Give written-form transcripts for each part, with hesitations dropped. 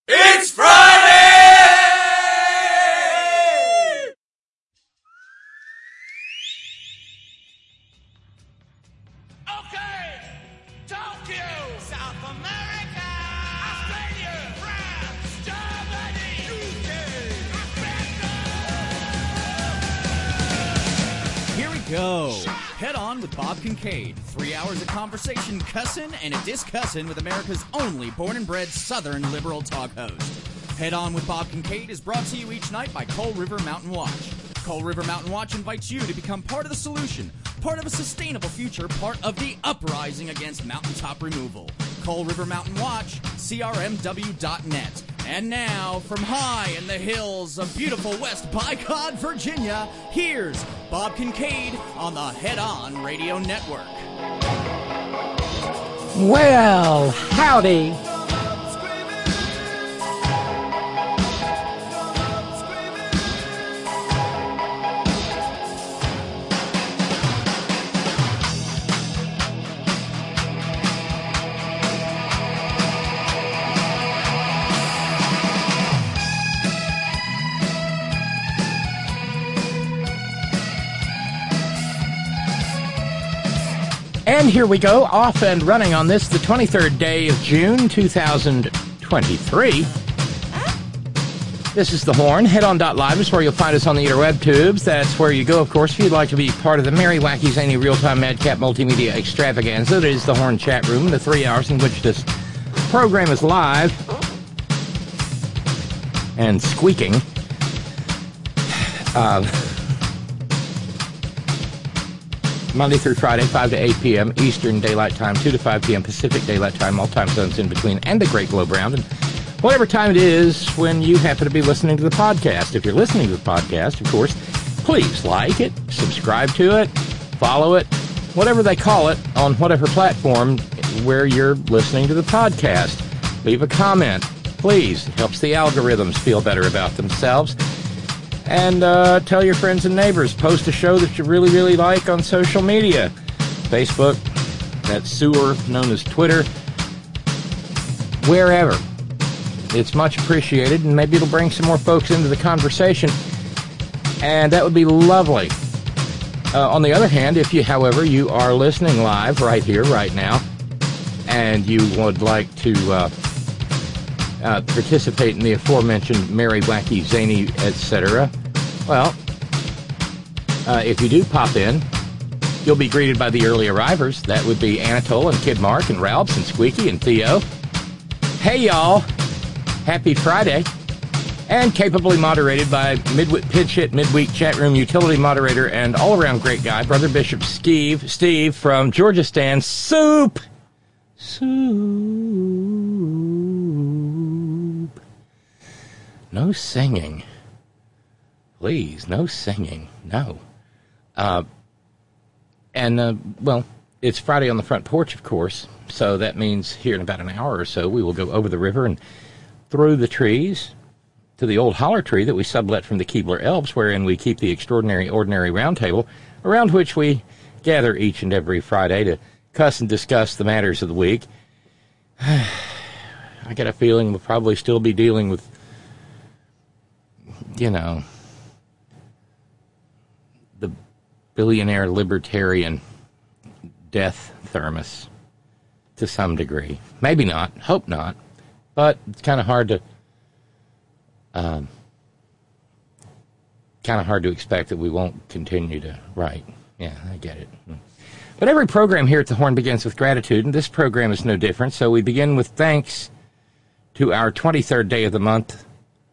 It's Friday! Okay! Tokyo! South America! Australia! France! Germany! UK! Here we go. Head On with Bob Kincaid. 3 hours of conversation, cussin' and a discussin' with America's only born and bred Southern liberal talk host. Head On with Bob Kincaid is brought to you each night by Coal River Mountain Watch. Coal River Mountain Watch invites you to become part of the solution, part of a sustainable future, part of the uprising against mountaintop removal. Coal River Mountain Watch, crmw.net. And now, from high in the hills of beautiful West Bicod, Virginia, here's Bob Kincaid on the Head On Radio Network. Well, howdy. And here we go, off and running on this, the 23rd day of June, 2023. This is The Horn. Headon.live is where you'll find us on the interweb tubes. That's where you go, of course, if you'd like to be part of the merry, wacky, zany, real-time, madcap multimedia extravaganza that is The Horn chat room, the 3 hours in which this program is live and squeaking. Monday through Friday, 5 to 8 p.m. Eastern Daylight Time, 2 to 5 p.m. Pacific Daylight Time, all time zones in between, and the Great Globe Round. And whatever time it is when you happen to be listening to the podcast. If you're listening to the podcast, of course, please like it, subscribe to it, follow it, whatever they call it, on whatever platform where you're listening to the podcast. Leave a comment, please. It helps the algorithms feel better about themselves. And tell your friends and neighbors. Post a show that you really, really like on social media. Facebook, that sewer known as Twitter, wherever. It's much appreciated, and maybe it'll bring some more folks into the conversation. And that would be lovely. On the other hand, if you, however, you are listening live right here, right now, and you would like to participate in the aforementioned merry, wacky, zany, etc., well, if you do pop in, you'll be greeted by the early arrivers. That would be Anatole and Kid Mark and Ralphs and Squeaky and Theo. Hey, y'all. Happy Friday. And capably moderated by Pitch Hit Midweek Chat Room Utility Moderator and all-around great guy, Brother Bishop Steve from Georgia Stand. Soup. No singing. Please, no singing. No. Well, it's Friday on the front porch, of course, so that means here in about an hour or so we will go over the river and through the trees to the old holler tree that we sublet from the Keebler Elves, wherein we keep the extraordinary, ordinary roundtable, around which we gather each and every Friday to cuss and discuss the matters of the week. I got a feeling we'll probably still be dealing with, the billionaire libertarian death thermos to some degree. Maybe not. Hope not. But it's kind of hard to expect that we won't continue to write. Yeah, I get it. But every program here at The Horn begins with gratitude, and this program is no different. So we begin with thanks to our 23rd day of the month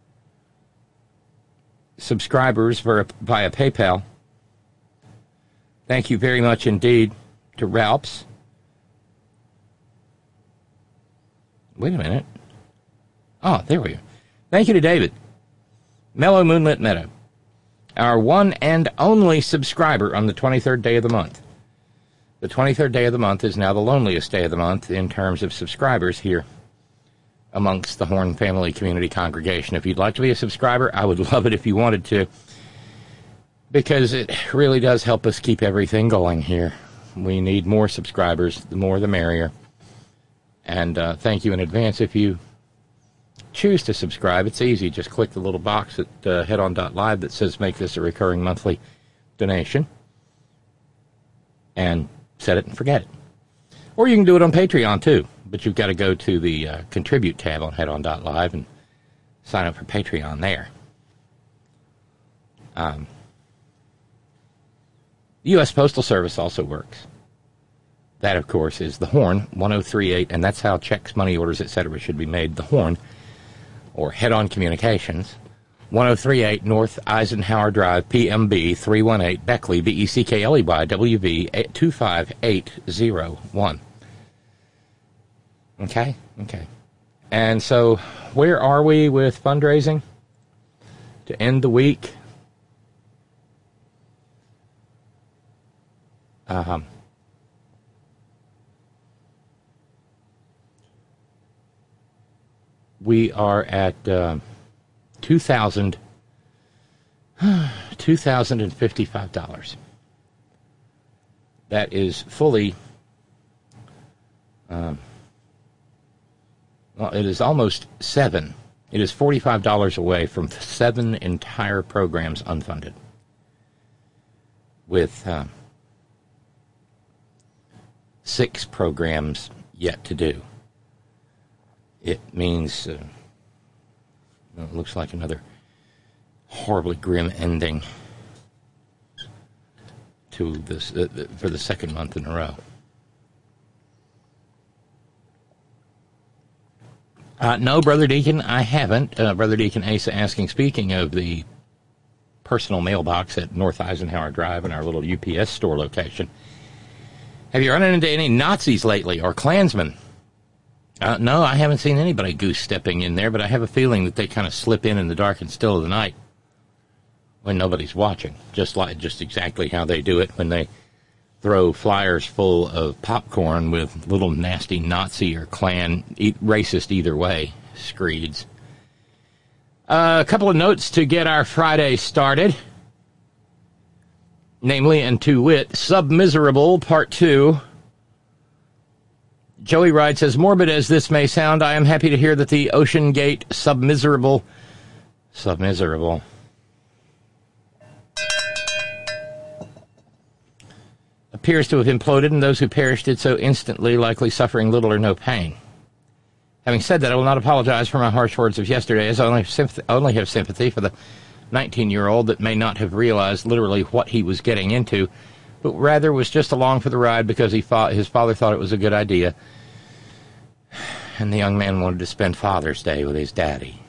subscribers via PayPal. Thank you very much indeed to Ralphs. Wait a minute. Oh, there we go. Thank you to David. Mellow Moonlit Meadow, our one and only subscriber on the 23rd day of the month. The 23rd day of the month is now the loneliest day of the month in terms of subscribers here amongst the Horn Family Community Congregation. If you'd like to be a subscriber, I would love it if you wanted to, because it really does help us keep everything going here. We need more subscribers. The more, the merrier. And thank you in advance if you choose to subscribe, it's easy. Just click the little box at headon.live that says make this a recurring monthly donation and set it and forget it. Or you can do it on Patreon, too. But you've got to go to the Contribute tab on headon.live and sign up for Patreon there. The U.S. Postal Service also works. That, of course, is the Horn, 1038, and that's how checks, money orders, etc. should be made. The Horn, or Head-On Communications, 1038 North Eisenhower Drive, PMB 318, Beckley, Beckley, WV 25801. Okay. And so, where are we with fundraising to end the week? We are at $2,055. That is fully, well, it is almost 7. It is $45 away from 7 entire programs unfunded, with 6 programs yet to do. It means, it looks like another horribly grim ending to this for the second month in a row. No, Brother Deacon, I haven't. Brother Deacon Asa asking, speaking of the personal mailbox at North Eisenhower Drive in our little UPS store location, have you run into any Nazis lately or Klansmen? No, I haven't seen anybody goose-stepping in there, but I have a feeling that they kind of slip in the dark and still of the night when nobody's watching, just exactly how they do it when they throw flyers full of popcorn with little nasty Nazi or Klan, racist either way, screeds. A couple of notes to get our Friday started, namely, and to wit, Submiserable Part 2. Joey writes, as morbid as this may sound, I am happy to hear that the Ocean Gate Submiserable appears to have imploded, and those who perished did so instantly, likely suffering little or no pain. Having said that, I will not apologize for my harsh words of yesterday, as I only have sympathy for the 19-year-old that may not have realized literally what he was getting into, but rather was just along for the ride because his father thought it was a good idea, and the young man wanted to spend Father's Day with his daddy.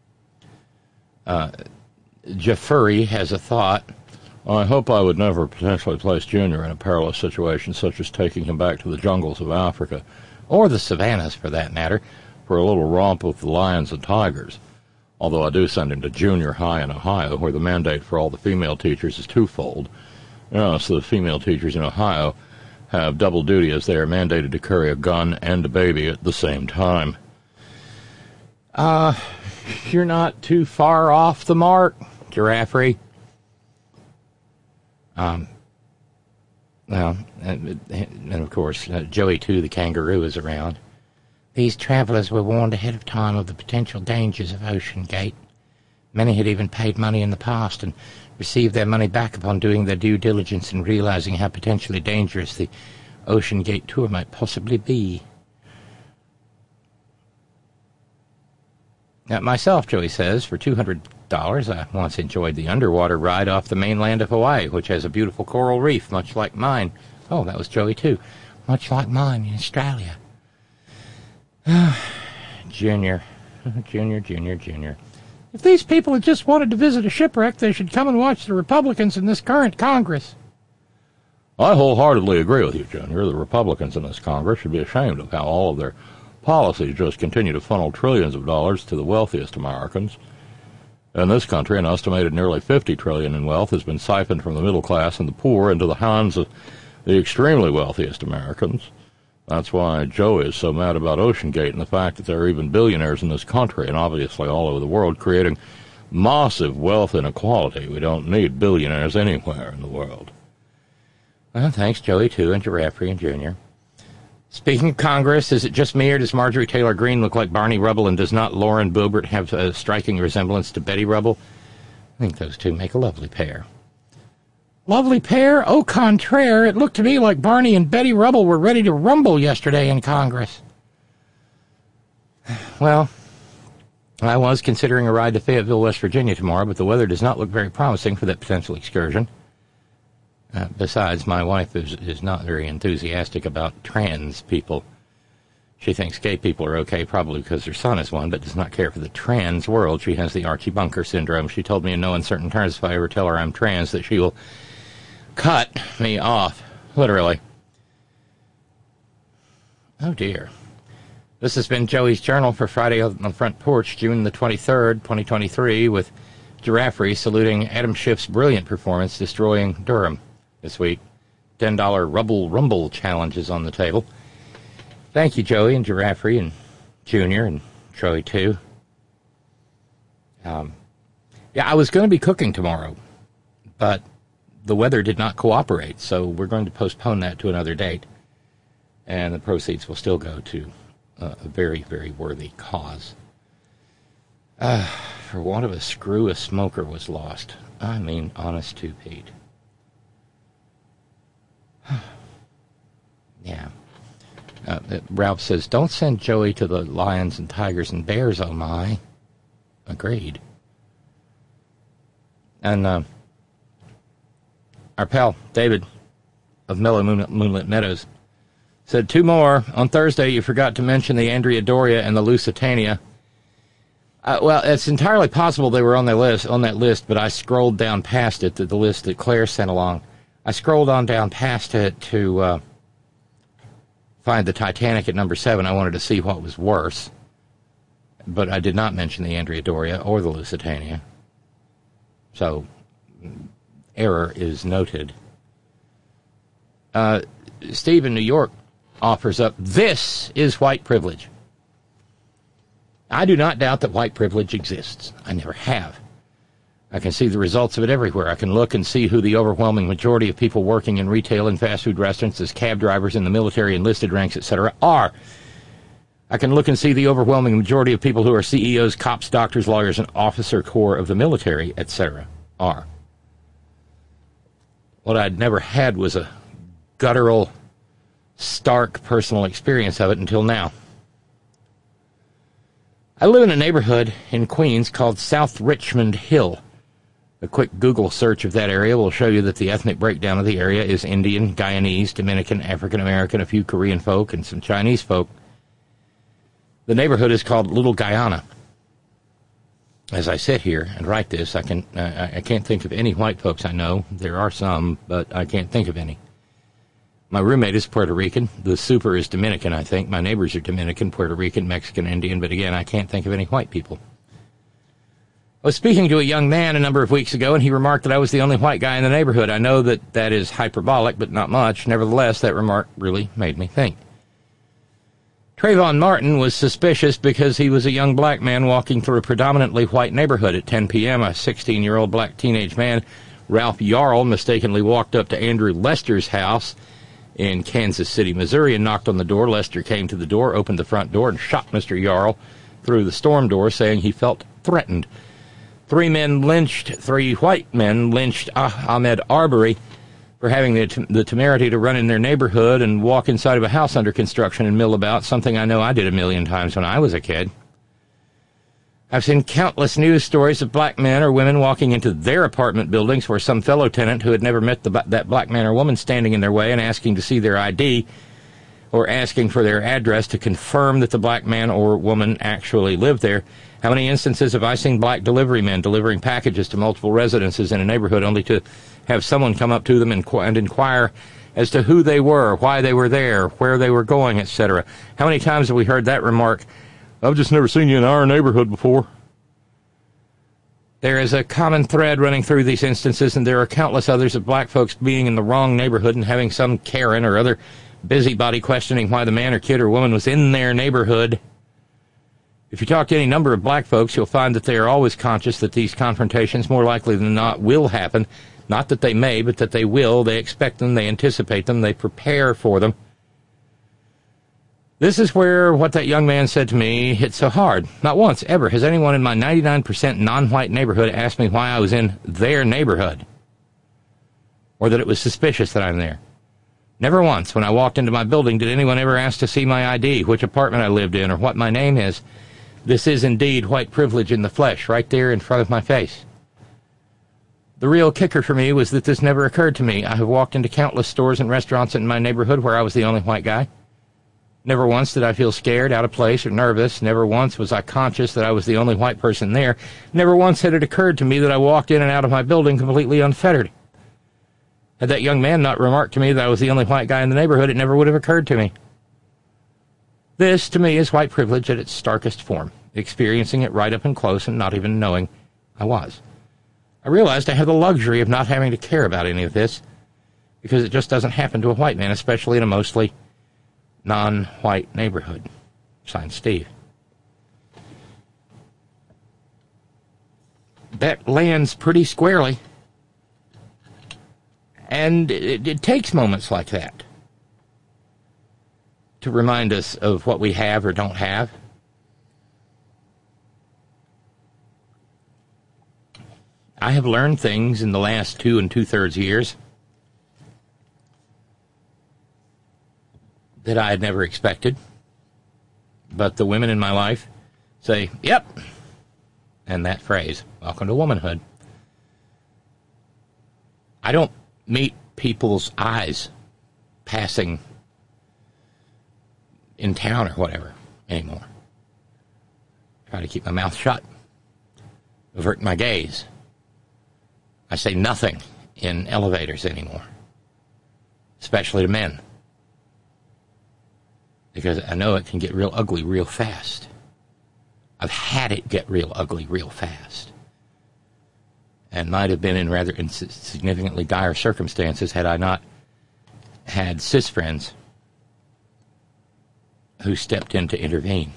Jafuri has a thought. I hope I would never potentially place Junior in a perilous situation such as taking him back to the jungles of Africa, or the savannas for that matter, for a little romp with the lions and tigers. Although I do send him to junior high in Ohio, where the mandate for all the female teachers is twofold. So the female teachers in Ohio have double duty, as they are mandated to carry a gun and a baby at the same time. You're not too far off the mark, Giraffe. Well, and of course, Joey, too, the kangaroo, is around. These travelers were warned ahead of time of the potential dangers of Ocean Gate. Many had even paid money in the past and received their money back upon doing their due diligence and realizing how potentially dangerous the Ocean Gate tour might possibly be. Now, myself, Joey says, for $200, I once enjoyed the underwater ride off the mainland of Hawaii, which has a beautiful coral reef, much like mine. Oh, that was Joey, too. Much like mine in Australia. Junior. If these people had just wanted to visit a shipwreck, they should come and watch the Republicans in this current Congress. I wholeheartedly agree with you, Junior. The Republicans in this Congress should be ashamed of how all of their policies just continue to funnel trillions of dollars to the wealthiest Americans. In this country, an estimated nearly $50 trillion in wealth has been siphoned from the middle class and the poor into the hands of the extremely wealthiest Americans. That's why Joey is so mad about Ocean Gate and the fact that there are even billionaires in this country and obviously all over the world creating massive wealth inequality. We don't need billionaires anywhere in the world. Well, thanks, Joey, too, and Giraffe and Junior. Speaking of Congress, is it just me or does Marjorie Taylor Greene look like Barney Rubble, and does not Lauren Boebert have a striking resemblance to Betty Rubble? I think those two make a lovely pair. Lovely pair? Au contraire, it looked to me like Barney and Betty Rubble were ready to rumble yesterday in Congress. Well, I was considering a ride to Fayetteville, West Virginia tomorrow, but the weather does not look very promising for that potential excursion. Besides, my wife is not very enthusiastic about trans people. She thinks gay people are okay, probably because her son is one, but does not care for the trans world. She has the Archie Bunker syndrome. She told me in no uncertain terms if I ever tell her I'm trans that she will cut me off, literally. Oh, dear. This has been Joey's Journal for Friday on the Front Porch, June the 23rd, 2023, with Giraffe saluting Adam Schiff's brilliant performance destroying Durham this week. $10 Rubble Rumble challenge is on the table. Thank you, Joey and Giraffe and Junior and Joey, too. Yeah, I was going to be cooking tomorrow, but the weather did not cooperate, so we're going to postpone that to another date. And the proceeds will still go to a very, very worthy cause. For want of a screw, a smoker was lost. I mean, honest to Pete. Yeah. Ralph says, don't send Joey to the lions and tigers and bears, oh my. Agreed. And our pal, David, of Mellow Moonlit Meadows, said, 2 more. On Thursday, you forgot to mention the Andrea Doria and the Lusitania. Well, it's entirely possible they were on that list, but I scrolled down past it, the list that Claire sent along. I scrolled on down past it to find the Titanic at number 7. I wanted to see what was worse. But I did not mention the Andrea Doria or the Lusitania. So, error is noted. Steve in New York offers up, this is white privilege. I do not doubt that white privilege exists. I never have. I can see the results of it everywhere. I can look and see who the overwhelming majority of people working in retail and fast food restaurants, as cab drivers in the military, enlisted ranks, etc., are. I can look and see the overwhelming majority of people who are CEOs, cops, doctors, lawyers, and officer corps of the military, etc., are. What I'd never had was a guttural, stark personal experience of it until now. I live in a neighborhood in Queens called South Richmond Hill. A quick Google search of that area will show you that the ethnic breakdown of the area is Indian, Guyanese, Dominican, African-American, a few Korean folk, and some Chinese folk. The neighborhood is called Little Guyana. As I sit here and write this, I can't think of any white folks I know. There are some, but I can't think of any. My roommate is Puerto Rican. The super is Dominican, I think. My neighbors are Dominican, Puerto Rican, Mexican, Indian, but again, I can't think of any white people. I was speaking to a young man a number of weeks ago, and he remarked that I was the only white guy in the neighborhood. I know that is hyperbolic, but not much. Nevertheless, that remark really made me think. Trayvon Martin was suspicious because he was a young black man walking through a predominantly white neighborhood at 10 p.m. A 16-year-old black teenage man, Ralph Yarl, mistakenly walked up to Andrew Lester's house in Kansas City, Missouri, and knocked on the door. Lester came to the door, opened the front door, and shot Mr. Yarl through the storm door, saying he felt threatened. 3 white men lynched Ahmaud Arbery for having the temerity to run in their neighborhood and walk inside of a house under construction and mill about, something I know I did a million times when I was a kid. I've seen countless news stories of black men or women walking into their apartment buildings where some fellow tenant who had never met that black man or woman standing in their way and asking to see their ID or asking for their address to confirm that the black man or woman actually lived there. How many instances have I seen black delivery men delivering packages to multiple residences in a neighborhood only to have someone come up to them and inquire as to who they were, why they were there, where they were going, etc. How many times have we heard that remark, I've just never seen you in our neighborhood before? There is a common thread running through these instances, and there are countless others of black folks being in the wrong neighborhood and having some Karen or other busybody questioning why the man or kid or woman was in their neighborhood. If you talk to any number of black folks, you'll find that they are always conscious that these confrontations, more likely than not, will happen. Not that they may, but that they will. They expect them, they anticipate them, they prepare for them. This is where what that young man said to me hit so hard. Not once, ever, has anyone in my 99% non-white neighborhood asked me why I was in their neighborhood, or that it was suspicious that I'm there. Never once, when I walked into my building, did anyone ever ask to see my ID, which apartment I lived in, or what my name is. This is indeed white privilege in the flesh, right there in front of my face. The real kicker for me was that this never occurred to me. I have walked into countless stores and restaurants in my neighborhood where I was the only white guy. Never once did I feel scared, out of place, or nervous. Never once was I conscious that I was the only white person there. Never once had it occurred to me that I walked in and out of my building completely unfettered. Had that young man not remarked to me that I was the only white guy in the neighborhood, it never would have occurred to me. This, to me, is white privilege at its starkest form, experiencing it right up and close and not even knowing I was. I realized I have the luxury of not having to care about any of this, because it just doesn't happen to a white man, especially in a mostly non-white neighborhood. Signed, Steve. That lands pretty squarely. And it takes moments like that to remind us of what we have or don't have. I have learned things in the last 2 2/3 years that I had never expected. But the women in my life say, yep, and that phrase, welcome to womanhood. I don't meet people's eyes passing in town or whatever anymore. Try to keep my mouth shut, avert my gaze. I say nothing in elevators anymore, especially to men, because I know it can get real ugly real fast. I've had it get real ugly real fast, and might have been in rather significantly dire circumstances had I not had cis friends who stepped in to intervene.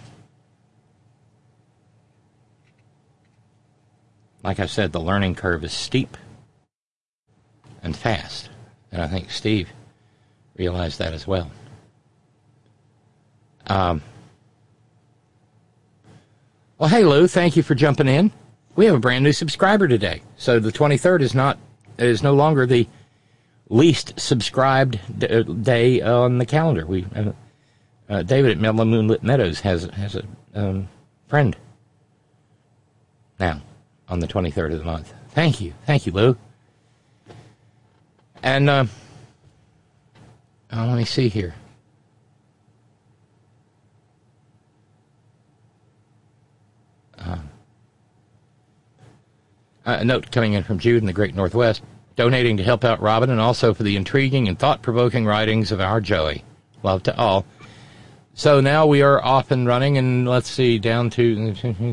Like I said, the learning curve is steep and fast, and I think Steve realized that as well. Well, hey, Lou, thank you for jumping in. We have a brand new subscriber today. So the 23rd is no longer the least subscribed day on the calendar. We David at Mellow Moonlit Meadows has a friend now on the 23rd of the month. Thank you, Lou. And let me see here. A note coming in from Jude in the Great Northwest, donating to help out Robin and also for the intriguing and thought-provoking writings of our Joey. Love to all. So now we are off and running, and let's see, down to...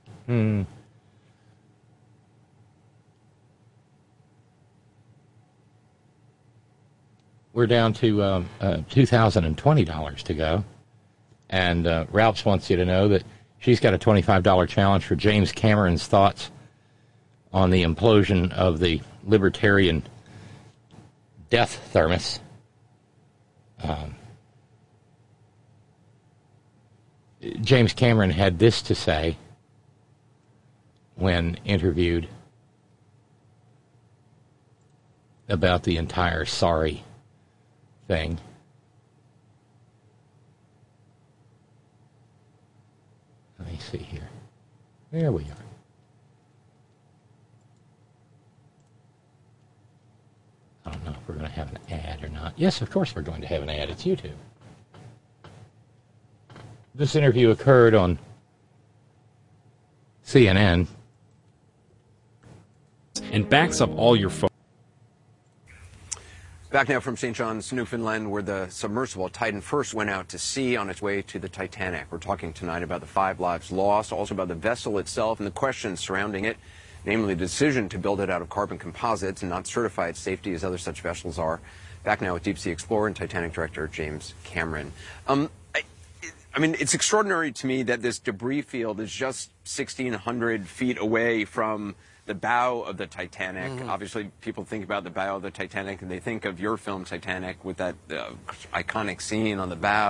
We're down to $2,020 to go. And Ralphs wants you to know that she's got a $25 challenge for James Cameron's thoughts on the implosion of the libertarian death thermos. James Cameron had this to say when interviewed about the entire sorry thing. Let me see here. There we are. I don't know if we're going to have an ad or not. Yes, of course we're going to have an ad. It's YouTube. This interview occurred on CNN. And backs up all your photos. Back now from St. John's, Newfoundland, where the submersible Titan first went out to sea on its way to the Titanic. We're talking tonight about the 5 lives lost, also about the vessel itself and the questions surrounding it, namely the decision to build it out of carbon composites and not certify its safety as other such vessels are. Back now with Deep Sea Explorer and Titanic director James Cameron. I mean, it's extraordinary to me that this debris field is just 1,600 feet away from the bow of the Titanic. Obviously, people think about the bow of the Titanic and they think of your film Titanic with that iconic scene on the bow.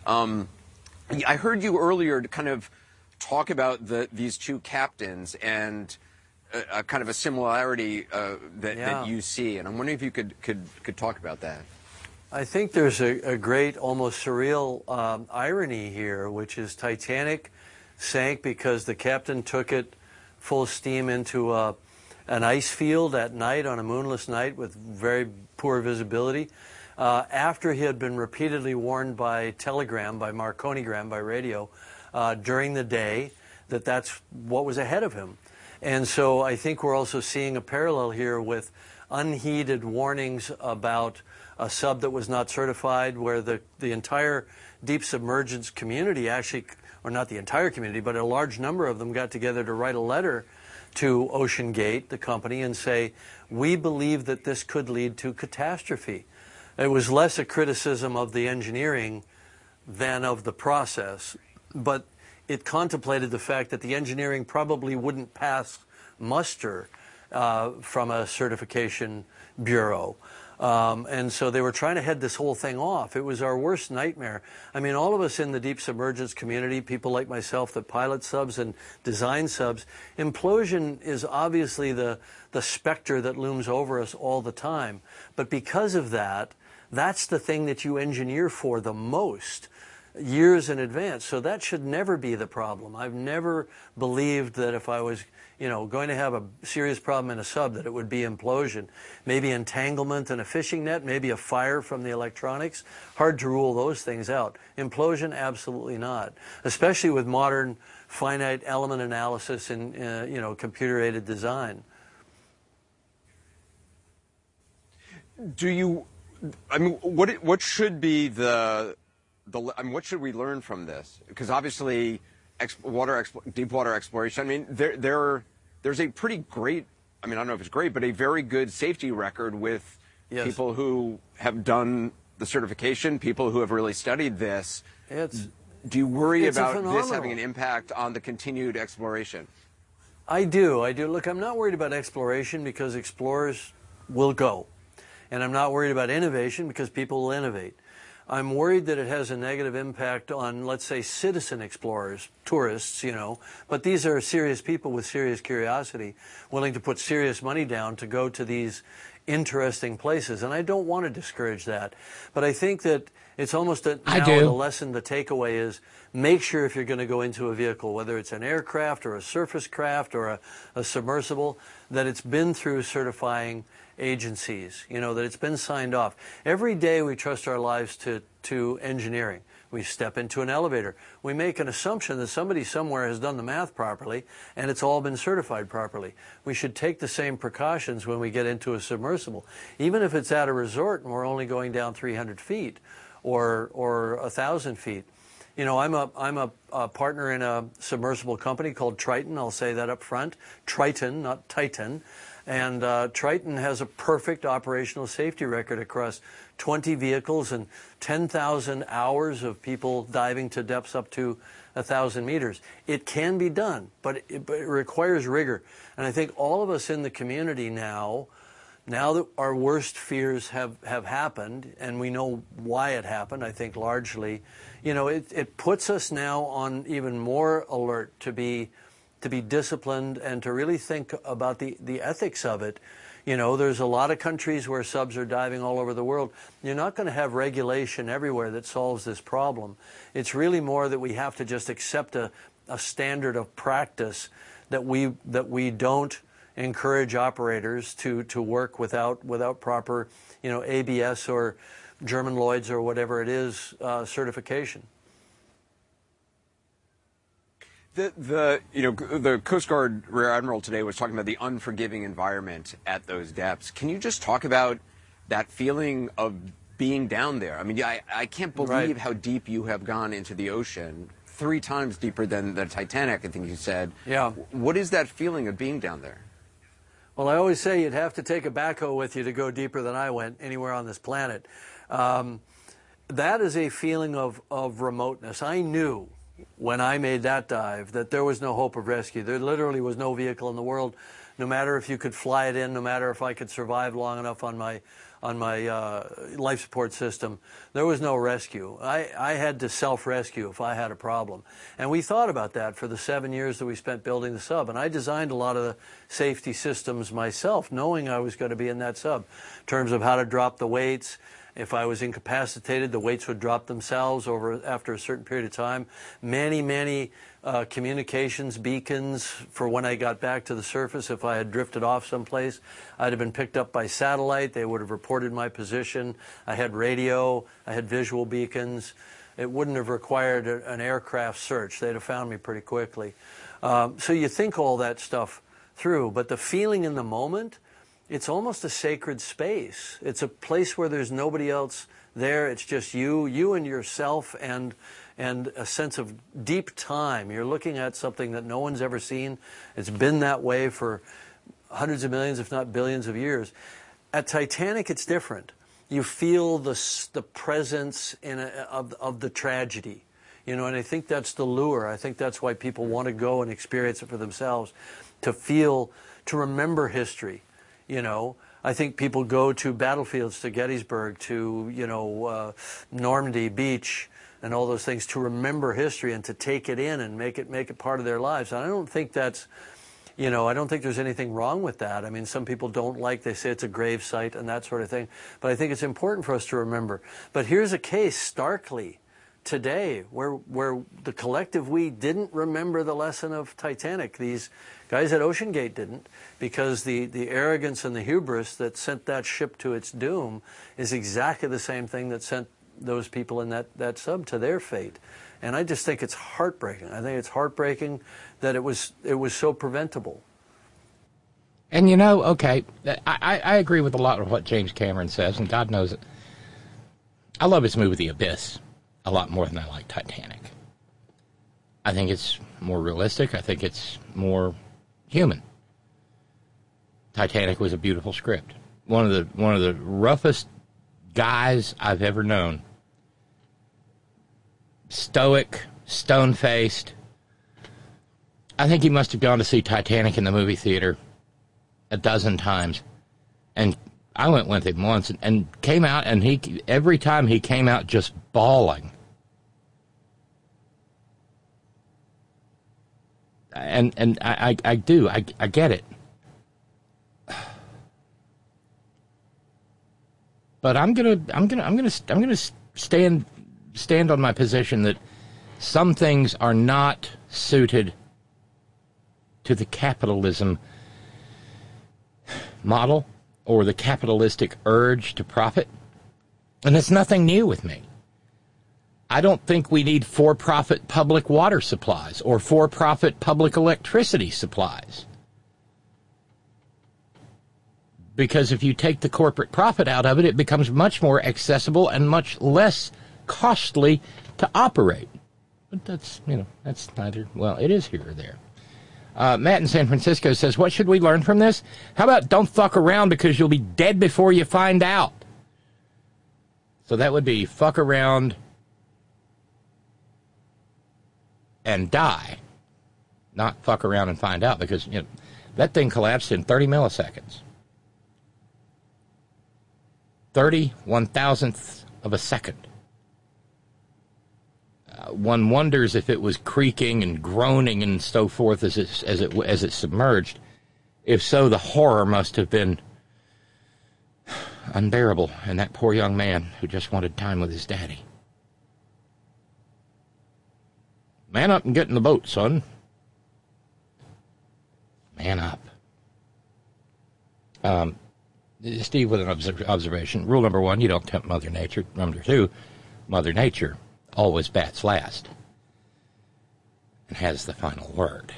I heard you earlier kind of talk about these two captains and a kind of a similarity that you see, and I'm wondering if you could talk about that. I think there's a great, almost surreal irony here, which is Titanic sank because the captain took it full steam into an ice field at night on a moonless night with very poor visibility. After he had been repeatedly warned by telegram, by Marconigram, by radio, during the day, that's what was ahead of him. And so I think we're also seeing a parallel here with unheeded warnings about a sub that was not certified, where the entire deep submergence community actually, or not the entire community, but a large number of them got together to write a letter to OceanGate, the company, and say, we believe that this could lead to catastrophe. It was less a criticism of the engineering than of the process, but it contemplated the fact that the engineering probably wouldn't pass muster from a certification bureau. And so they were trying to head this whole thing off. It was our worst nightmare. I mean, all of us in the deep submergence community, people like myself that pilot subs and design subs, implosion is obviously the specter that looms over us all the time. But because of that, that's the thing that you engineer for the most, years in advance. So that should never be the problem. I've never believed that if I was, going to have a serious problem in a sub, that it would be implosion. Maybe entanglement in a fishing net, maybe a fire from the electronics. Hard to rule those things out. Implosion, absolutely not. Especially with modern finite element analysis and, computer-aided design. What should be what should we learn from this? Because obviously, deep water exploration. I mean, there's a pretty great. I mean, I don't know if it's great, but a very good safety record with people who have done the certification, people who have really studied this. Do you worry about this having an impact on the continued exploration? I do. Look, I'm not worried about exploration because explorers will go. And I'm not worried about innovation because people will innovate. I'm worried that it has a negative impact on, let's say, citizen explorers, tourists, but these are serious people with serious curiosity, willing to put serious money down to go to these interesting places. And I don't want to discourage that. But I think that it's almost the lesson, the takeaway is make sure if you're going to go into a vehicle, whether it's an aircraft or a surface craft or a submersible, that it's been through certifying agencies, that it's been signed off. Every day we trust our lives to engineering. We step into an elevator. We make an assumption that somebody somewhere has done the math properly and it's all been certified properly. We should take the same precautions when we get into a submersible. Even if it's at a resort and we're only going down 300 feet or 1,000 feet. I'm a partner in a submersible company called Triton. I'll say that up front. Triton, not Titan. And Triton has a perfect operational safety record across 20 vehicles and 10,000 hours of people diving to depths up to 1,000 meters. It can be done, but it requires rigor. And I think all of us in the community now that our worst fears have happened, and we know why it happened, I think largely, it puts us now on even more alert to be disciplined and to really think about the ethics of it. There's a lot of countries where subs are diving all over the world. You're not going to have regulation everywhere that solves this problem. It's really more that we have to just accept a standard of practice that we don't encourage operators to work without proper, ABS or German Lloyd's or whatever it is certification. The Coast Guard Rear Admiral today was talking about the unforgiving environment at those depths. Can you just talk about that feeling of being down there? I mean, I can't believe how deep you have gone into the ocean, 3 times deeper than the Titanic, I think you said. Yeah. What is that feeling of being down there? Well, I always say you'd have to take a backhoe with you to go deeper than I went anywhere on this planet. That is a feeling of remoteness. I knew when I made that dive that there was no hope of rescue. There literally was no vehicle in the world, no matter if you could fly it in, no matter if I could survive long enough on on my life support system, there was no rescue. I had to self-rescue if I had a problem. And we thought about that for the 7 years that we spent building the sub. And I designed a lot of the safety systems myself, knowing I was going to be in that sub, in terms of how to drop the weights. If I was incapacitated, the weights would drop themselves after a certain period of time. Many communications beacons for when I got back to the surface. If I had drifted off someplace, I'd have been picked up by satellite. They would have reported my position. I had radio. I had visual beacons. It wouldn't have required an aircraft search. They'd have found me pretty quickly. So you think all that stuff through, but the feeling in the moment, it's almost a sacred space. It's a place where there's nobody else there. It's just you and yourself, and a sense of deep time. You're looking at something that no one's ever seen. It's been that way for hundreds of millions, if not billions of years. At Titanic, it's different. You feel the presence of the tragedy. You know, and I think that's the lure. I think that's why people want to go and experience it for themselves, to remember history. You know, I think people go to battlefields, to Gettysburg, to, Normandy Beach, and all those things to remember history and to take it in and make it part of their lives. And I don't think that's, I don't think there's anything wrong with that. I mean, some people they say it's a grave site and that sort of thing. But I think it's important for us to remember. But here's a case starkly today where the collective we didn't remember the lesson of Titanic. These guys at Ocean Gate didn't, because the arrogance and the hubris that sent that ship to its doom is exactly the same thing that sent those people in that sub to their fate. And I just think it's heartbreaking. I think it's heartbreaking that it was so preventable. And okay, I agree with a lot of what James Cameron says, and God knows it. I love his movie The Abyss a lot more than I like Titanic. I think it's more realistic. I think it's more human. Titanic was a beautiful script. One of the roughest guys I've ever known. Stoic, stone-faced. I think he must have gone to see Titanic in the movie theater a dozen times. And I went with him once and came out, and every time he came out just bawling. And I get it. But I'm gonna stand on my position that some things are not suited to the capitalism model or the capitalistic urge to profit. And it's nothing new with me. I don't think we need for-profit public water supplies or for-profit public electricity supplies. Because if you take the corporate profit out of it, it becomes much more accessible and much less costly to operate. But that's neither, it is here or there. Matt in San Francisco says, what should we learn from this? How about don't fuck around because you'll be dead before you find out? So that would be fuck around and die, not fuck around and find out, because that thing collapsed in 30 milliseconds. 31,000th of a second. One wonders if it was creaking and groaning and so forth as it submerged. If so, the horror must have been unbearable, and that poor young man who just wanted time with his daddy. Man up and get in the boat, son. Man up. Steve with an observation. Rule number 1, you don't tempt Mother Nature. Number 2, Mother Nature always bats last and has the final word.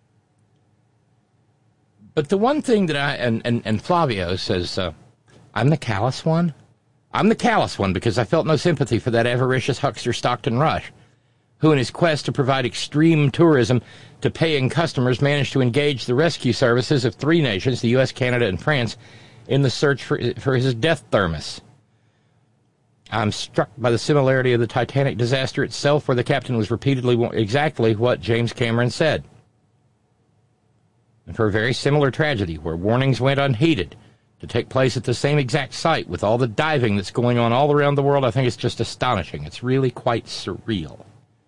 But the one thing that and Flavio says, I'm the callous one. I'm the callous one because I felt no sympathy for that avaricious huckster Stockton Rush, who in his quest to provide extreme tourism to paying customers managed to engage the rescue services of 3 nations, the U.S., Canada, and France, in the search for his death thermos. I'm struck by the similarity of the Titanic disaster itself, where the captain was repeatedly exactly what James Cameron said. And for a very similar tragedy, where warnings went unheeded, to take place at the same exact site with all the diving that's going on all around the world. I think it's just astonishing. It's really quite surreal.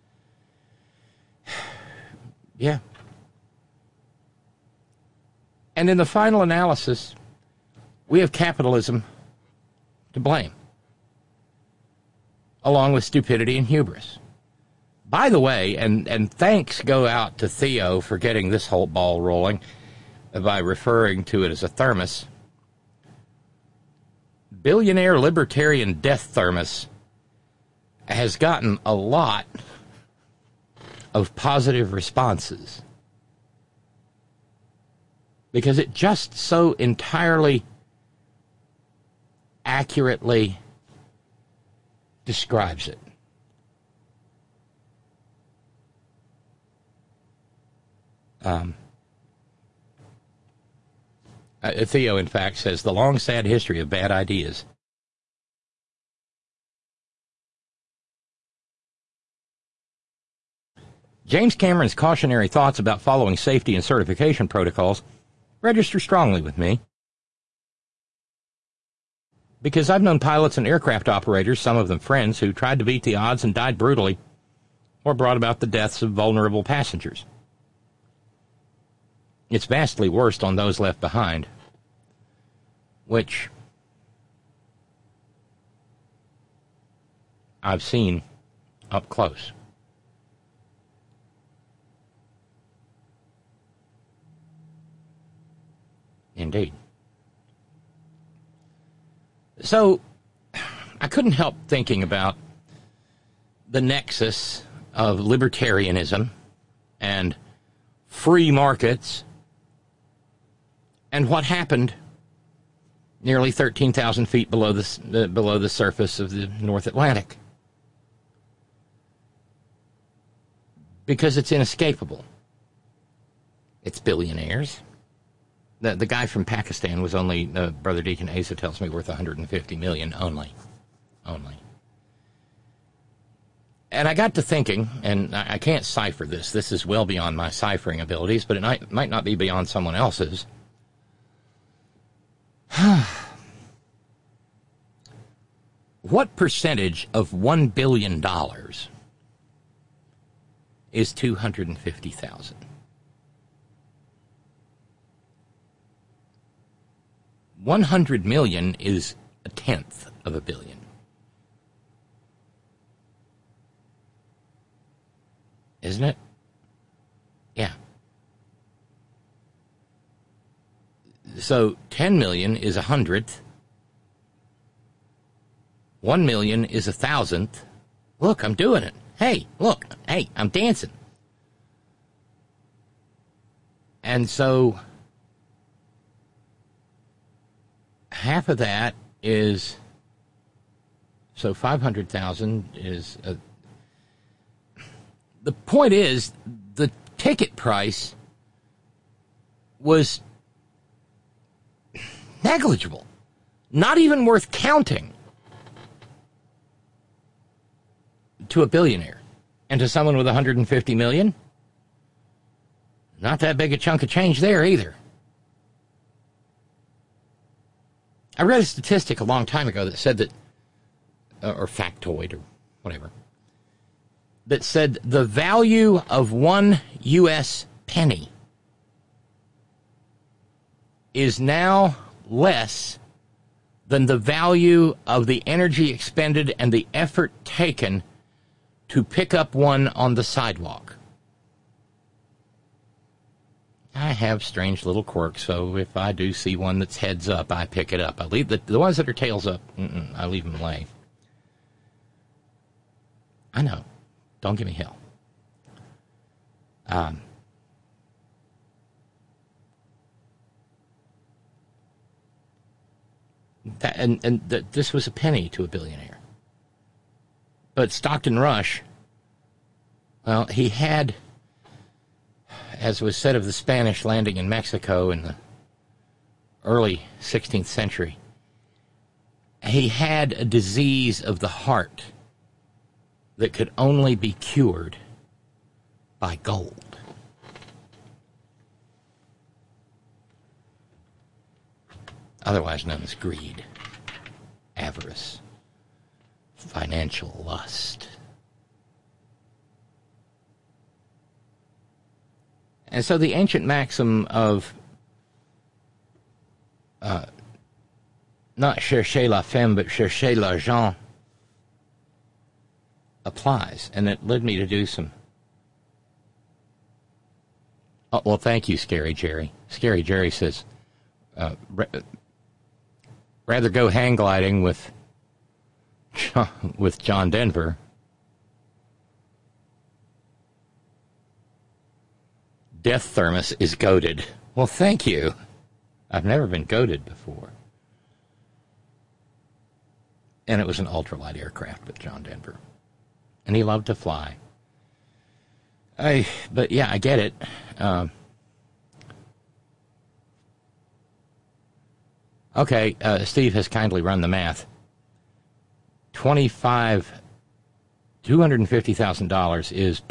Yeah. And in the final analysis, we have capitalism to blame, along with stupidity and hubris. By the way, and thanks go out to Theo for getting this whole ball rolling by referring to it as a thermos. Billionaire Libertarian Death Thermos has gotten a lot of positive responses because it just so entirely accurately describes it. Theo, in fact, says the long, sad history of bad ideas. James Cameron's cautionary thoughts about following safety and certification protocols register strongly with me, because I've known pilots and aircraft operators, some of them friends, who tried to beat the odds and died brutally or brought about the deaths of vulnerable passengers. It's vastly worse on those left behind, which I've seen up close. Indeed. So, I couldn't help thinking about the nexus of libertarianism and free markets and what happened nearly 13,000 feet below the surface of the North Atlantic. Because it's inescapable. It's billionaires. The guy from Pakistan was only, Brother Deacon Asa tells me, worth $150 million only. And I got to thinking, and I can't cipher this. This is well beyond my ciphering abilities, but it might not be beyond someone else's. What percentage of $1 billion is 250,000? $100 million is a tenth of a billion. Isn't it? Yeah. So 10 million is 100th. 1 million is 1,000th. Look, I'm doing it. Hey, look. Hey, I'm dancing. And so half of that is, so 500,000 is, the point is, the ticket price was negligible, not even worth counting to a billionaire. And to someone with 150 million, not that big a chunk of change there either. I read a statistic a long time ago that said that, or factoid or whatever, that said the value of 1 U.S. penny is now less than the value of the energy expended and the effort taken to pick up one on the sidewalk. I have strange little quirks, so if I do see one that's heads up, I pick it up. I leave the ones that are tails up, I leave them lay. I know. Don't give me hell. This was a penny to a billionaire. But Stockton Rush, well, he had, as was said of the Spanish landing in Mexico in the early 16th century, he had a disease of the heart that could only be cured by gold. otherwise known as greed, avarice, financial lust. And so the ancient maxim of not chercher la femme, but chercher l'argent applies. And it led me to do some... Oh, well, thank you, Scary Jerry. Scary Jerry says, rather go hang gliding with John Denver. Death Thermos is goated. Well, thank you. I've never been goated before. And it was an ultralight aircraft with John Denver. And he loved to fly. But yeah, I get it. Okay, Steve has kindly run the math. $250,000 is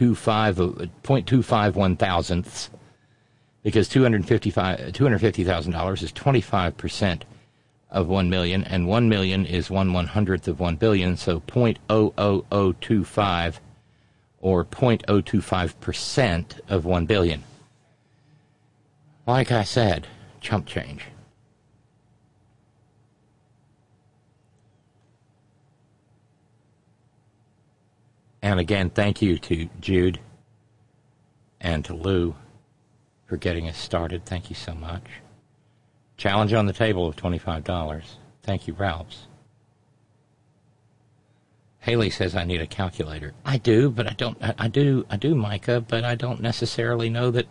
0.25 thousandths, because $250,000 is 25% of 1 million, and 1 million is 1/100th of 1 billion, so 0.00025 or 0.025% of 1 billion. Like I said, chump change. And again, thank you to Jude and to Lou for getting us started. Thank you so much. Challenge on the table of $25. Thank you, Ralphs. Haley says I need a calculator. I do, but I don't. I do, Micah, but I don't necessarily know that.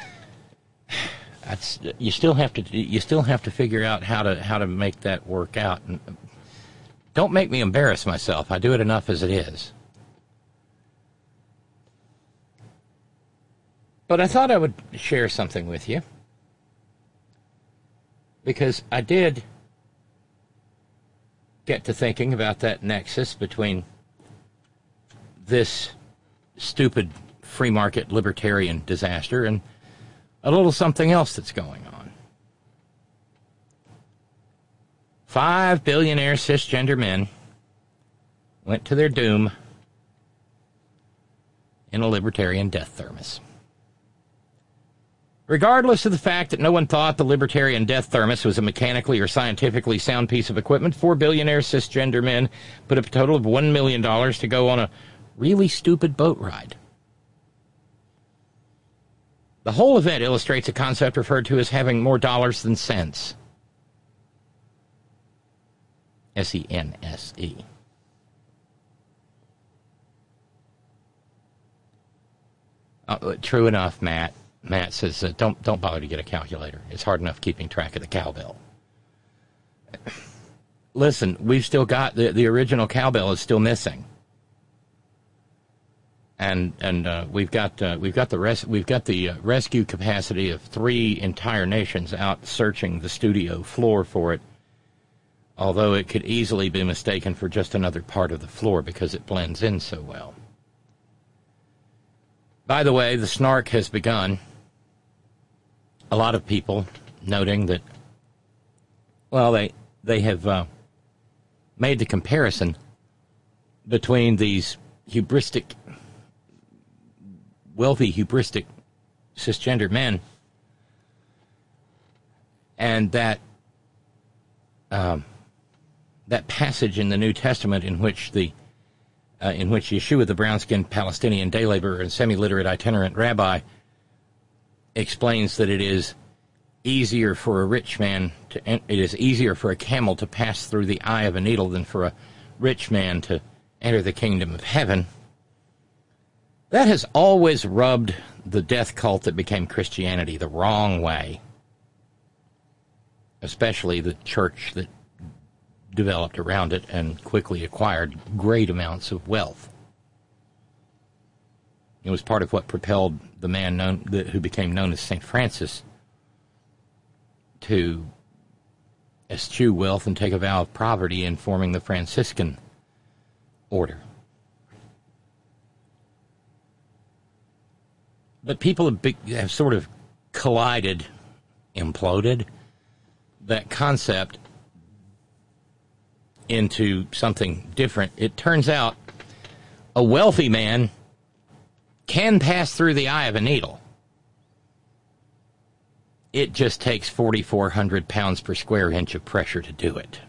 You still have to figure out how to make that work out. And don't make me embarrass myself. I do it enough as it is. But I thought I would share something with you, because I did get to thinking about that nexus between this stupid free market libertarian disaster and a little something else that's going on. 5 billionaire cisgender men went to their doom in a libertarian death thermos. Regardless of the fact that no one thought the libertarian death thermos was a mechanically or scientifically sound piece of equipment, 4 billionaire cisgender men put up a total of $1 million to go on a really stupid boat ride. The whole event illustrates a concept referred to as having more dollars than sense. S-E-N-S-E. True enough, Matt. Matt says, don't bother to get a calculator. It's hard enough keeping track of the cowbell. Listen, we've still got the original cowbell is still missing, and we've got the rescue capacity of 3 entire nations out searching the studio floor for it. Although it could easily be mistaken for just another part of the floor because it blends in so well. By the way, the snark has begun. A lot of people noting that, well, they have made the comparison between these wealthy hubristic cisgender men and that passage in the New Testament in which Yeshua, the brown-skinned Palestinian day laborer and semi-literate itinerant rabbi, explains that it is easier for a camel to pass through the eye of a needle than for a rich man to enter the kingdom of heaven. That has always rubbed the death cult that became Christianity the wrong way, especially the church that developed around it and quickly acquired great amounts of wealth. It was part of what propelled the man who became known as St. Francis to eschew wealth and take a vow of poverty in forming the Franciscan order. But people have sort of collided, imploded, that concept into something different, it turns out a wealthy man can pass through the eye of a needle. It just takes 4,400 pounds per square inch of pressure to do it.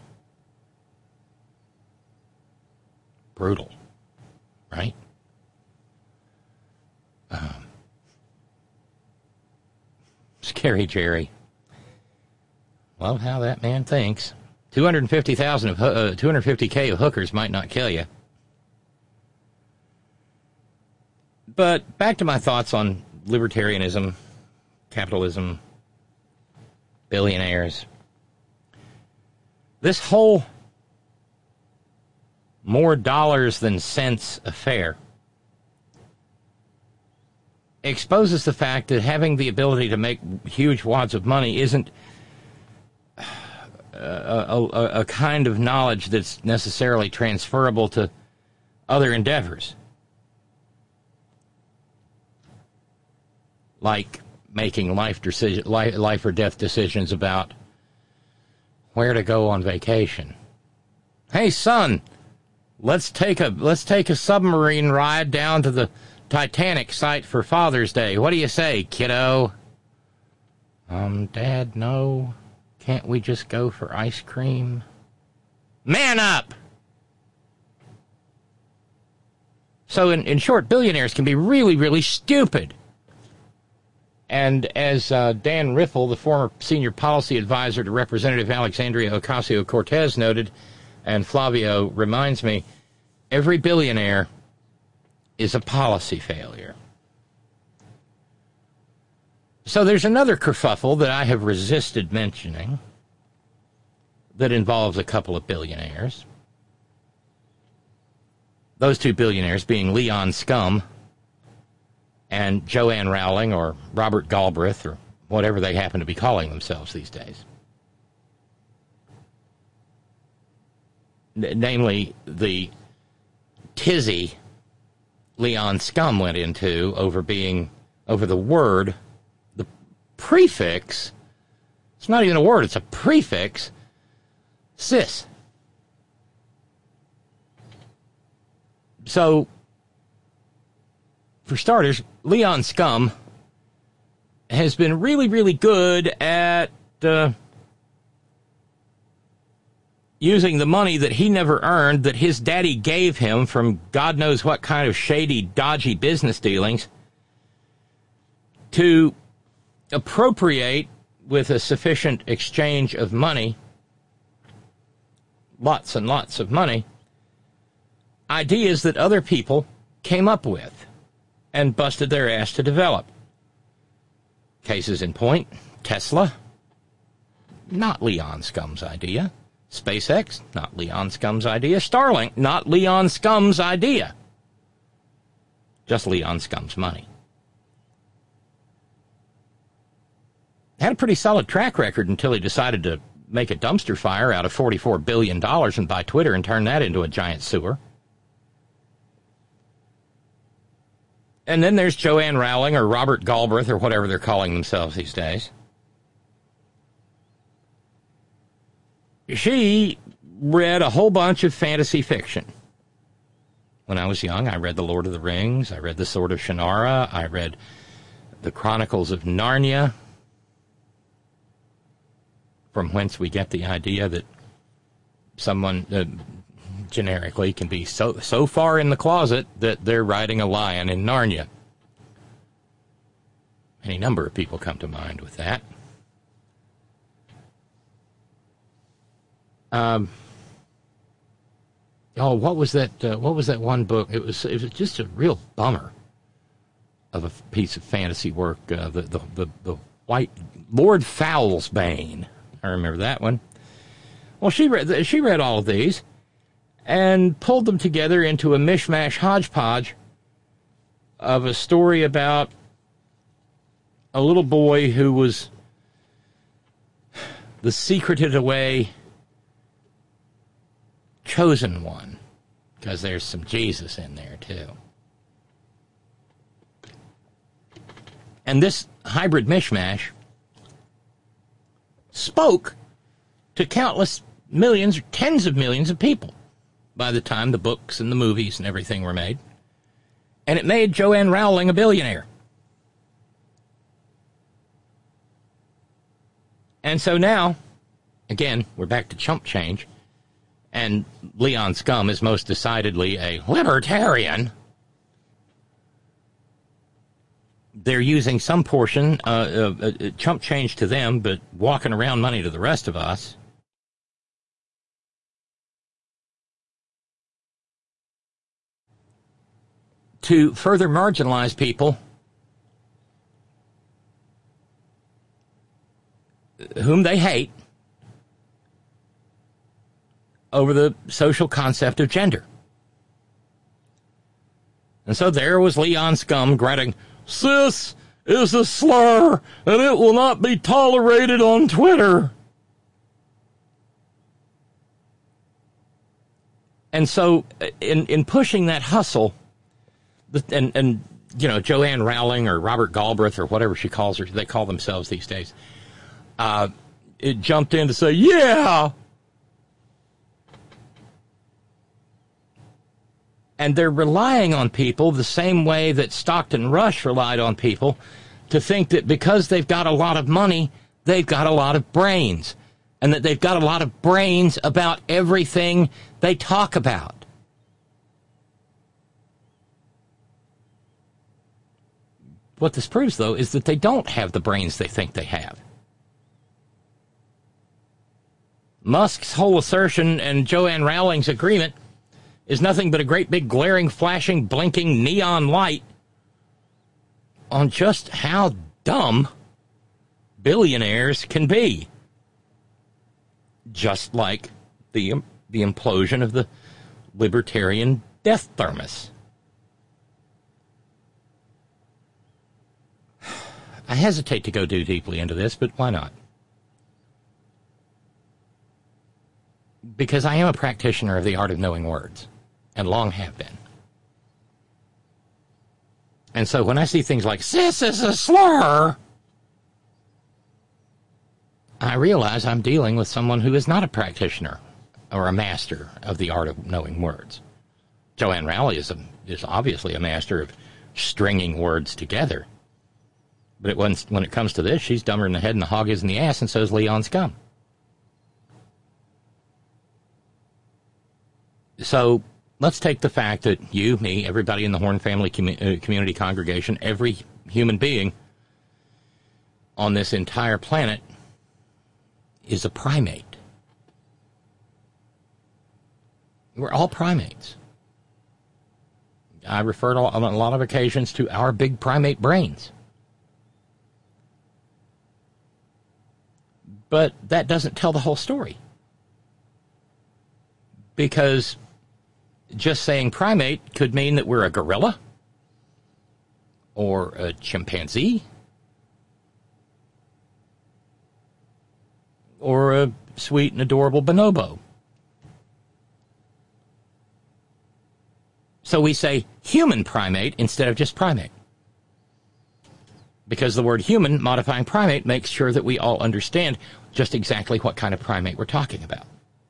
Brutal, right? Scary Jerry. Love how that man thinks. 250K of hookers might not kill you. But back to my thoughts on libertarianism, capitalism, billionaires. This whole more dollars than sense affair exposes the fact that having the ability to make huge wads of money isn't a kind of knowledge that's necessarily transferable to other endeavors, like making life or death decisions about where to go on vacation. Hey, son, let's take a submarine ride down to the Titanic site for Father's Day. What do you say, kiddo? Dad, no. Can't we just go for ice cream? Man up! So, in short, billionaires can be really, really stupid. And as Dan Riffle, the former senior policy advisor to Representative Alexandria Ocasio-Cortez, noted, and Flavio reminds me, every billionaire is a policy failure. So there's another kerfuffle that I have resisted mentioning that involves a couple of billionaires. Those two billionaires being Leon Scum and Joanne Rowling, or Robert Galbraith, or whatever they happen to be calling themselves these days. Namely, the tizzy Leon Scum went into over the word, the prefix, it's not even a word, it's a prefix, cis. So, for starters, Leon Scum has been really, really good at using the money that he never earned, that his daddy gave him from God knows what kind of shady, dodgy business dealings, to appropriate with a sufficient exchange of money, lots and lots of money, ideas that other people came up with and busted their ass to develop. Cases in point, Tesla, not Leon Scum's idea. SpaceX, not Leon Scum's idea. Starlink, not Leon Scum's idea. Just Leon Scum's money. Had a pretty solid track record until he decided to make a dumpster fire out of $44 billion and buy Twitter and turn that into a giant sewer. And then there's Joanne Rowling or Robert Galbraith or whatever they're calling themselves these days. She read a whole bunch of fantasy fiction. When I was young, I read The Lord of the Rings, I read The Sword of Shannara, I read The Chronicles of Narnia, from whence we get the idea that someone generically can be so far in the closet that they're riding a lion in Narnia. Any number of people come to mind with that. What was that? What was that one book? It was just a real bummer of a piece of fantasy work. The White Lord Foulsbane. I remember that one. Well, she read all of these and pulled them together into a mishmash hodgepodge of a story about a little boy who was the secreted away chosen one, because there's some Jesus in there too. And this hybrid mishmash spoke to countless millions or tens of millions of people by the time the books and the movies and everything were made. And it made Joanne Rowling a billionaire. And so now, again, we're back to chump change, and Leon Scum is most decidedly a libertarian. They're using some portion, chump change to them, but walking around money to the rest of us. To further marginalize people whom they hate over the social concept of gender. And so there was Leon Scum granting, "Cis is a slur, and it will not be tolerated on Twitter." And so in pushing that hustle, and you know, Joanne Rowling or Robert Galbraith or whatever she calls her, they call themselves these days, it jumped in to say, yeah. And they're relying on people the same way that Stockton Rush relied on people to think that because they've got a lot of money, they've got a lot of brains, and that they've got a lot of brains about everything they talk about. What this proves, though, is that they don't have the brains they think they have. Musk's whole assertion and Joanne Rowling's agreement is nothing but a great big glaring, flashing, blinking neon light on just how dumb billionaires can be. Just like the implosion of the libertarian death thermos. I hesitate to go too deeply into this, but why not? Because I am a practitioner of the art of knowing words, and long have been. And so when I see things like, "cis is a slur," I realize I'm dealing with someone who is not a practitioner or a master of the art of knowing words. Joanne Rowling is obviously a master of stringing words together. But when it comes to this, she's dumber in the head and the hog is in the ass, and so is Leon Scum. So let's take the fact that you, me, everybody in the Horn Family Community Congregation, every human being on this entire planet is a primate. We're all primates. I refer on a lot of occasions to our big primate brains. But that doesn't tell the whole story. Because just saying primate could mean that we're a gorilla or a chimpanzee or a sweet and adorable bonobo. So we say human primate instead of just primate. Because the word human modifying primate makes sure that we all understand just exactly what kind of primate we're talking about.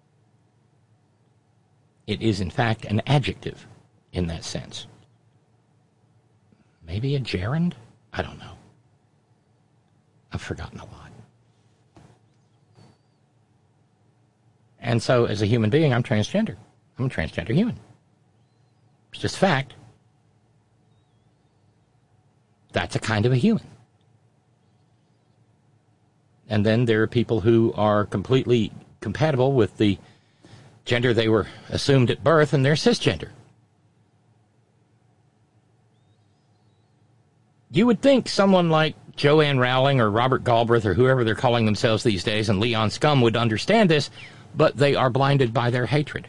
It is, in fact, an adjective in that sense. Maybe a gerund? I don't know. I've forgotten a lot. And so, as a human being, I'm transgender. I'm a transgender human. It's just fact. That's a kind of a human. And then there are people who are completely compatible with the gender they were assumed at birth, and they're cisgender. You would think someone like Joanne Rowling or Robert Galbraith or whoever they're calling themselves these days and Leon Scum would understand this, but they are blinded by their hatred.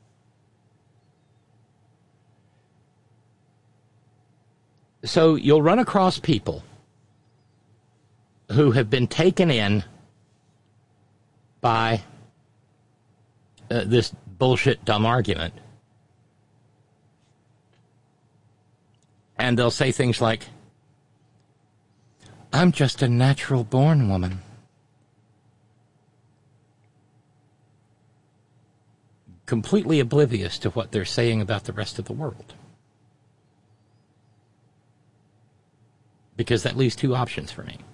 So you'll run across people who have been taken in by this bullshit, dumb argument. And they'll say things like, "I'm just a natural-born woman." completely oblivious to what they're saying about the rest of the world. Because that leaves two options for me.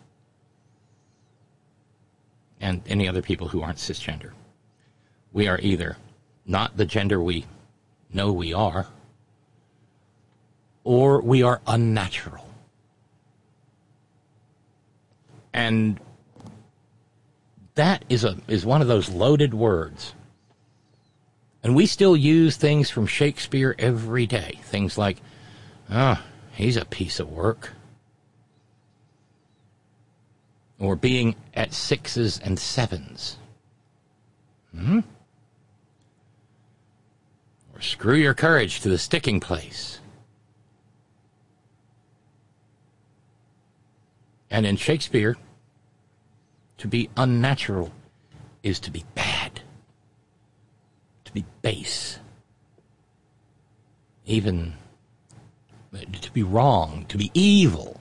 And any other people who aren't cisgender. We are either not the gender we know we are, or we are unnatural. And that is one of those loaded words. And we still use things from Shakespeare every day. Things like, oh, he's a piece of work. Or being at 6s and 7s. Or screw your courage to the sticking place. And in Shakespeare, to be unnatural is to be bad, to be base, even to be wrong, to be evil.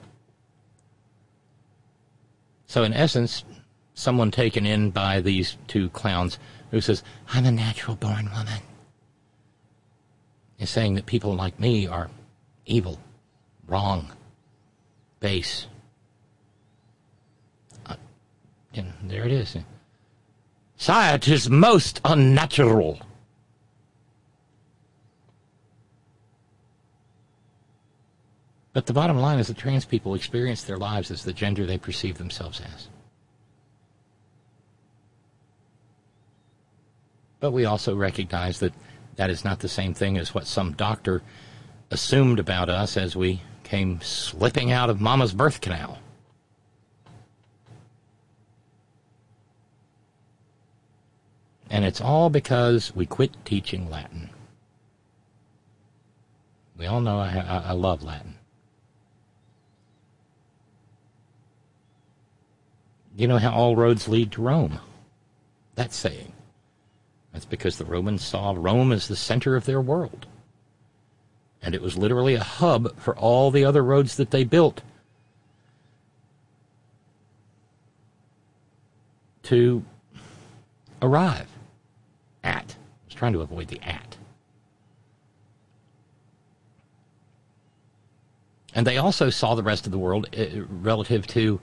So in essence, someone taken in by these two clowns who says, I'm a natural-born woman, is saying that people like me are evil, wrong, base. And there it is. Sire, 'tis most unnatural. But the bottom line is that trans people experience their lives as the gender they perceive themselves as. But we also recognize that that is not the same thing as what some doctor assumed about us as we came slipping out of Mama's birth canal. And it's all because we quit teaching Latin. We all know I love Latin. You know how all roads lead to Rome? That saying. That's because the Romans saw Rome as the center of their world. And it was literally a hub for all the other roads that they built to arrive at. I was trying to avoid the at. And they also saw the rest of the world relative to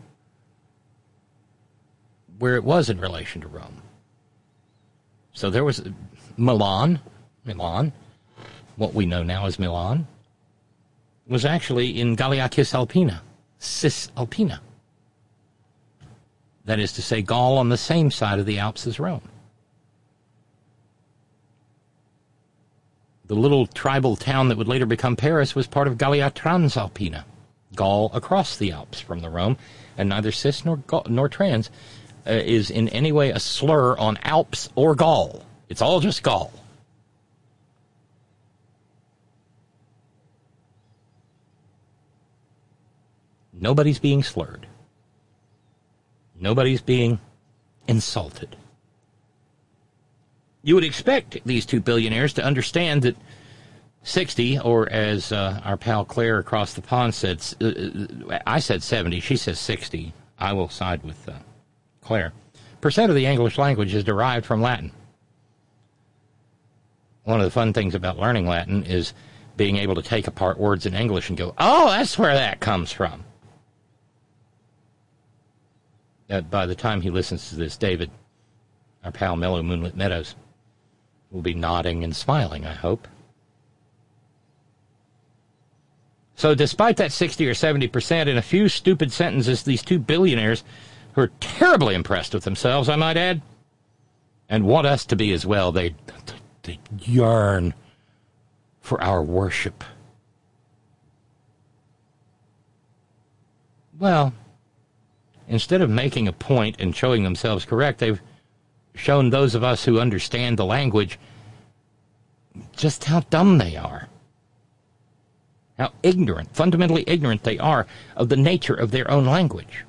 where it was in relation to Rome. So there was Milan, what we know now as Milan, was actually in Gallia Cisalpina, Cisalpina. That is to say, Gaul on the same side of the Alps as Rome. The little tribal town that would later become Paris was part of Gallia Transalpina, Gaul across the Alps from the Rome, and neither cis nor trans is in any way a slur on Alps or Gaul. It's all just Gaul. Nobody's being slurred. Nobody's being insulted. You would expect these two billionaires to understand that 60, or as our pal Claire across the pond said, I said 70, she says 60. I will side with Claire. Percent of the English language is derived from Latin. One of the fun things about learning Latin is being able to take apart words in English and go, oh, that's where that comes from. By the time he listens to this, David, our pal Mellow Moonlit Meadows, will be nodding and smiling, I hope. So despite that 60 or 70%, in a few stupid sentences, these two billionaires, who are terribly impressed with themselves, I might add, and want us to be as well, they yearn for our worship. Well, instead of making a point and showing themselves correct, they've shown those of us who understand the language just how dumb they are. How ignorant, fundamentally ignorant they are of the nature of their own language.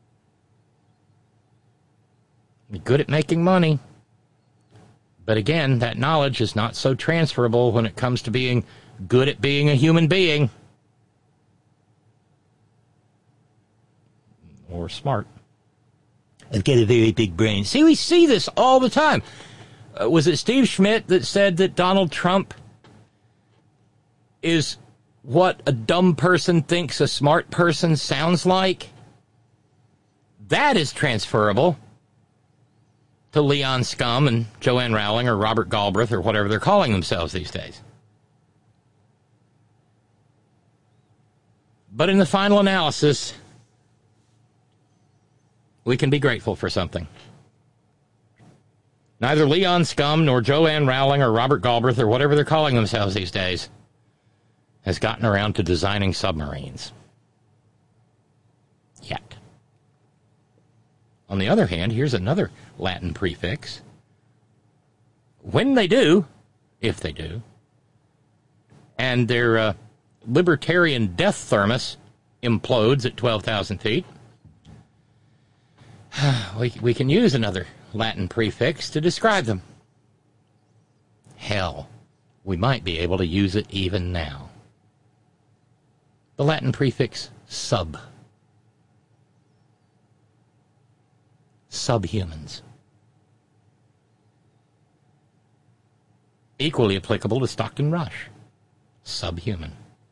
They're good at making money. But again, that knowledge is not so transferable when it comes to being good at being a human being. Or smart. I've got a very big brain. See, we see this all the time. was it Steve Schmidt that said that Donald Trump is what a dumb person thinks a smart person sounds like? That is transferable to Leon Scum and Joanne Rowling or Robert Galbraith or whatever they're calling themselves these days. But in the final analysis, we can be grateful for something. Neither Leon Scum nor Joanne Rowling or Robert Galbraith or whatever they're calling themselves these days has gotten around to designing submarines. Yet. On the other hand, here's another Latin prefix. When they do, if they do, and their libertarian death thermos implodes at 12,000 feet, we can use another Latin prefix to describe them. Hell, we might be able to use it even now. The Latin prefix sub. Subhumans. Equally applicable to Stockton Rush. Subhuman.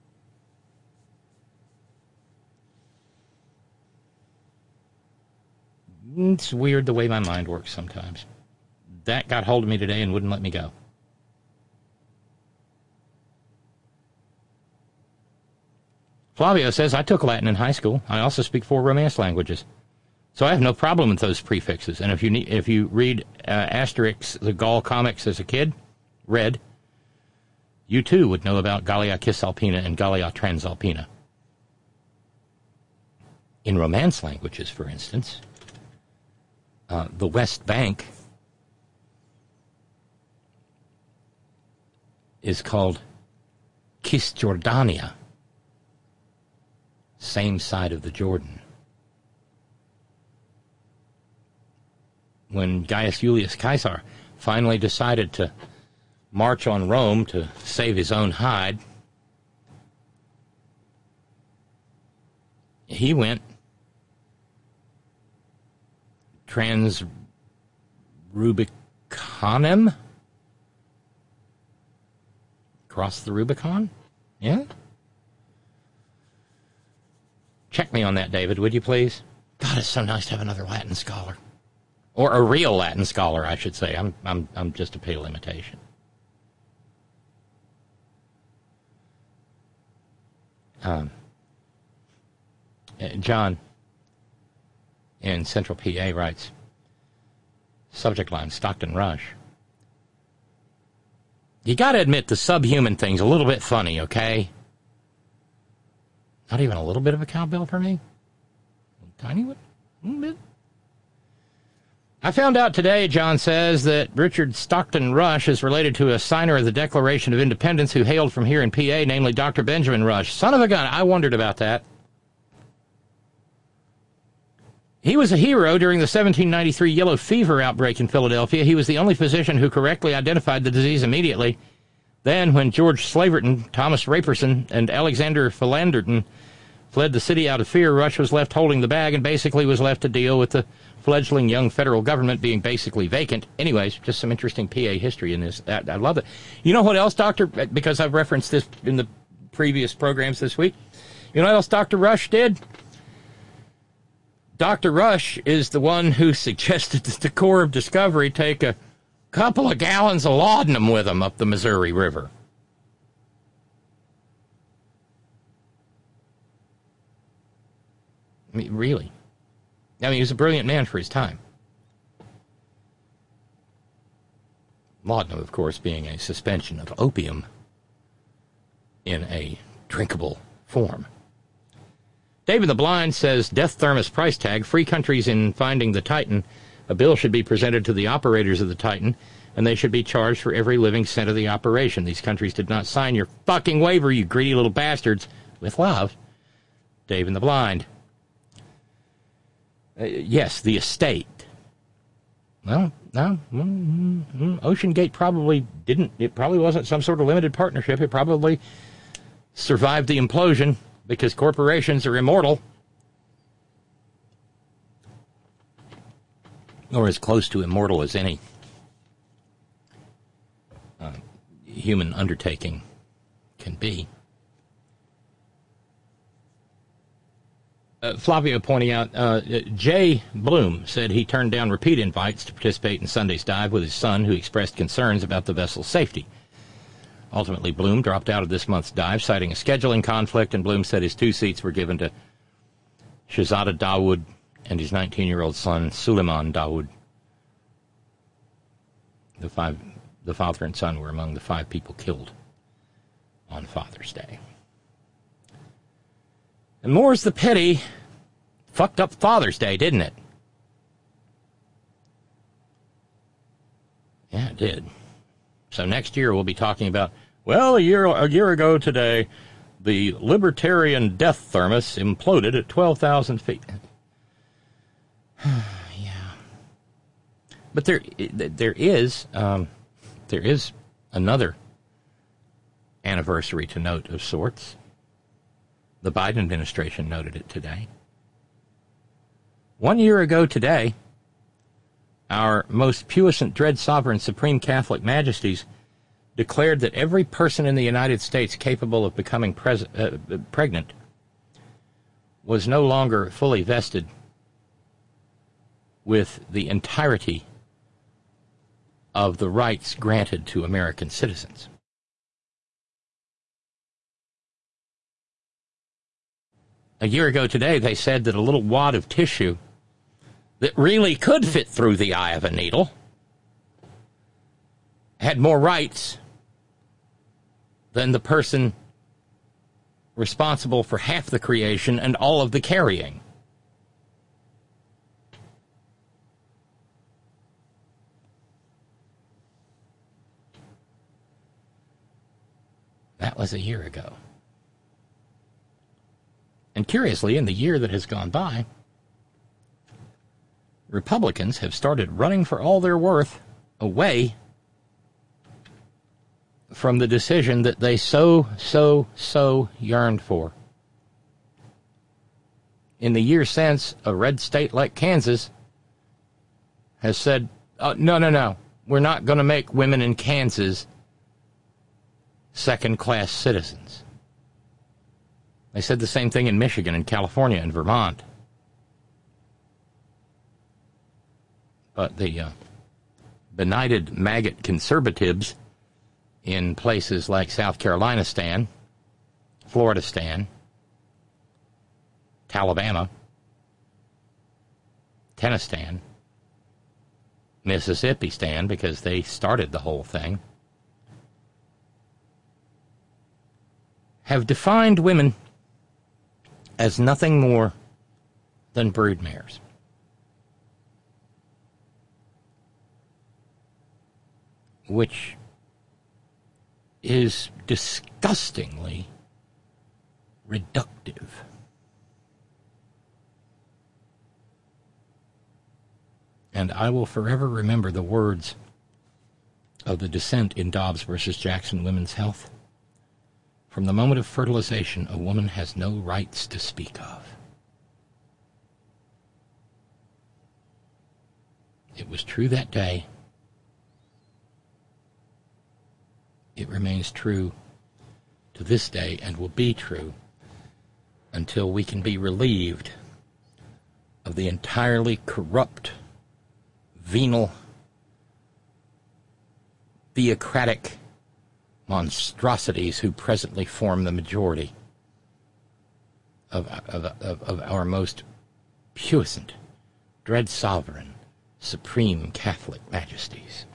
It's weird the way my mind works sometimes. That got hold of me today and wouldn't let me go. Flavio says, I took Latin in high school. I also speak 4 Romance languages. So I have no problem with those prefixes. And if you read Asterix, the Gaul comics as a kid, you too would know about Gallia Cisalpina and Gallia Transalpina. In Romance languages, for instance, the West Bank is called Cisjordania, same side of the Jordan. When Gaius Julius Caesar finally decided to march on Rome to save his own hide, he went Trans-Rubicanem? Across the Rubicon? Yeah? Check me on that, David, would you please? God, it's so nice to have another Latin scholar. Or a real Latin scholar, I should say. I'm just a pale imitation. John in Central PA writes, subject line, Stockton Rush. You got to admit the subhuman thing's a little bit funny, okay? Not even a little bit of a cowbell for me? A tiny one? A little bit? I found out today, John says, that Richard Stockton Rush is related to a signer of the Declaration of Independence who hailed from here in PA, namely Dr. Benjamin Rush. Son of a gun, I wondered about that. He was a hero during the 1793 yellow fever outbreak in Philadelphia. He was the only physician who correctly identified the disease immediately. Then, when George Slaverton, Thomas Raperson, and Alexander Philanderton fled the city out of fear, Rush was left holding the bag and basically was left to deal with the fledgling young federal government being basically vacant. Anyways, just some interesting PA history in this. I love it. You know what else, Doctor, because I've referenced this in the previous programs this week, you know what else Dr. Rush did? Dr. Rush is the one who suggested that the Corps of Discovery take a couple of gallons of laudanum with them up the Missouri River. I mean, really. I mean, he was a brilliant man for his time. Laudanum, of course, being a suspension of opium in a drinkable form. David the Blind says, death thermos price tag, free countries in finding the Titan. A bill should be presented to the operators of the Titan, and they should be charged for every living cent of the operation. These countries did not sign your fucking waiver, you greedy little bastards. With love, David the Blind. Yes, the estate. Well, no, Ocean Gate probably didn't. It probably wasn't some sort of limited partnership. It probably survived the implosion because corporations are immortal. Or as close to immortal as any. human undertaking can be. Flavio pointing out, Jay Bloom said he turned down repeat invites to participate in Sunday's dive with his son, who expressed concerns about the vessel's safety. Ultimately, Bloom dropped out of this month's dive, citing a scheduling conflict, and Bloom said his 2 seats were given to Shahzada Dawood and his 19-year-old son, Suleiman Dawood. The father and son were among the 5 people killed on Father's Day. And more's the pity, fucked up Father's Day, didn't it? Yeah, it did. So next year we'll be talking about, well, a year ago today, the Libertarian death thermos imploded at 12,000 feet. Yeah. But there is another anniversary to note of sorts. The Biden administration noted it today. 1 year ago today, our most puissant, dread sovereign, supreme Catholic majesties declared that every person in the United States capable of becoming pregnant was no longer fully vested with the entirety of the rights granted to American citizens. A year ago today, they said that a little wad of tissue that really could fit through the eye of a needle had more rights than the person responsible for half the creation and all of the carrying. That was a year ago. And curiously, in the year that has gone by, Republicans have started running for all they're worth away from the decision that they so yearned for. In the year since, a red state like Kansas has said, no, we're not going to make women in Kansas second-class citizens. They said the same thing in Michigan and California and Vermont. But the benighted maggot conservatives in places like South Carolina stan, Florida stan, Alabama, Tennessee stan, Mississippi stan, because they started the whole thing, have defined women as nothing more than broodmares. Which is disgustingly reductive. And I will forever remember the words of the dissent in Dobbs versus Jackson Women's Health. From the moment of fertilization, a woman has no rights to speak of. It was true that day. It remains true to this day and will be true until we can be relieved of the entirely corrupt, venal, theocratic monstrosities who presently form the majority of our most puissant, dread sovereign, supreme Catholic majesties.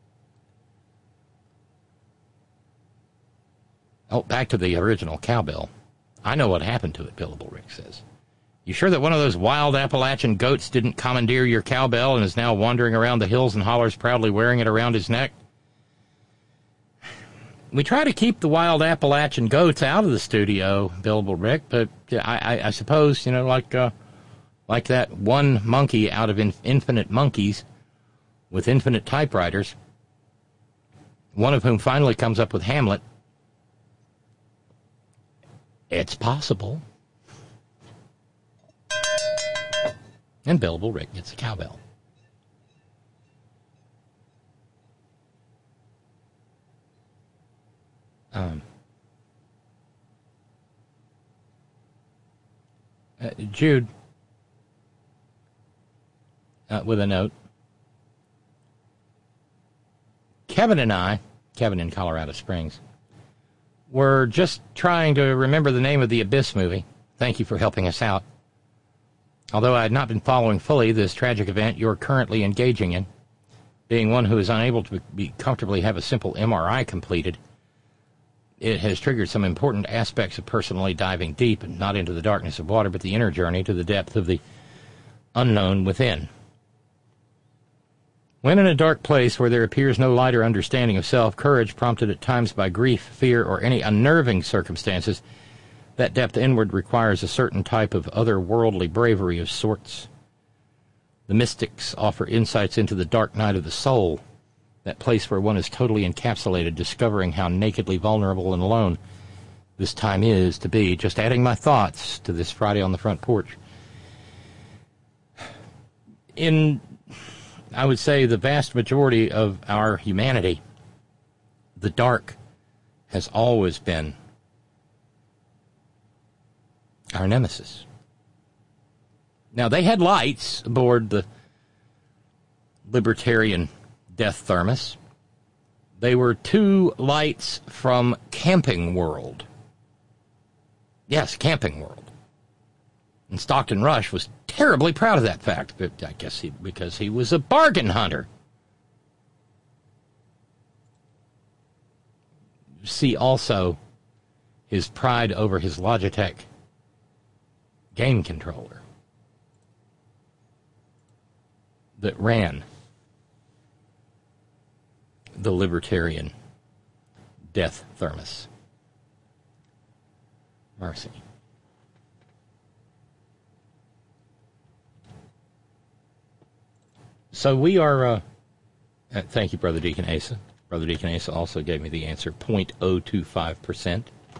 Oh, back to the original cowbell. I know what happened to it, Billable Rick says. You sure that one of those wild Appalachian goats didn't commandeer your cowbell and is now wandering around the hills and hollers proudly wearing it around his neck? We try to keep the wild Appalachian goats out of the studio, Billable Rick, but I suppose, like that one monkey out of infinite monkeys with infinite typewriters, one of whom finally comes up with Hamlet. It's possible. And Billable Rick gets a cowbell. Jude, with a note. Kevin and I, Kevin in Colorado Springs, were just trying to remember the name of the Abyss movie. Thank you for helping us out. Although I had not been following fully this tragic event you're currently engaging in, being one who is unable to comfortably have a simple MRI completed, it has triggered some important aspects of personally diving deep, and not into the darkness of water, but the inner journey to the depth of the unknown within. When in a dark place where there appears no light or understanding of self, courage prompted at times by grief, fear, or any unnerving circumstances, that depth inward requires a certain type of otherworldly bravery of sorts. The mystics offer insights into the dark night of the soul, that place where one is totally encapsulated, discovering how nakedly vulnerable and alone this time is to be. Just adding my thoughts to this Friday on the Front Porch. In, I would say, the vast majority of our humanity, the dark has always been our nemesis. Now, they had lights aboard the Libertarian Death Thermos. They were 2 lights from Camping World. Yes, Camping World. And Stockton Rush was terribly proud of that fact, but I guess because he was a bargain hunter. See also his pride over his Logitech game controller that ran the Libertarian Death Thermos. Mercy. So we are, thank you, Brother Deacon Asa. Brother Deacon Asa also gave me the answer, 0.025%.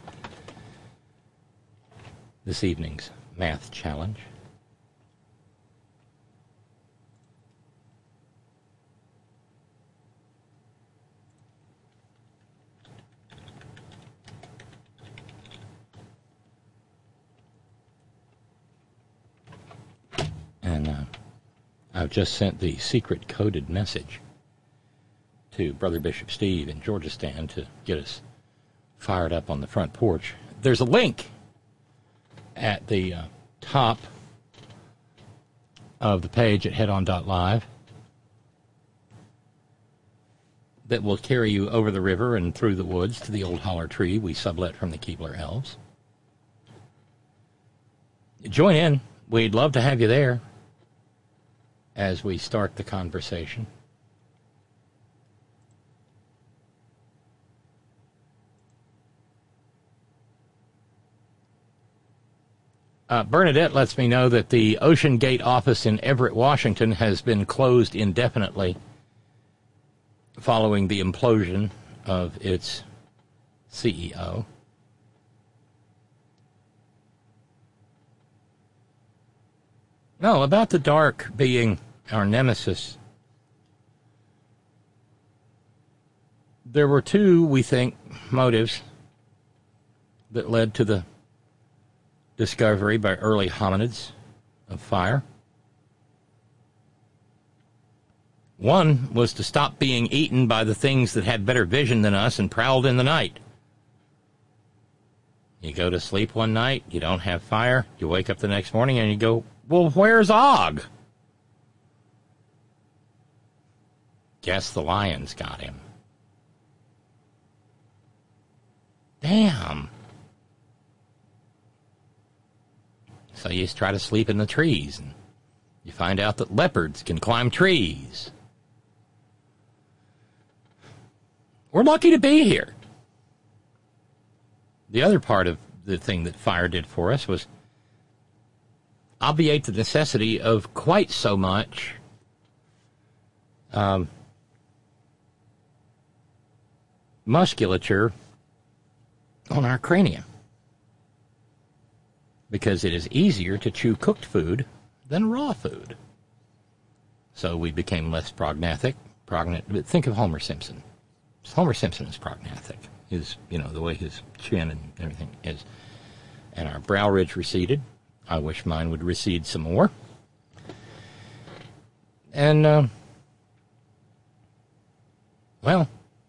This evening's math challenge. And I've just sent the secret coded message to Brother Bishop Steve in Georgistan to get us fired up on the front porch. There's a link at the top of the page at headon.live that will carry you over the river and through the woods to the old holler tree we sublet from the Keebler Elves. Join in. We'd love to have you there as we start the conversation. Bernadette lets me know that the Ocean Gate office in Everett, Washington has been closed indefinitely following the implosion of its CEO. No, about the dark being our nemesis. There were 2, we think, motives that led to the discovery by early hominids of fire. One was to stop being eaten by the things that had better vision than us and prowled in the night. You go to sleep one night, you don't have fire, you wake up the next morning and you go, well, where's Og? Guess the lions got him. Damn. So you try to sleep in the trees, and you find out that leopards can climb trees. We're lucky to be here. The other part of the thing that fire did for us was obviate the necessity of quite so much musculature on our cranium, because it is easier to chew cooked food than raw food. So we became less prognathic. Think of Homer Simpson. Homer Simpson is prognathic. the way his chin and everything is. And our brow ridge receded. I wish mine would recede some more. And, well,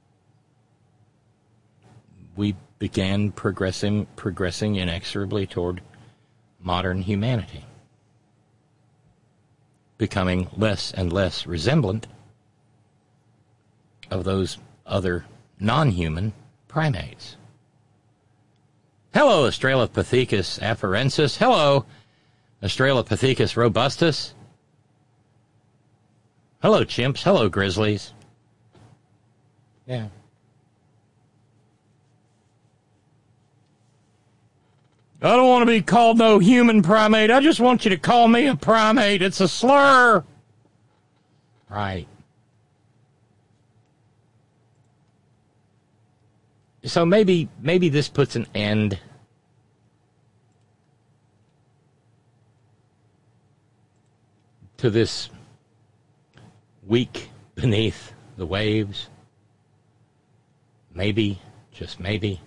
we began progressing inexorably toward modern humanity, becoming less and less resemblant of those other non-human primates. Hello, Australopithecus afarensis. Hello, Australopithecus robustus. Hello, chimps. Hello, grizzlies. Yeah. I don't want to be called no human primate. I just want you to call me a primate. It's a slur. Right. So maybe this puts an end to this week beneath the waves. Maybe, just maybe.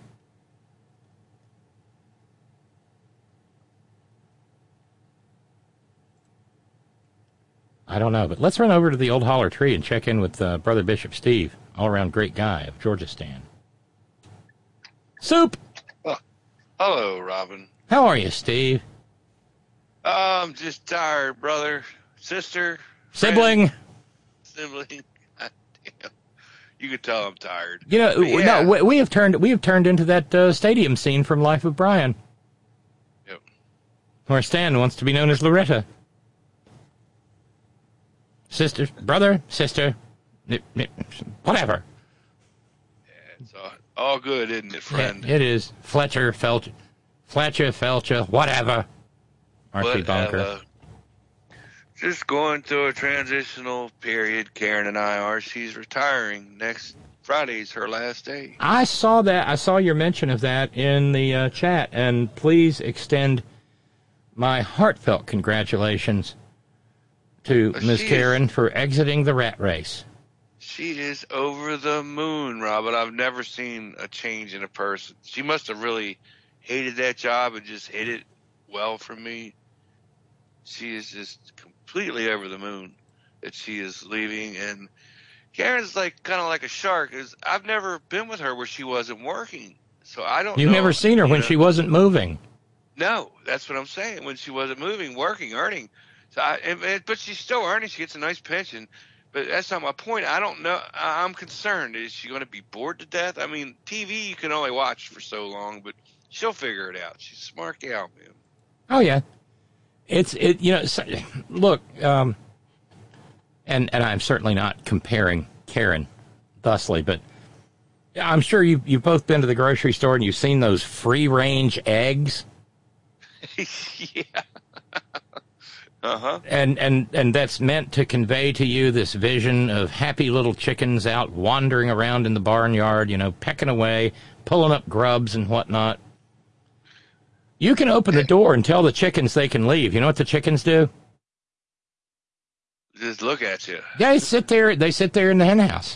I don't know, but let's run over to the old holler tree and check in with Brother Bishop Steve, all-around great guy of Georgistan. Soup! Hello, Robin. How are you, Steve? I'm just tired, brother, sister, Sibling. friend, sibling. God damn. You can tell I'm tired. You know, yeah. no, we have turned into that stadium scene from Life of Brian. Yep. Where Stan wants to be known as Loretta. Sister, brother, sister, whatever. Yeah, it's all good, isn't it, friend? Yeah, it is. Fletcher, Felcher, whatever. Archie Bunker. Just going through a transitional period, Karen and I are. She's retiring. Next Friday's her last day. I saw that. I saw your mention of that in the chat, and please extend my heartfelt congratulations to Ms. Karen for exiting the rat race. She is over the moon, Robin. I've never seen a change in a person. She must have really hated that job and just hit it well for me. She is just completely over the moon that she is leaving. And Karen's like kind of like a shark. I've never been with her where she wasn't working. So I don't know. You've never seen her when she wasn't moving. No, that's what I'm saying. When she wasn't moving, working, earning. So but she's still earning. She gets a nice pension. But that's not my point. I don't know. I'm concerned. Is she going to be bored to death? I mean, TV you can only watch for so long, but she'll figure it out. She's a smart gal, man. Oh yeah, look, and I'm certainly not comparing Karen thusly, but I'm sure you've both been to the grocery store and you've seen those free range eggs. Yeah. Uh-huh. And that's meant to convey to you this vision of happy little chickens out wandering around in the barnyard, pecking away, pulling up grubs and whatnot. You can open the door and tell the chickens they can leave. You know what the chickens do? Just look at you. Yeah, they sit there in the hen house.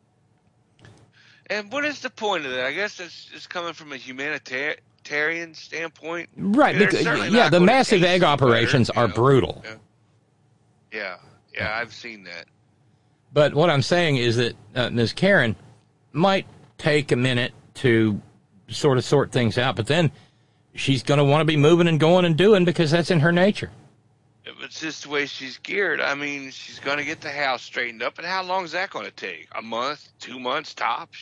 And what is the point of that? I guess it's coming from a humanitarian standpoint. Right. The massive egg operations are brutal. Yeah, I've seen that. But what I'm saying is that Ms. Karen might take a minute to sort of sort things out, but then she's going to want to be moving and going and doing because that's in her nature. It's just the way she's geared. I mean, she's going to get the house straightened up, and how long is that going to take? A month, 2 months tops?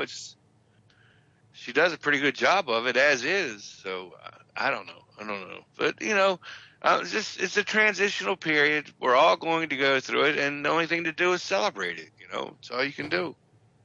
She does a pretty good job of it as is. So I don't know. But it's a transitional period. We're all going to go through it, and the only thing to do is celebrate it. It's all you can do.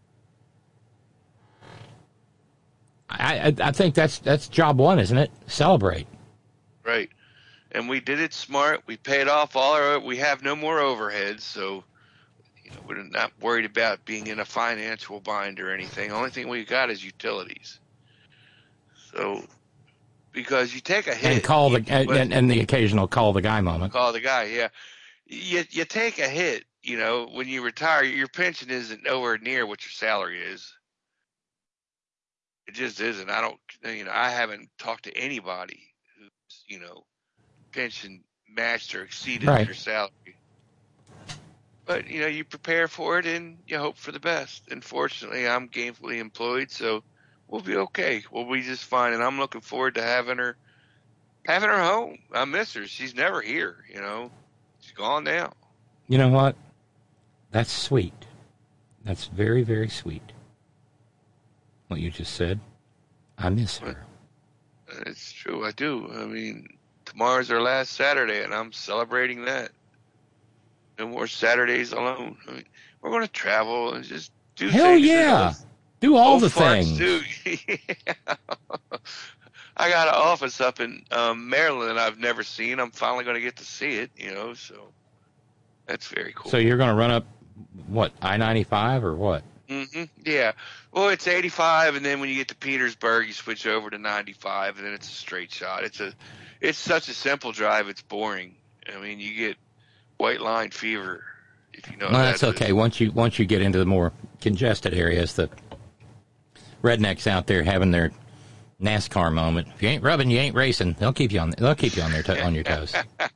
I think that's job one, isn't it? Celebrate. Right. And we did it smart. We paid off we have no more overheads, so we're not worried about being in a financial bind or anything. The only thing we got is utilities. So, because you take a hit. And call and the occasional call the guy moment. Call the guy, yeah. You take a hit, when you retire, your pension isn't nowhere near what your salary is. It just isn't. I haven't talked to anybody who's, pension matched or exceeded Right. their salary. But, you prepare for it and you hope for the best. And fortunately, I'm gainfully employed, so we'll be okay. We'll be just fine. And I'm looking forward to having her home. I miss her. She's never here, She's gone now. You know what? That's sweet. That's very, very sweet. What you just said. I miss her. It's true. I do. I mean, tomorrow's our last Saturday, and I'm celebrating that. No more Saturdays alone. I mean, we're going to travel and just do Hell things. yeah. Do all Old the farts things. do. Yeah. I got an office up in Maryland that I've never seen. I'm finally going to get to see it, so that's very cool. So you're going to run up, what, I-95 or what? Mm-hmm. Yeah. Well, it's 85, and then when you get to Petersburg, you switch over to 95, and then it's a straight shot. It's such a simple drive. It's boring. I mean, you get white line fever, if you know. Well, that's okay. Once you get into the more congested areas, the rednecks out there having their NASCAR moment. If you ain't rubbing, you ain't racing. They'll keep you on their on your toes.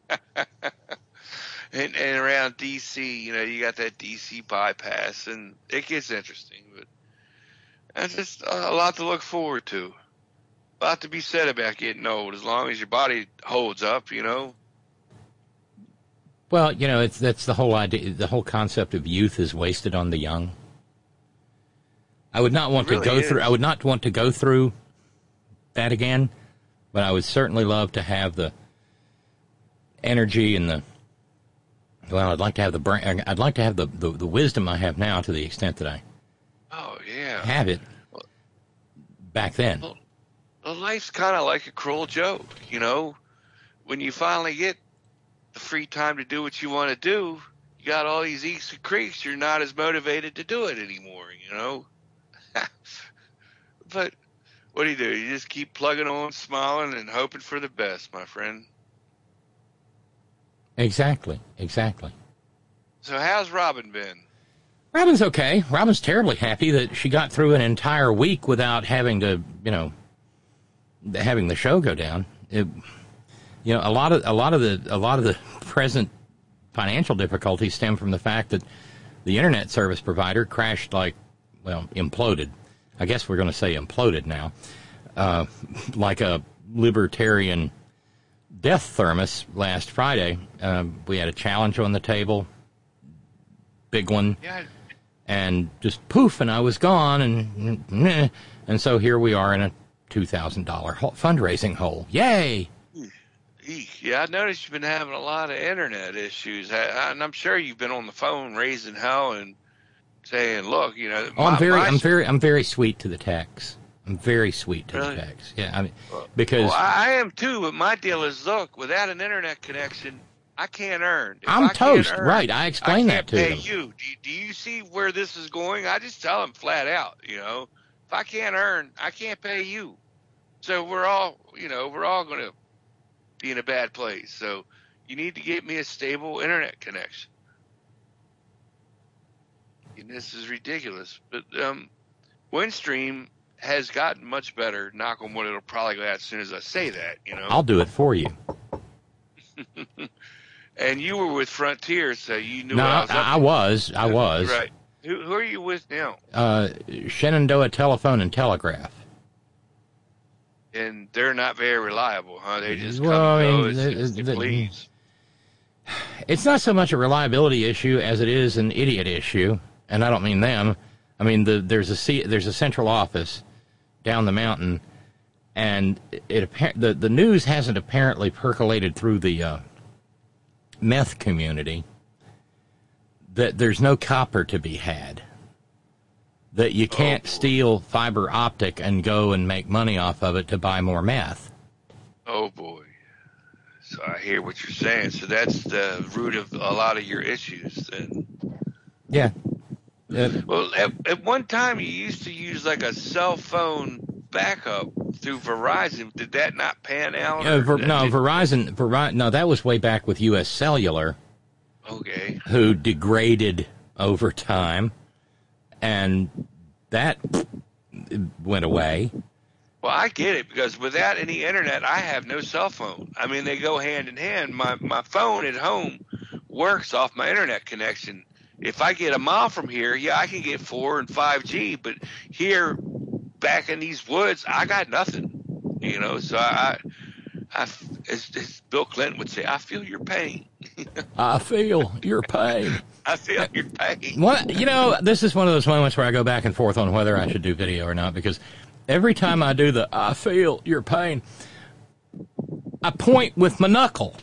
And around D.C., you got that D.C. bypass, and it gets interesting. But that's just a lot to look forward to. A lot to be said about getting old, as long as your body holds up, Well, that's the whole idea. The whole concept of youth is wasted on the young. I would not want to go through. I would not want to go through that again, but I would certainly love to have the energy and the. Well, I'd like to have the brain. I'd like to have the wisdom I have now to the extent that I. Oh yeah. Have it. Back then. Well, life's kind of like a cruel joke, When you finally get the free time to do what you want to do, you got all these eeks and creeks, you're not as motivated to do it anymore, But what do? You just keep plugging on, smiling, and hoping for the best, my friend. Exactly. So how's Robin been? Robin's okay. Robin's terribly happy that she got through an entire week without having to, having the show go down. A lot of the present financial difficulties stem from the fact that the internet service provider crashed imploded. I guess we're going to say imploded now, like a libertarian death thermos last Friday. We had a challenge on the table, big one, and just poof, and I was gone, and so here we are in a $2,000 fundraising hole. Yay! Yeah, I noticed you've been having a lot of internet issues, and I'm sure you've been on the phone raising hell and saying, "Look, I'm very sweet to the techs. I'm very sweet to the techs. Yeah, because I am too. But my deal is, look, without an internet connection, I can't earn. I'm toast. Right? I explained that to them. I can't pay you. Do you see where this is going? I just tell them flat out. If I can't earn, I can't pay you. So we're all going to be in a bad place. So you need to get me a stable internet connection. And this is ridiculous. But Windstream has gotten much better. Knock on wood, it'll probably go out as soon as I say that, I'll do it for you. And you were with Frontier, so you knew No, I was. I was. Right. Who are you with now? Shenandoah Telephone and Telegraph. And they're not very reliable, huh? They just come and go as they please. It's not so much a reliability issue as it is an idiot issue, and I don't mean them. I mean there's a central office down the mountain, and the news hasn't apparently percolated through the meth community that there's no copper to be had. That you can't steal fiber optic and go and make money off of it to buy more meth. Oh, boy. So I hear what you're saying. So that's the root of a lot of your issues then. Yeah. Well, at one time you used to use like a cell phone backup through Verizon. Did that not pan out? Verizon. No, that was way back with U.S. Cellular. Okay. Who degraded over time. And that, went away. Well, I get it, because without any internet, I have no cell phone. I mean, they go hand in hand. My phone at home works off my internet connection. If I get a mile from here, yeah, I can get 4 and 5G, but here, back in these woods, I got nothing. You know, so as Bill Clinton would say, I feel your pain. I feel your pain. I feel your pain. Well, you know, this is one of those moments where I go back and forth on whether I should do video or not, because every time I do the I feel your pain, I point with my knuckle.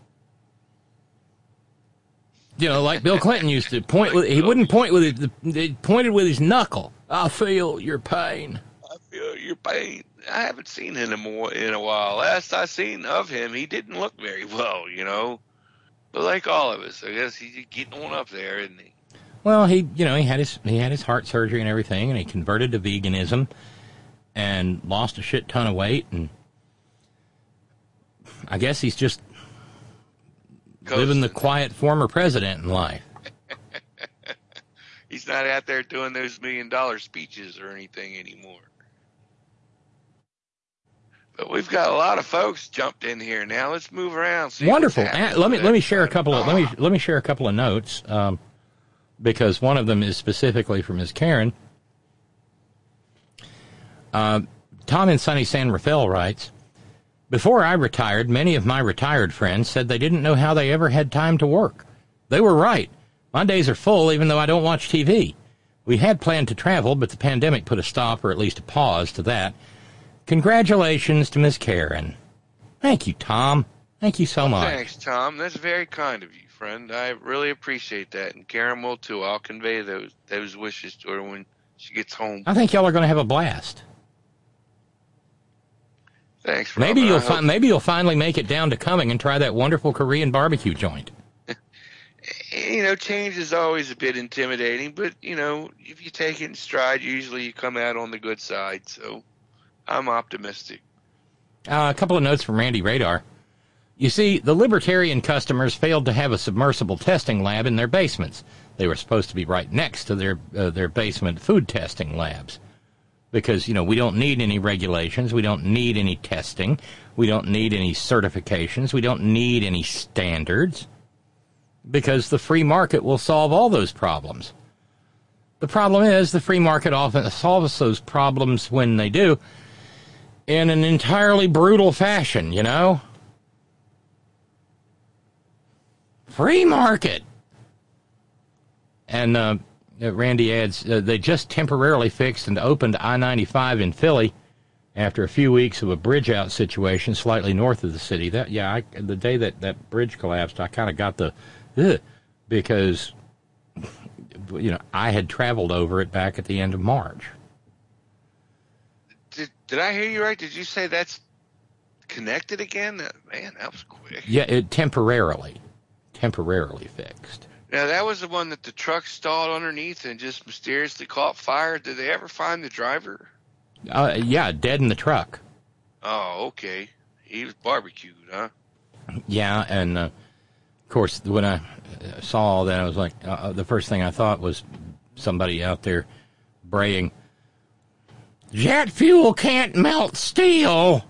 You know, like Bill Clinton used to point with, he wouldn't point with his, he pointed with his knuckle. I feel your pain. I feel your pain. I haven't seen him in a while. Last I seen of him, he didn't look very well, you know. But like all of us, I guess he's getting on up there, isn't he? Well, he had his heart surgery and everything, and he converted to veganism and lost a shit ton of weight, and I guess he's just living the quiet former president in life. He's not out there doing those $1 million speeches or anything anymore. But we've got a lot of folks jumped in here now. Let's move around. See Wonderful. Let me share a couple of let me share a couple of notes, because one of them is specifically from Ms. Karen. Tom in sunny San Rafael writes, before I retired, many of my retired friends said they didn't know how they ever had time to work. They were right. My days are full even though I don't watch TV. We had planned to travel, but the pandemic put a stop, or at least a pause, to that. Congratulations to Ms. Karen. Thank you, Tom. Thank you so much. Thanks, Tom. That's very kind of you, friend. I really appreciate that. And Karen will, too. I'll convey those wishes to her when she gets home. I think y'all are going to have a blast. Thanks, Robert. Maybe you'll finally make it down to Cumming and try that wonderful Korean barbecue joint. You know, change is always a bit intimidating, but, you know, if you take it in stride, usually you come out on the good side. So I'm optimistic. A couple of notes from Randy Radar. You see, the Libertarian customers failed to have a submersible testing lab in their basements. They were supposed to be right next to their basement food testing labs. Because, you know, we don't need any regulations. We don't need any testing. We don't need any certifications. We don't need any standards. Because the free market will solve all those problems. The problem is the free market often solves those problems when they do in an entirely brutal fashion, you know? Free market. And Randy adds, they just temporarily fixed and opened I-95 in Philly after a few weeks of a bridge-out situation slightly north of the city. The day that bridge collapsed, I kind of got the... because, you know, I had traveled over it back at the end of March. Did I hear you right? Did you say that's connected again? Man, that was quick. Yeah, it temporarily fixed. Now, that was the one that the truck stalled underneath and just mysteriously caught fire. Did they ever find the driver? Yeah, dead in the truck. Oh, okay. He was barbecued, huh? Yeah, and... of course, when I saw all that, I was like, the first thing I thought was somebody out there braying, jet fuel can't melt steel.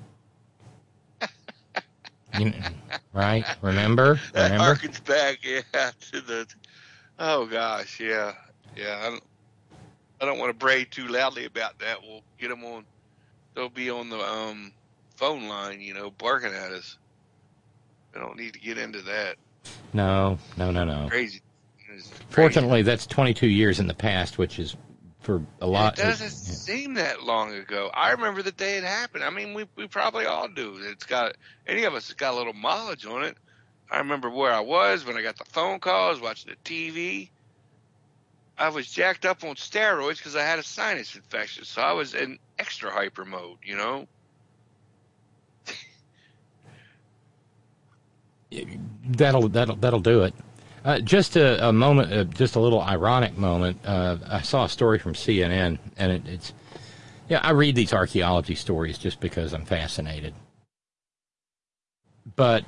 Right? Remember? That harkens back, to the, oh gosh, yeah. I don't want to bray too loudly about that. We'll get them on, they'll be on the phone line, you know, barking at us. I don't need to get into that. No. Crazy. Fortunately, that's 22 years in the past, which is for a lot. It doesn't seem that long ago. I remember the day it happened. I mean, we probably all do. Any of us has got a little mileage on it. I remember where I was when I got the phone call. I was watching the TV. I was jacked up on steroids because I had a sinus infection, so I was in extra hyper mode, you know. That'll do it. Just a moment, just a little ironic moment. I saw a story from CNN, and it's I read these archaeology stories just because I'm fascinated. But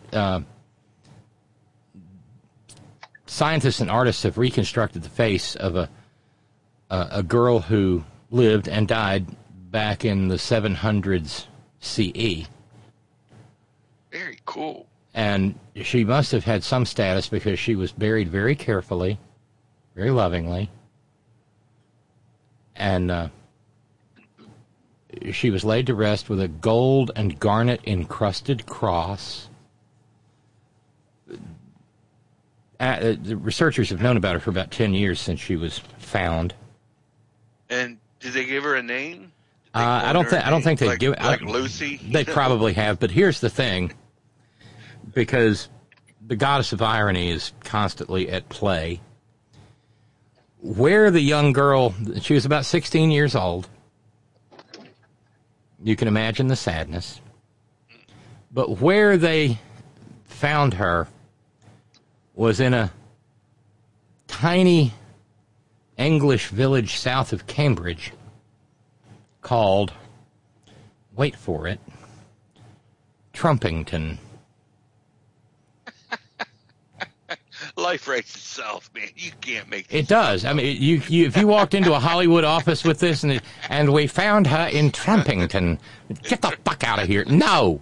scientists and artists have reconstructed the face of a girl who lived and died back in the 700s CE. Very cool. And she must have had some status because she was buried very carefully, very lovingly. And she was laid to rest with a gold and garnet encrusted cross. The researchers have known about her for about 10 years since she was found. And did they give her a name? I don't think they give like Lucy. They probably have, but here's the thing, because the goddess of irony is constantly at play. Where the young girl, she was about 16 years old. You can imagine the sadness. But where they found her was in a tiny English village south of Cambridge called, wait for it, Trumpington. Life writes itself, man. You can't make It does. I mean, you if you walked into a Hollywood office with this and we found her in Trumpington, get the fuck out of here. No.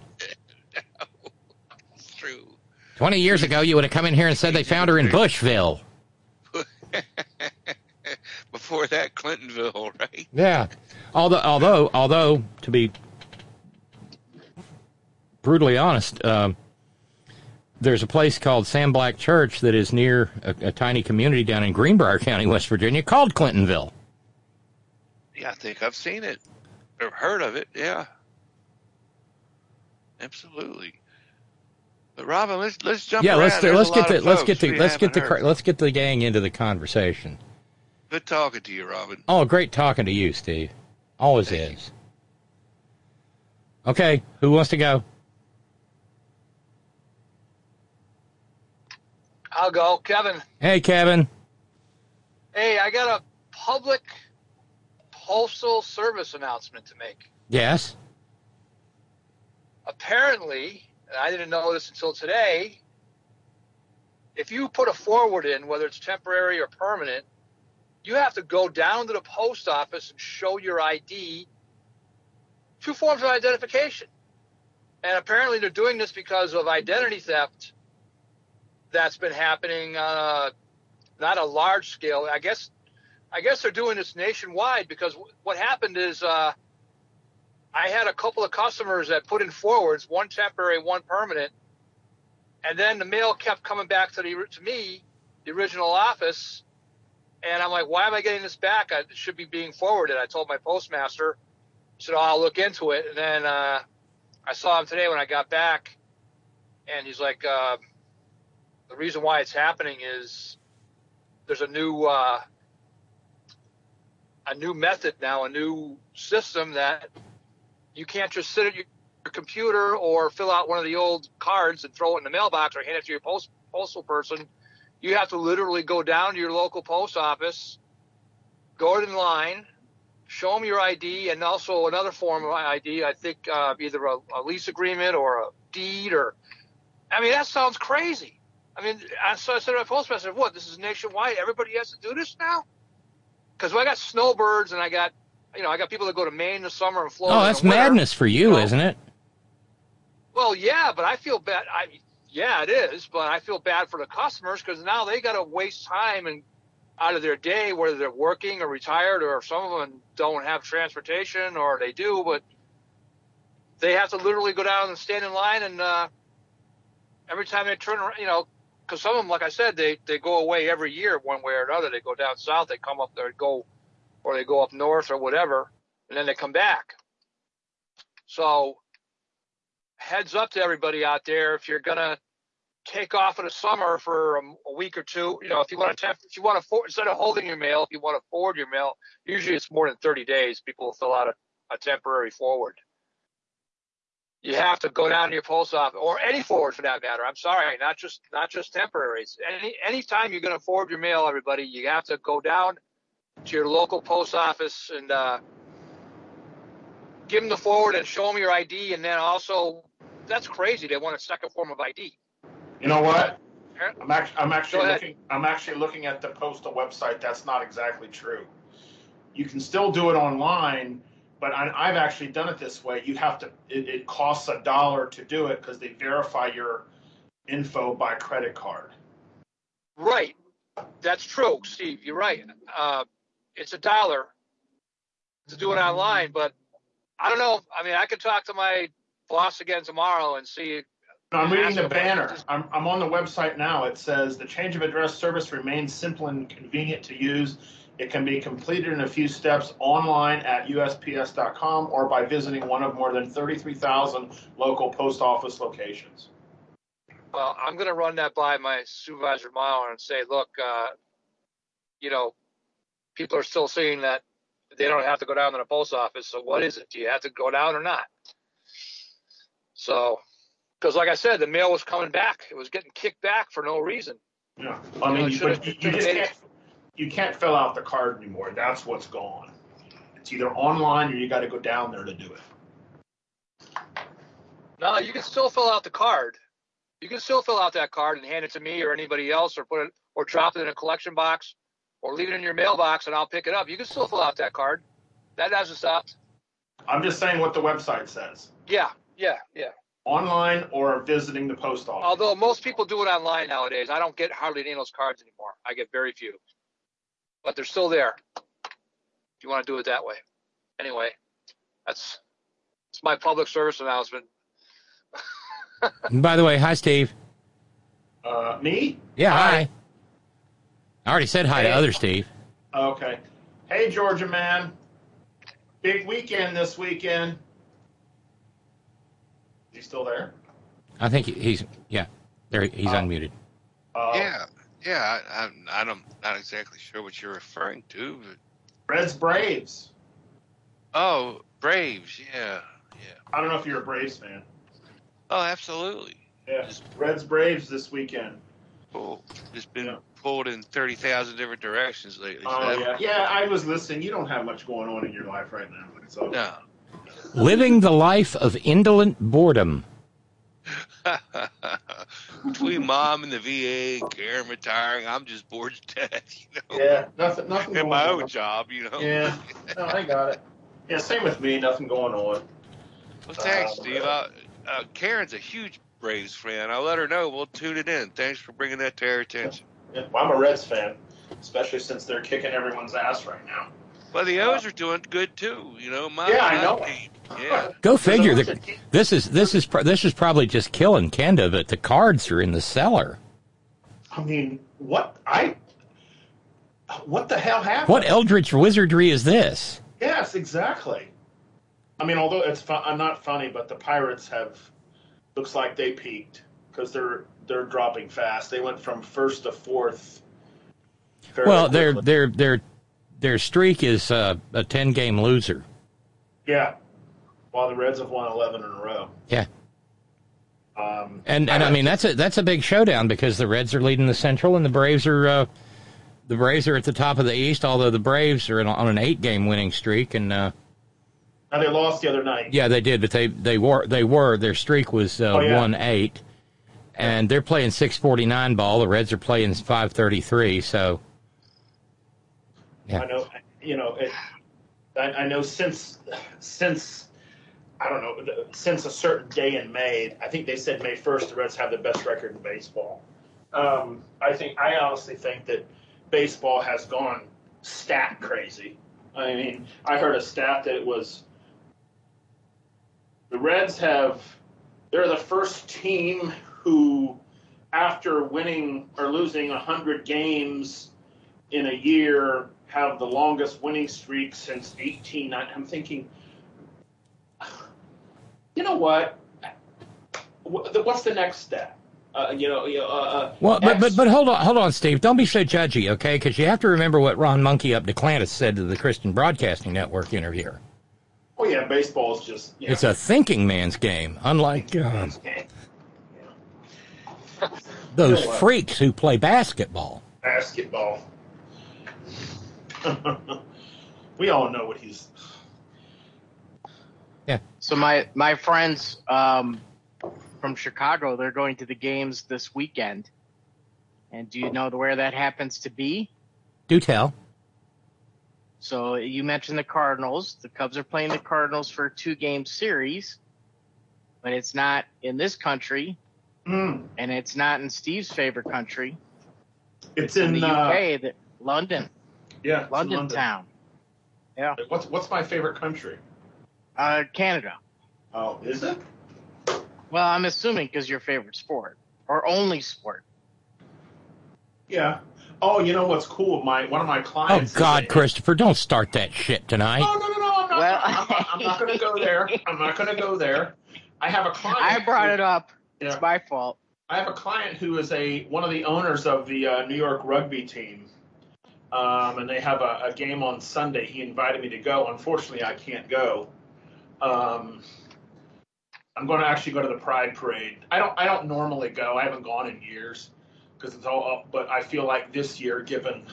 It's true. 20 years ago, you would have come in here and said they found her in Bushville. Before that, Clintonville, right? Yeah. Although, to be brutally honest, there's a place called Sam Black Church that is near a tiny community down in Greenbrier County, West Virginia, called Clintonville. Yeah, I think I've seen it or heard of it. Yeah, absolutely. But Robin, let's jump. Yeah, around. let's get Heard. the gang into the conversation. Good talking to you, Robin. Oh, great talking to you, Steve. Always Thank is. Okay, who wants to go? I'll go. Kevin. Hey, Kevin. Hey, I got a public postal service announcement to make. Yes. Apparently, and I didn't know this until today, if you put a forward in, whether it's temporary or permanent, you have to go down to the post office and show your ID, 2 forms of identification. And apparently they're doing this because of identity theft that's been happening on not a large scale. I guess they're doing this nationwide because what happened is I had a couple of customers that put in forwards, one temporary, one permanent, and then the mail kept coming back to me, the original office, and I'm like, why am I getting this back? It should be being forwarded. I told my postmaster. He said, I'll look into it. And then I saw him today when I got back, and he's like, the reason why it's happening is there's a new method now, a new system that you can't just sit at your computer or fill out one of the old cards and throw it in the mailbox or hand it to your postal person. You have to literally go down to your local post office, go in line, show them your ID, and also another form of ID. I think either a lease agreement or a deed I mean, that sounds crazy. I mean, so I said to my postmaster, what, this is nationwide? Everybody has to do this now? Because I got snowbirds and I got people that go to Maine in the summer and Florida. Oh, that's madness for you, isn't it? Well, yeah, but I feel bad. Yeah, it is, but I feel bad for the customers because now they got to waste time and out of their day, whether they're working or retired, or some of them don't have transportation, or they do, but they have to literally go down and stand in line, and every time they turn around, because some of them, like I said, they go away every year one way or another. They go down south, they come up there, or they go up north or whatever, and then they come back. So heads up to everybody out there, if you're going to take off in the summer for a week or two, if you want to instead of holding your mail, if you want to forward your mail, usually it's more than 30 days, people will fill out a temporary forward. You have to go down to your post office, or any forward for that matter. I'm sorry, not just temporaries. Anytime you're going to forward your mail, everybody, you have to go down to your local post office and give them the forward and show them your ID. And then also, that's crazy. They want a second form of ID. You know what? I'm actually looking at the postal website. That's not exactly true. You can still do it online, but I've actually done it this way. You have to. It costs $1 to do it because they verify your info by credit card. Right. That's true, Steve. You're right. It's $1 to do it online, but I don't know. I mean, I could talk to my boss again tomorrow and see. I'm reading the banner. I'm on the website now. It says the change of address service remains simple and convenient to use. It can be completed in a few steps online at USPS.com or by visiting one of more than 33,000 local post office locations. Well, I'm going to run that by my supervisor tomorrow and say, look, people are still saying that they don't have to go down to the post office. So what is it? Do you have to go down or not? So, because like I said, the mail was coming back. It was getting kicked back for no reason. Yeah. I mean, you can't fill out the card anymore. That's what's gone. It's either online or you got to go down there to do it. No, you can still fill out the card. You can still fill out that card and hand it to me or anybody else, or put it or drop it in a collection box, or leave it in your mailbox and I'll pick it up. You can still fill out that card. That hasn't stopped. I'm just saying what the website says. Yeah. Online or visiting the post office. Although most people do it online nowadays. I don't get hardly any of those cards anymore. I get very few. But they're still there if you want to do it that way. Anyway, it's my public service announcement. By the way, hi, Steve. Me? Yeah, hi. I already said hi to other Steve. Okay. Hey, Georgia man. Big weekend this weekend. Is he still there? I think he's there. He's unmuted. I'm not exactly sure what you're referring to. But... Reds Braves. Oh, Braves, yeah. I don't know if you're a Braves fan. Oh, absolutely. Yeah, Reds Braves this weekend. Cool. Just been pulled in 30,000 different directions lately. Oh, yeah, I was listening. You don't have much going on in your life right now. So. No. Living the life of indolent boredom. Between mom and the VA, Karen retiring, I'm just bored to death, Yeah, nothing. And my own job, Yeah, no, I got it. Yeah, same with me. Nothing going on. Well, thanks, Steve. Karen's a huge Braves fan. I'll let her know. We'll tune it in. Thanks for bringing that to our attention. Yeah, well, I'm a Reds fan, especially since they're kicking everyone's ass right now. Well, the O's are doing good too. I know. Team. Yeah. Go figure. This is probably just killing Kenda, but the cards are in the cellar. I mean, what the hell happened? What eldritch wizardry is this? Yes, exactly. I mean, although it's not funny, but the Pirates looks like they peaked because they're dropping fast. They went from first to fourth. Well, their streak is a 10-game loser. Yeah, while the Reds have won 11 in a row. Yeah. And I mean that's a big showdown because the Reds are leading the Central and the Braves are at the top of the East. Although the Braves are on an 8-game winning streak and. Now they lost the other night. Yeah, they did, but they were their streak was 1-8, and they're playing 6:49 ball. The Reds are playing 5:33. So, yeah. I know since I don't know since a certain day in May. I think they said May 1st the Reds have the best record in baseball. I honestly think that baseball has gone stat crazy. I mean, I heard a stat that it was. The Reds they're the first team who, after winning or losing 100 games in a year, have the longest winning streak since 1890. I'm thinking, you know what? What's the next step? But hold on, Steve. Don't be so judgy, okay? Because you have to remember what Ron Monkey up DeClantis said to the Christian Broadcasting Network interviewer. Oh, yeah, baseball is just... It's a thinking man's game, unlike those freaks who play basketball. Basketball. We all know what he's... Yeah. So my friends from Chicago, they're going to the games this weekend. And do you know where that happens to be? Do tell. So you mentioned the Cardinals. The Cubs are playing the Cardinals for a 2-game series, but it's not in this country, and it's not in Steve's favorite country. It's in the UK, London. Yeah, London town. Yeah. What's my favorite country? Canada. Oh, is it? Well, I'm assuming because your favorite sport or only sport. Yeah. Oh, you know what's cool? One of my Oh, clients. God, Christopher, don't start that shit tonight. Oh, no. I'm not going to go there. I'm not going to go there. I have a client. I brought it up. Yeah. It's my fault. I have a client who is one of the owners of the New York rugby team, and they have a game on Sunday. He invited me to go. Unfortunately, I can't go. I'm going to actually go to the Pride Parade. I don't normally go. I haven't gone in years because it's all up. But I feel like this year, given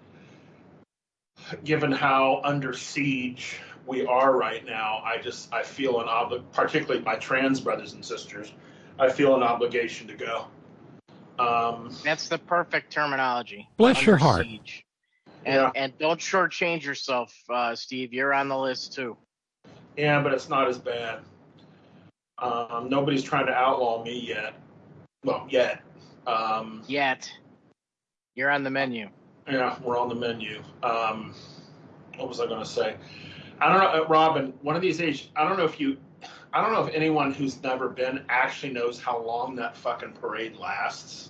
how under siege we are right now, I feel an obligation, particularly my trans brothers and sisters. I feel an obligation to go. That's the perfect terminology. Bless your heart. Siege. And don't shortchange yourself, Steve. You're on the list too. Yeah, but it's not as bad. Nobody's trying to outlaw me yet. Well, yet. Yet. You're on the menu. Yeah, we're on the menu. What was I going to say? I don't know, Robin. One of these days, I don't know if anyone who's never been actually knows how long that fucking parade lasts.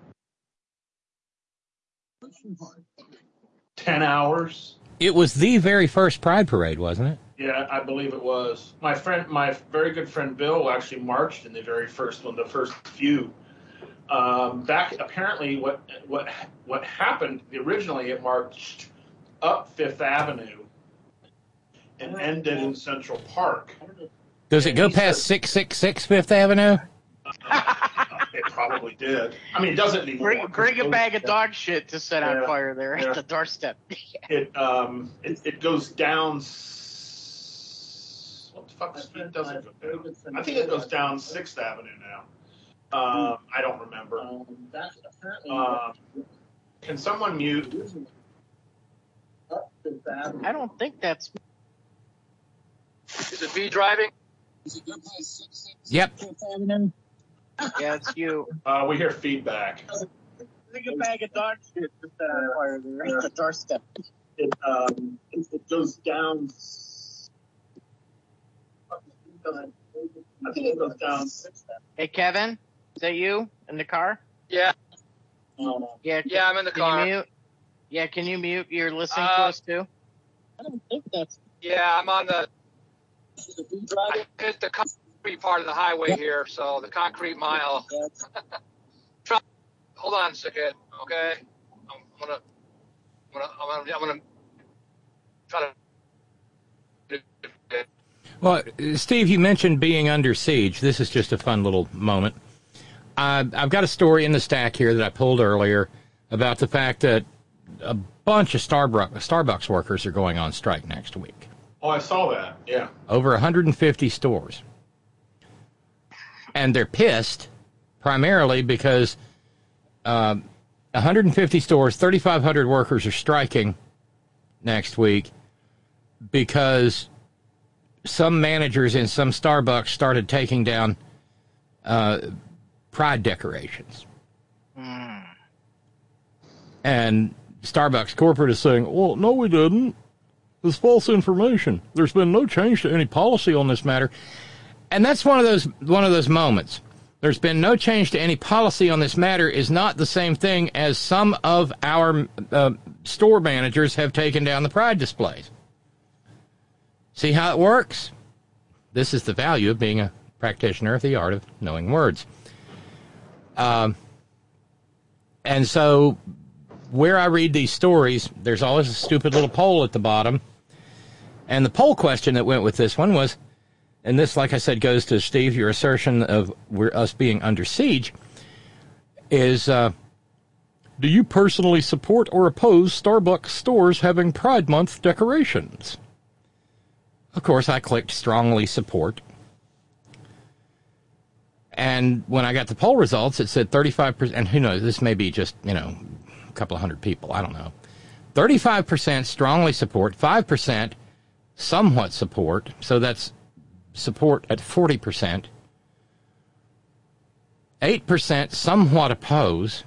10 hours. It was the very first Pride Parade, wasn't it? Yeah, I believe it was. My very good friend Bill actually marched in the very first one, the first few. Apparently, what happened originally, it marched up Fifth Avenue and ended in Central Park. Does it go past 666 Fifth Avenue? It probably did. I mean, it doesn't anymore. Bring a bag of dog shit to set on fire there at the doorstep. It goes down. What the fuck street does it go down? I think it goes down 6th Avenue now. I don't remember. Can someone mute? I don't think that's. Is it me driving? Yep. Yeah, it's you. We hear feedback. Bring a bag of dog shit to set on fire there at the doorstep. It goes down. I think it goes down 6th Avenue. Hey, Kevin, is that you in the car? Yeah. Yeah, I'm in the car. Can you mute? Yeah, can you mute? You're listening to us too? I don't think that's. Yeah, I'm on the. I hit the concrete part of the highway here, so the concrete mile. Hold on a second, okay? I'm gonna try to. Well, Steve, you mentioned being under siege. This is just a fun little moment. I've got a story in the stack here that I pulled earlier about the fact that a bunch of Starbucks workers are going on strike next week. Oh, I saw that. Yeah. Over 150 stores. And they're pissed primarily because 150 stores, 3,500 workers are striking next week because some managers in some Starbucks started taking down pride decorations. And Starbucks corporate is saying, well, no, we didn't. It's false information. There's been no change to any policy on this matter. And that's one of those moments. There's been no change to any policy on this matter is not the same thing as some of our store managers have taken down the pride displays. See how it works? This is the value of being a practitioner of the art of knowing words. And so where I read these stories, there's always a stupid little poll at the bottom. And the poll question that went with this one was, and this, like I said, goes to Steve, your assertion of us being under siege, is do you personally support or oppose Starbucks stores having Pride Month decorations? Of course, I clicked strongly support. And when I got the poll results, it said 35%, and who knows, this may be just, a couple of hundred people, I don't know. 35% strongly support, 5% somewhat support, so that's support at 40%, 8% somewhat oppose.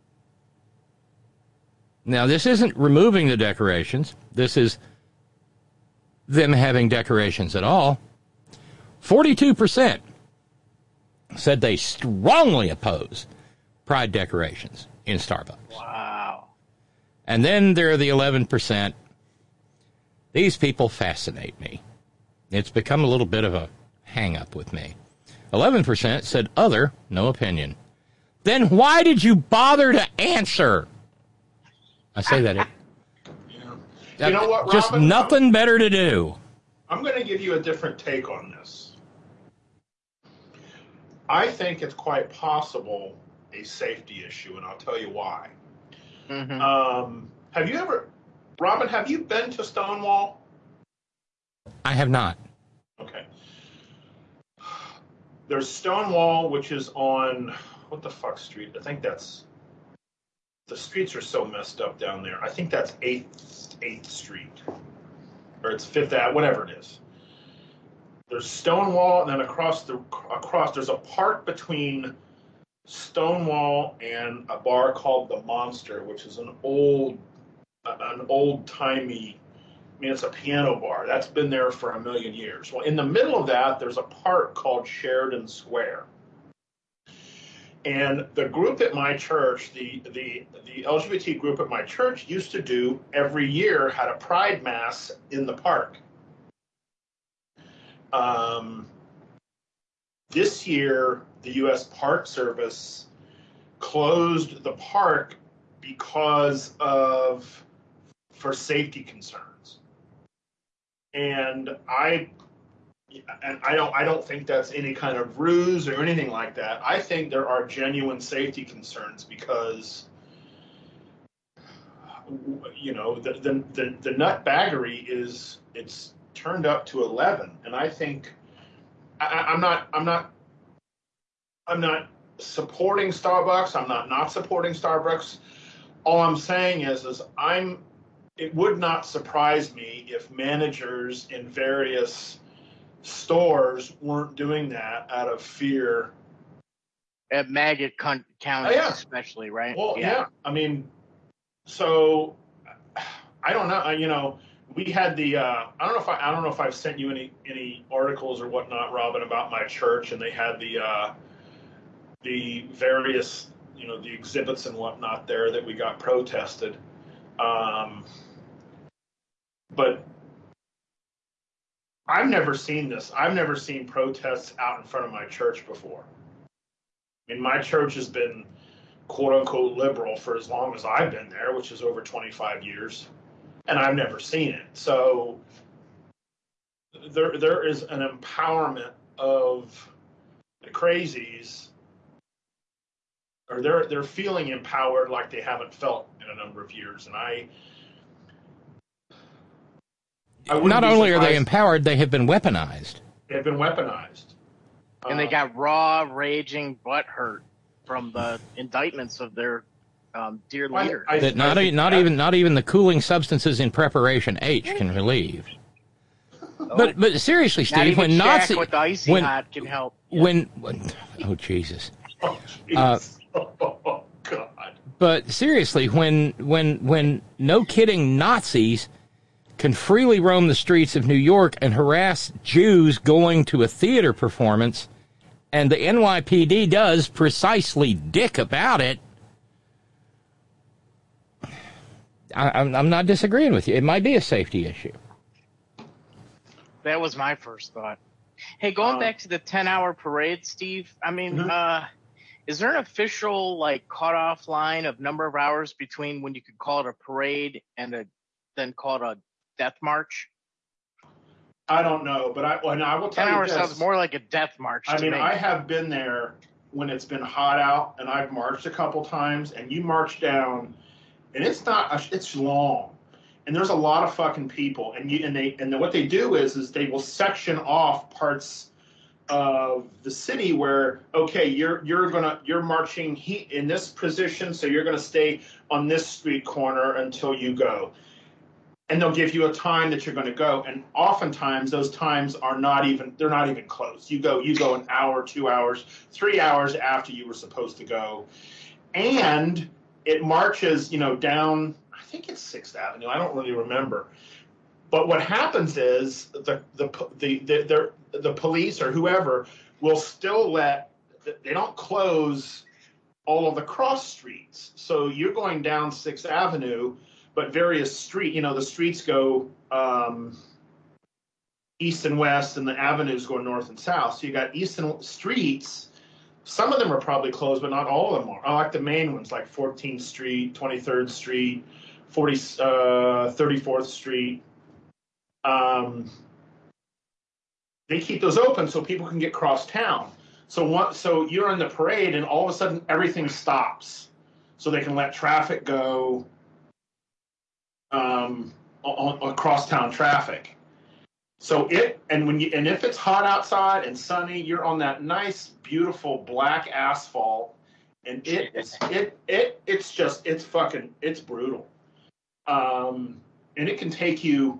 Now, this isn't removing the decorations. This is them having decorations at all. 42% said they strongly oppose pride decorations in Starbucks. Wow. And then there are the 11%. These people fascinate me. It's become a little bit of a hang-up with me. 11% said other, no opinion. Then why did you bother to answer? I say that. You know what, just Robin? nothing better to do. I'm going to give you a different take on this. I think it's quite possible a safety issue, and I'll tell you why. Mm-hmm. Have you ever, Robin, have you been to Stonewall? I have not. Okay. There's Stonewall, which is on, what the fuck street? I think that's, the streets are so messed up down there. I think that's 8th Street. Or it's 5th Ave, whatever it is. There's Stonewall, and then across there's a park between Stonewall and a bar called the Monster, which is an old-timey, I mean, it's a piano bar. That's been there for a million years. Well, in the middle of that, there's a park called Sheridan Square. And the group at my church, the LGBT group at my church, used to do every year had a pride mass in the park. This year, the U.S. Park Service closed the park for safety concerns. And I don't think that's any kind of ruse or anything like that. I think there are genuine safety concerns because, you know, the nutbaggery it's turned up to 11, and I think I'm not supporting Starbucks. I'm not supporting Starbucks. All I'm saying is it would not surprise me if managers in various stores weren't doing that out of fear. At maggot counties, especially, right? Well, yeah. I mean, so I don't know. You know, we had the I don't know if I've sent you any articles or whatnot, Robin, about my church, and they had the various, you know, the exhibits and whatnot there that we got protested. But I've never seen this. I've never seen protests out in front of my church before. I mean, my church has been quote unquote liberal for as long as I've been there, which is over 25 years, and I've never seen it. So there is an empowerment of the crazies, or they're feeling empowered like they haven't felt in a number of years, and not only are they empowered, they have been weaponized. They've been weaponized. And they got raw, raging butthurt from the indictments of their dear leader. That not even the cooling substances in preparation H can relieve. Oh. But seriously, Steve, when Jack Nazi with the icy hot can help. When oh Jesus. Oh God. But seriously, when no kidding Nazis can freely roam the streets of New York and harass Jews going to a theater performance, and the NYPD does precisely dick about it, I'm not disagreeing with you. It might be a safety issue. That was my first thought. Hey, going back to the 10-hour parade, Steve, I mean, is there an official, like, cutoff line of number of hours between when you could call it a parade and then call it a death march? I don't know, but I will tell 10 you hours this. sounds more like a death march to me. I have been there when it's been hot out, and I've marched a couple times, and you march down, and it's long, and there's a lot of fucking people, and what they do is they will section off parts the city where, okay, you're marching in this position, so you're gonna stay on this street corner until you go. And they'll give you a time that you're going to go, and oftentimes those times are not even close. You go an hour, 2 hours, 3 hours after you were supposed to go, and it marches, down. I think it's 6th Avenue. I don't really remember, but what happens is the police or whoever will still they don't close all of the cross streets. So you're going down 6th Avenue. But various the streets go east and west, and the avenues go north and south. So you got eastern streets. Some of them are probably closed, but not all of them are. I like the main ones, like 14th Street, 23rd Street, 34th Street. They keep those open so people can get cross town. So you're in the parade, and all of a sudden everything stops, so they can let traffic go. Across town traffic. So if it's hot outside and sunny, you're on that nice, beautiful black asphalt, and it's brutal. And it can take you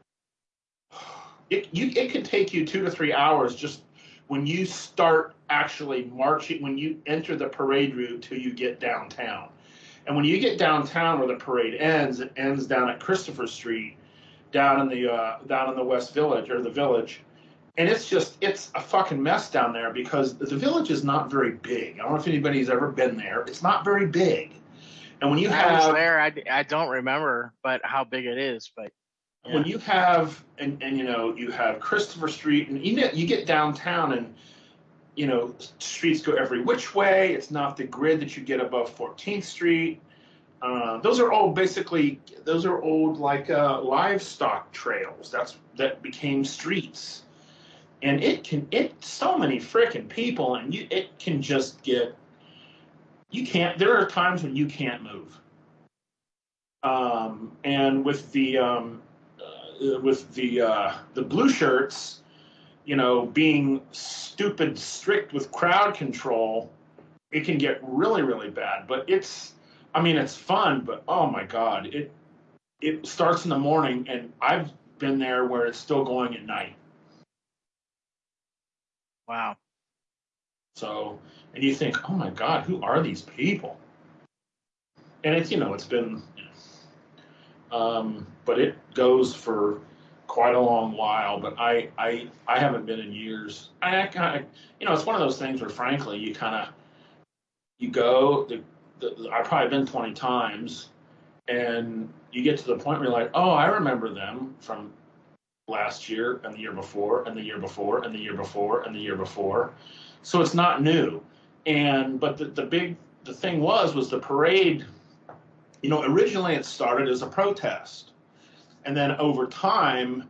it can take you 2 to 3 hours just when you start actually marching, when you enter the parade route till you get downtown. And when you get downtown where the parade ends, it ends down at Christopher Street, down in the West Village or the Village, and it's a fucking mess down there because the Village is not very big. I don't know if anybody's ever been there. It's not very big, and when you I was there, I don't remember, but how big it is. But yeah. When you have you have Christopher Street, and you get downtown and. Streets go every which way. It's not the grid that you get above 14th Street. Those are old like livestock trails. That became streets, and so many frickin' people, and it can just get. You can't. There are times when you can't move. And with the blue shirts. Being stupid strict with crowd control, it can get really, really bad. But it's fun, but oh my God, it starts in the morning, and I've been there where it's still going at night. Wow. So, and you think, oh my God, who are these people? And it's been, but it goes for quite a long while, but I haven't been in years. It's one of those things where, frankly, you go. I've probably been 20 times, and you get to the point where you're like, oh, I remember them from last year and the year before and the year before and the year before and the year before. So it's not new. But the thing was the parade. Originally it started as a protest. And then over time,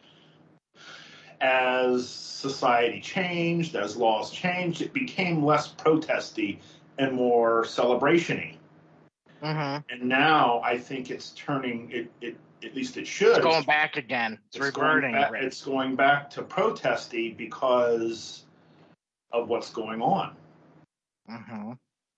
as society changed, as laws changed, it became less protesty and more celebration-y. Mm-hmm. And now I think it's turning, at least it should. It's going back again. It's reverting. It's going back to protesty because of what's going on. Mm-hmm.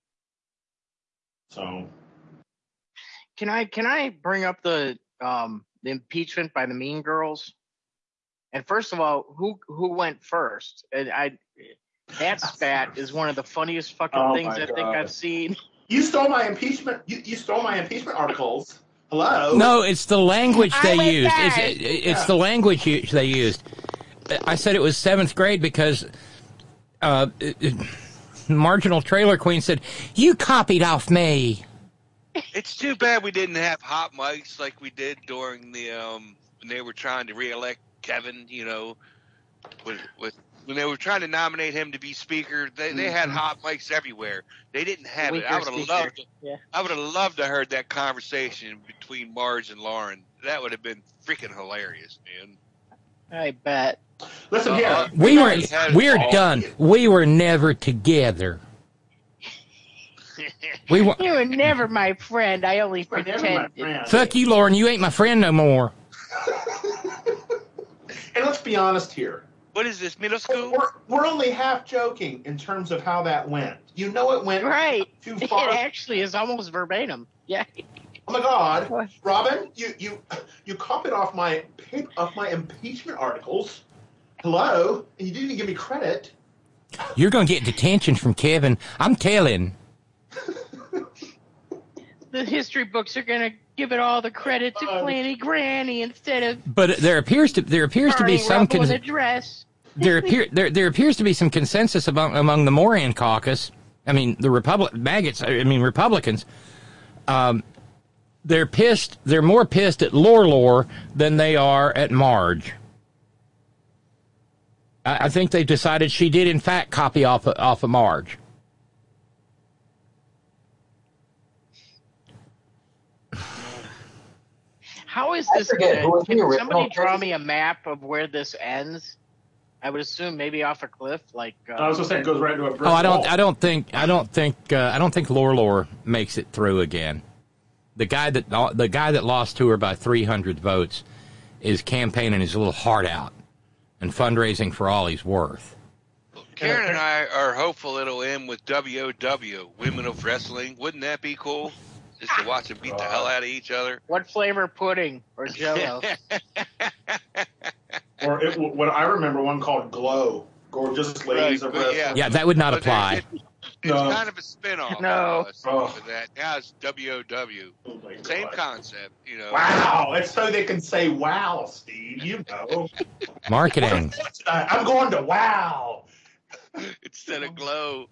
So. Can I bring up the impeachment by the Mean Girls? And first of all, who went first? And that spat is one of the funniest fucking things I think I've seen. You stole my impeachment. You stole my impeachment articles. Hello. No, it's the language they used. It's the language they used. I said it was 7th grade because Marginal Trailer Queen said, "You copied off me." It's too bad we didn't have hot mics like we did during the when they were trying to reelect Kevin. When they were trying to nominate him to be speaker, they had hot mics everywhere. They didn't have it. I would have loved to heard that conversation between Marge and Lauren. That would have been freaking hilarious, man. I bet. Listen here. We're done. We were never together. You were never my friend. I only pretended. Fuck you, Lauren. You ain't my friend no more. And let's be honest here. What is this, middle school? We're only half joking in terms of how that went. You know it went Right. too far. It actually is almost verbatim. Yeah. Oh my God, Robin, you copied off my impeachment articles. Hello, and you didn't even give me credit. You're going to get detention from Kevin. I'm telling. The history books are going to give it all the credit to Granny Granny instead of. But there appears to be some address. there appears to be some consensus among the Moran caucus. I mean, the Republicans. They're pissed. They're more pissed at Lore than they are at Marge. I think they've decided she did, in fact, copy off of Marge. How is this? Can somebody draw me a map of where this ends? I would assume maybe off a cliff, like. I was just saying it goes right into a brick Oh, wall. I don't think Lore makes it through again. The guy that lost to her by 300 votes is campaigning his little heart out and fundraising for all he's worth. Karen and I are hopeful it'll end with WOW, Women of Wrestling. Wouldn't that be cool? Just to watch them beat the hell out of each other. What flavor pudding or Jell-O? Or what I remember, one called Glow, Gorgeous Ladies of Wrestling. Yeah, that would not apply. It's kind of a spin-off. No. Of that. Now it's WOW. Same concept, you know. Wow, it's so they can say wow, Steve, you know. Marketing. I'm going to wow. Instead of Glow.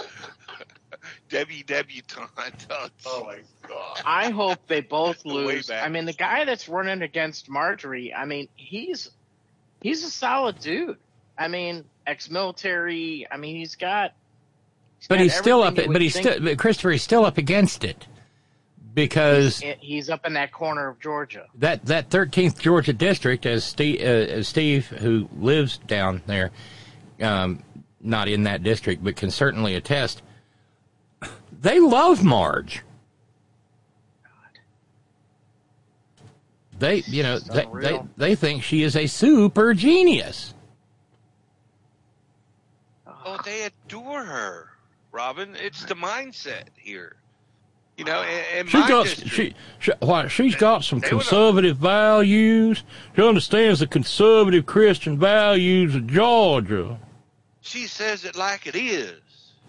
Debutante. Oh, my God. I hope they both The way lose. back. I mean, the guy that's running against Marjorie, I mean, he's a solid dude. I mean, ex-military. I mean, But he's still up. everything you would think. But Christopher, he's still up against it because He's up in that corner of Georgia. that 13th Georgia district, as Steve, who lives down there, not in that district, but can certainly attest, they love Marge. They think she is a super genius. Oh, they adore her, Robin. It's the mindset here. You know, and She's got some They would- conservative values. She understands the conservative Christian values of Georgia. she says it like it is.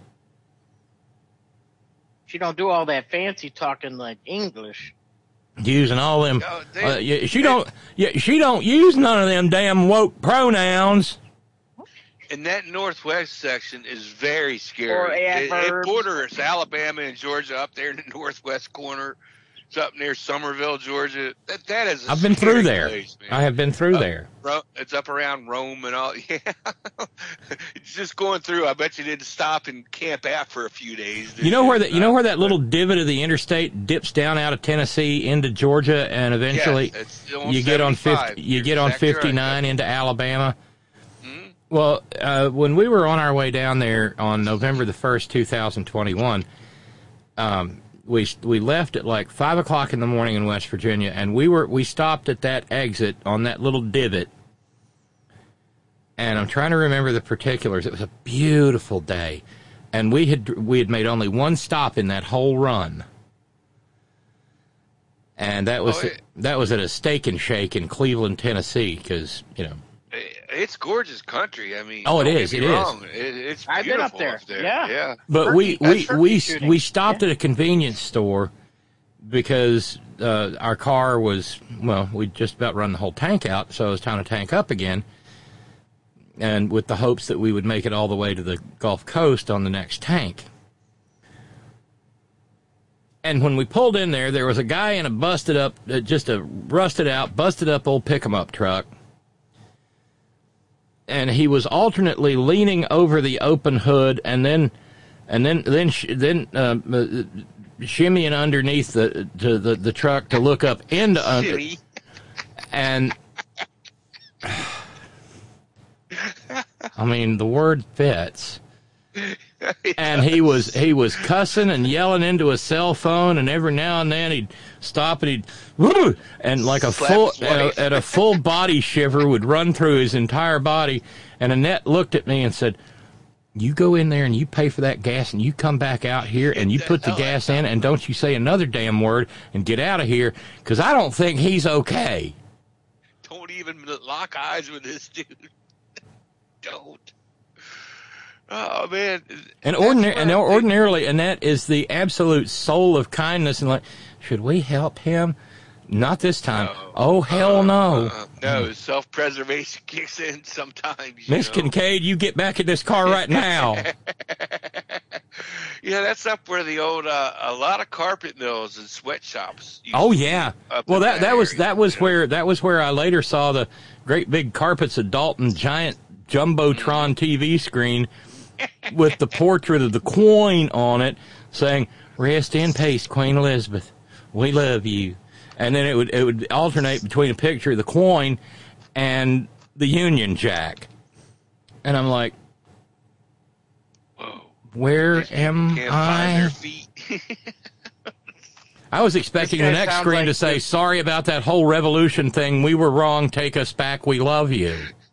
She don't do all that fancy talking like English. Using all them, No, she don't use none of them damn woke pronouns. And that northwest section is very scary. It Forever. borders Alabama and Georgia up there in the northwest corner. It's up near Somerville, Georgia. That is. I've been through there. Place, man. I have been through there. It's up around Rome and all. Yeah, it's just going through. I bet you didn't stop and camp out for a few days. You know where that little divot of the interstate dips down out of Tennessee into Georgia, and eventually Yes, it's on you get on 75. 50. You You're get on exactly 59 right. into Alabama. Mhm. Well, when we were on our way down there on November the 1st, 2021, we left at like 5 o'clock in the morning in West Virginia, and we stopped at that exit on that little divot. And I'm trying to remember the particulars. It was a beautiful day, and we had made only one stop in that whole run, and that was at a Steak and Shake in Cleveland, Tennessee, because It's gorgeous country. I mean, Oh, it don't is, get me it is. wrong. It's I've been up beautiful there. Yeah. Yeah. But Turkey shooting. we stopped at a convenience store because our car was, we'd just about run the whole tank out, so it was time to tank up again, and with the hopes that we would make it all the way to the Gulf Coast on the next tank. And when we pulled in there was a guy in a busted up old pick-em-up truck, and he was alternately leaning over the open hood and then shimmying underneath the truck to look up into under. Shitty. And I mean, the word fits. And he was cussing and yelling into a cell phone, and every now and then he'd stop and he'd woo, and like a Slap his wife. full body shiver would run through his entire body, And Annette looked at me and said, you go in there and you pay for that gas and you come back out here and you put the gas in and don't you say another damn word and get out of here, because I don't think he's okay. Don't even lock eyes with this dude. Don't. Oh, man. And ordinarily, Annette is the absolute soul of kindness. And like, should we help him? Not this time. No. Oh, hell no. No, self-preservation kicks in sometimes. Miss Kincaid, you get back in this car right now. Yeah, that's up where the old, a lot of carpet mills and sweatshops. Oh, yeah. Well, that was where I later saw the great big carpets of Dalton giant Jumbotron TV screen with the portrait of the Queen on it saying, "Rest in peace, Queen Elizabeth. We love you." And then it would alternate between a picture of the Queen and the Union Jack. And I'm like, whoa, where am can't I? find their feet. I was expecting the next screen to say, "Sorry about that whole revolution thing. We were wrong. Take us back. We love you."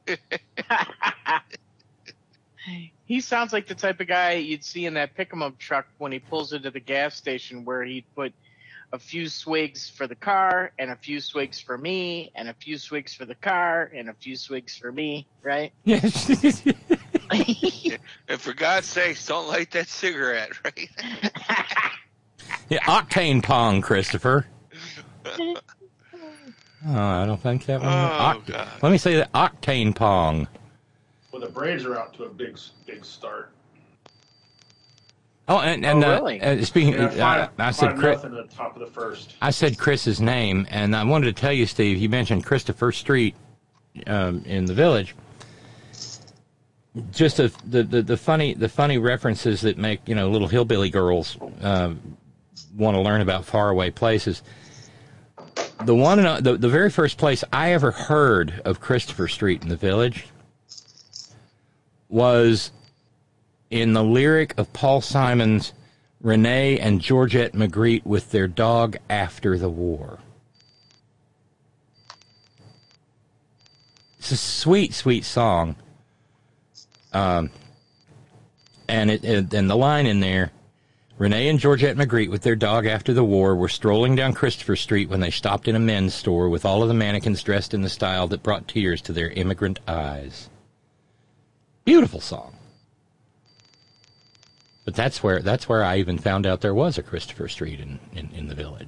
He sounds like the type of guy you'd see in that pick-em-up truck when he pulls into the gas station, where he'd put a few swigs for the car and a few swigs for me and a few swigs for the car and a few swigs for me, right? Yes. And for God's sakes, don't light that cigarette, right? Yeah, octane pong, Christopher. Oh, I don't think that one. God. Let me say that octane pong. Well, the Braves are out to a big start. Oh, and really? Speaking, Yeah, I said Chris. Nothing at the top of the first. I said Chris's name, and I wanted to tell you, Steve. You mentioned Christopher Street in the Village. Just the funny references that make little hillbilly girls want to learn about faraway places. The very first place I ever heard of Christopher Street in the Village was in the lyric of Paul Simon's "Renee and Georgette Magritte with their dog after the war." It's a sweet, sweet song. And the line in there, "Renee and Georgette Magritte with their dog after the war were strolling down Christopher Street when they stopped in a men's store with all of the mannequins dressed in the style that brought tears to their immigrant eyes." Beautiful song. But that's where I even found out there was a Christopher Street in the Village.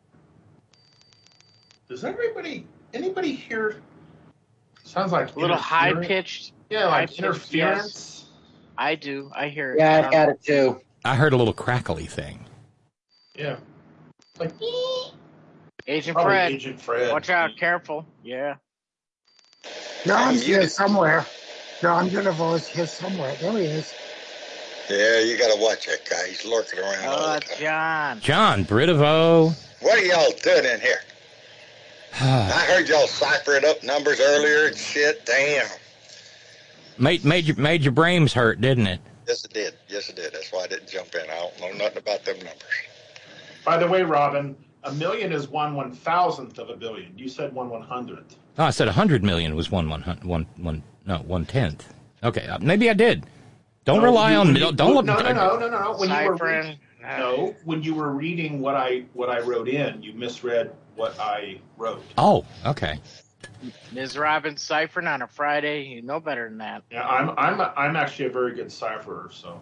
Does anybody hear? Sounds like A little high-pitched. Yeah, like high-pitched, interference. yes. I do. I hear it. Yeah, I had it too. I heard a little crackly thing. Yeah, like Agent probably Fred. Agent Fred. Watch out. Careful. Yeah. John's here somewhere. John Universe here somewhere. There he is. Yeah, you gotta watch that guy. He's lurking around all Oh, the time. John. John Britovo. What are y'all doing in here? I heard y'all ciphering up numbers earlier and shit. Damn. Made your brains hurt, didn't it? Yes, it did. Yes, it did. That's why I didn't jump in. I don't know nothing about them numbers. By the way, Robin, a million is 1/1000th of a billion. You said 1/100th. Oh, I said 100 million was 1/10th. Okay, maybe I did. Don't rely on me. Don't look. No. When Ciphering. when you were reading what I wrote in, you misread what I wrote. Oh, okay. Ms. Robin ciphering on a Friday. You know better than that. Yeah, I'm actually a very good cipherer. So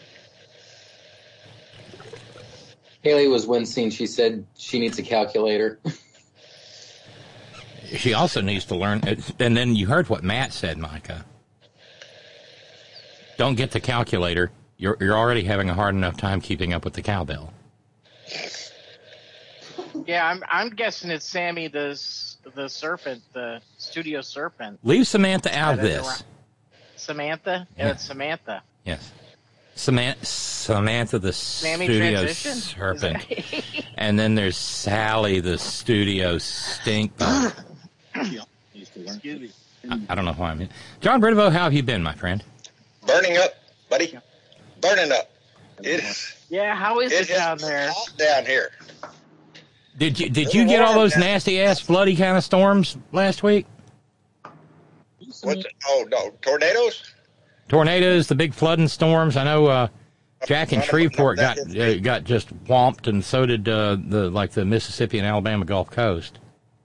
Haley was wincing. She said she needs a calculator. She also needs to learn. And then you heard what Matt said, Micah. Don't get the calculator. You're already having a hard enough time keeping up with the cowbell. Yeah, I'm guessing it's Sammy the serpent, the studio serpent. Leave Samantha out of this. Samantha? Yeah. It's Samantha. Yes. Samantha the Sammy studio Transition? serpent. And then there's Sally the studio stink bug. Excuse me. I don't know why I'm in. John Britovo, how have you been, my friend? Burning up, buddy. Burning up. Yeah, how is it down there? Hot down here. Did you get all those nasty ass bloody kind of storms last week? What's it? Oh, no. Tornadoes? Tornadoes, the big flooding storms. I know Jack in Shreveport got just whomped, and so did the Mississippi and Alabama Gulf Coast.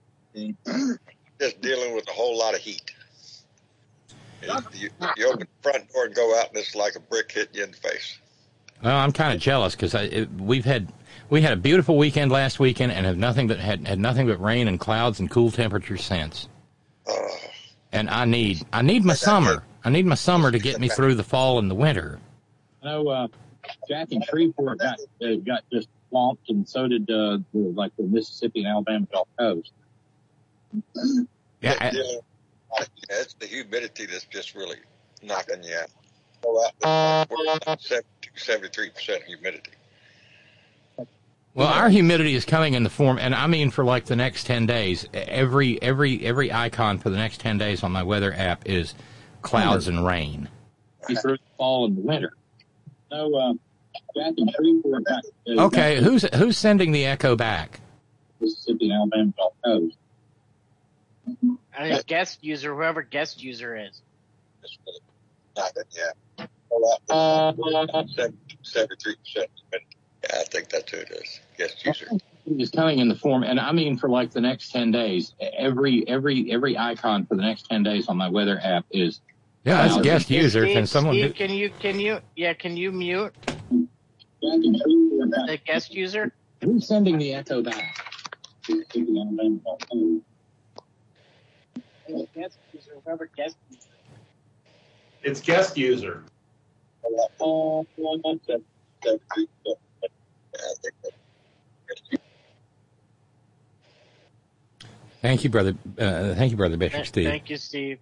Just dealing with a whole lot of heat. You open the front door and go out, and it's like a brick hitting you in the face. Well, I'm kind of jealous because we had a beautiful weekend last weekend and have had nothing but rain and clouds and cool temperatures since. And I need my summer. I need my summer to get me through the fall and the winter. I know Jack in Shreveport got just swamped, and so did the Mississippi and Alabama Gulf Coast. Yeah, it's the humidity that's just really knocking you out. Go out, we're about 73% humidity. Well, our humidity is coming in the form, and I mean for like the next 10 days. Every icon for the next 10 days on my weather app is clouds and rain. Through the fall and the winter. So, okay, who's sending the echo back? Mississippi and Alabama Gulf Coast. I think guest user, whoever guest user is. Yeah. 73%. Yeah, I think that's who it is. Guest user. It's coming in the form, and I mean for like the next 10 days. Every icon for the next 10 days on my weather app is that's guest user. Steve, can someone? Steve, can you mute the guest user? Who's sending the echo back? Guest user, whoever guest user. It's guest user. Thank you, brother. Thank you, brother Bishop Steve. Thank you, Steve.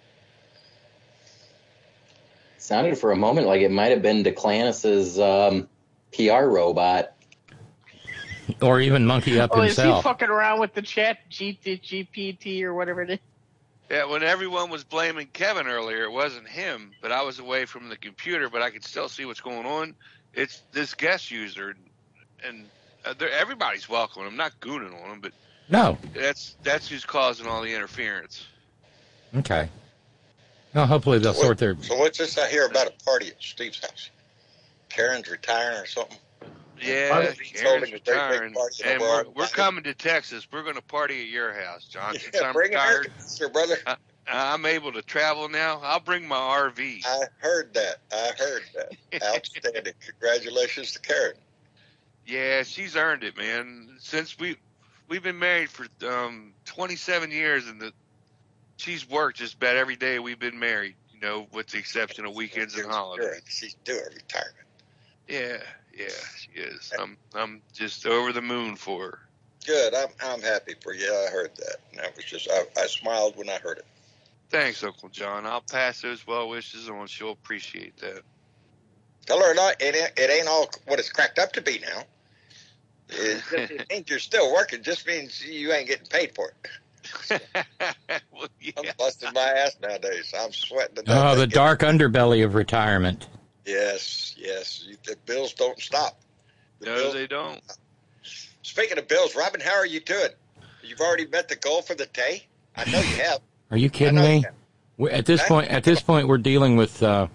Sounded for a moment like it might have been DeClanis's PR robot. Or even Monkey Up himself. Is he fucking around with the chat GPT or whatever it is? Yeah, when everyone was blaming Kevin earlier, it wasn't him, but I was away from the computer, but I could still see what's going on. It's this guest user, and everybody's welcome. I'm not gooning on them, but no, that's who's causing all the interference. Okay. Well, hopefully they'll sort their... So what's this I hear about a party at Steve's house? Karen's retiring or something? Yeah, Karen's retiring, and we're coming to Texas. We're going to party at your house, John. Since I'm retired, your brother. I'm able to travel now. I'll bring my RV. I heard that. Outstanding. Congratulations to Karen. Yeah, she's earned it, man. Since we've been married for 27 years, and she's worked just about every day we've been married. You know, with the exception of weekends and holidays. She's due a retirement. Yeah, she is. I'm just over the moon for her. Good. I'm happy for you. I heard that. And that was just I smiled when I heard it. Thanks, Uncle John. I'll pass those well wishes on. She'll appreciate that. Tell her it ain't all what it's cracked up to be now. It means you're still working. Just means you ain't getting paid for it. Well, yeah. I'm busting my ass nowadays. I'm sweating to death. Oh, the dark underbelly of retirement. Yes. The bills don't stop. They don't. Speaking of bills, Robin, how are you doing? You've already met the goal for the day? I know you have. Are you kidding me? At this point, we're dealing with 6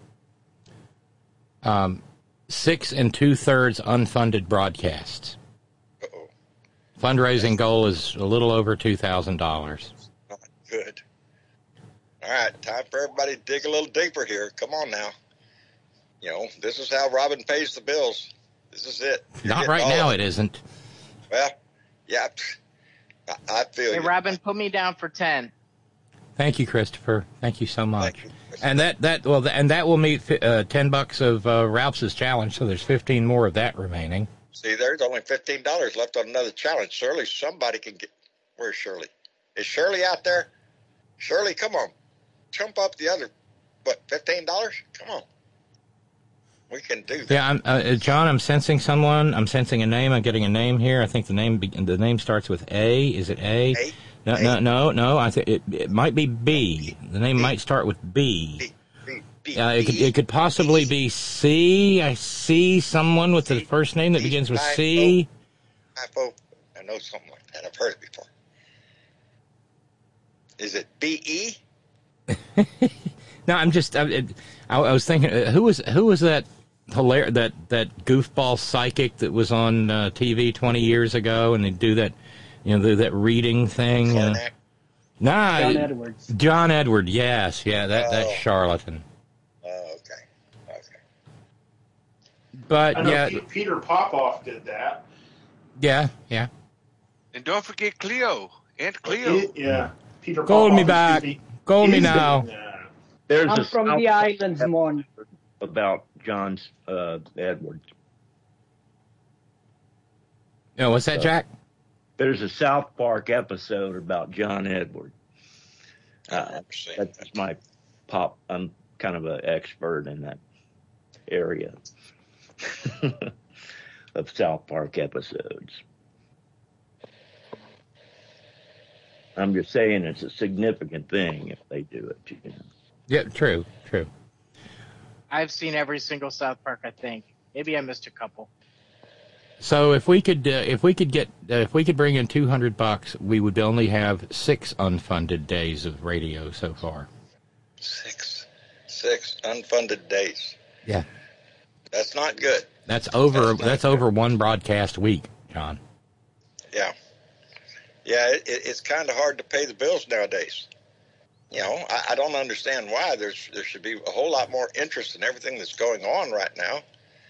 2/3 unfunded broadcasts. Uh-oh. Fundraising goal is a little over $2,000. Good. All right, time for everybody to dig a little deeper here. Come on now. You know, this is how Robin pays the bills. This is it. Not right now, it isn't. Well, yeah, I feel you. Hey, Robin, put me down for 10. Thank you, Christopher. Thank you so much. And that will meet $10 of Ralph's challenge. So there's 15 more of that remaining. See, there's only $15 left on another challenge. Surely somebody can get. Where's Shirley? Is Shirley out there? Shirley, come on, jump up the other. What, $15? Come on. We can do that. Yeah, John, I'm sensing someone. I'm sensing a name. I'm getting a name here. I think the name starts with A. Is it A? No. I think it might be B. The name might start with B. It could possibly be C. I see someone with the first name that begins with C. I know something like that. I've heard it before. Is it B-E? No, I was thinking, who was that that goofball psychic that was on TV 20 years ago, and they do that, that reading thing. Nah, John Edwards. John Edward, yes, yeah, that charlatan. Okay. But I know yeah, Peter Popoff did that. yeah. And don't forget Cleo. Aunt Cleo. Yeah, Peter. Call Popoff me is back. busy. Call me He's now. busy. There's I'm a from South the islands, Mon. about John Edwards. What's that, Jack? There's a South Park episode about John Edwards. That's my pop. I'm kind of an expert in that area of South Park episodes. I'm just saying it's a significant thing if they do it. Yeah, true. I've seen every single South Park, I think. Maybe I missed a couple. So if we could bring in $200, we would only have 6 unfunded days of radio so far. 6 unfunded days. Yeah. That's not good. That's over one broadcast week, John. Yeah. Yeah, it's kind of hard to pay the bills nowadays. I don't understand why. There should be a whole lot more interest in everything that's going on right now.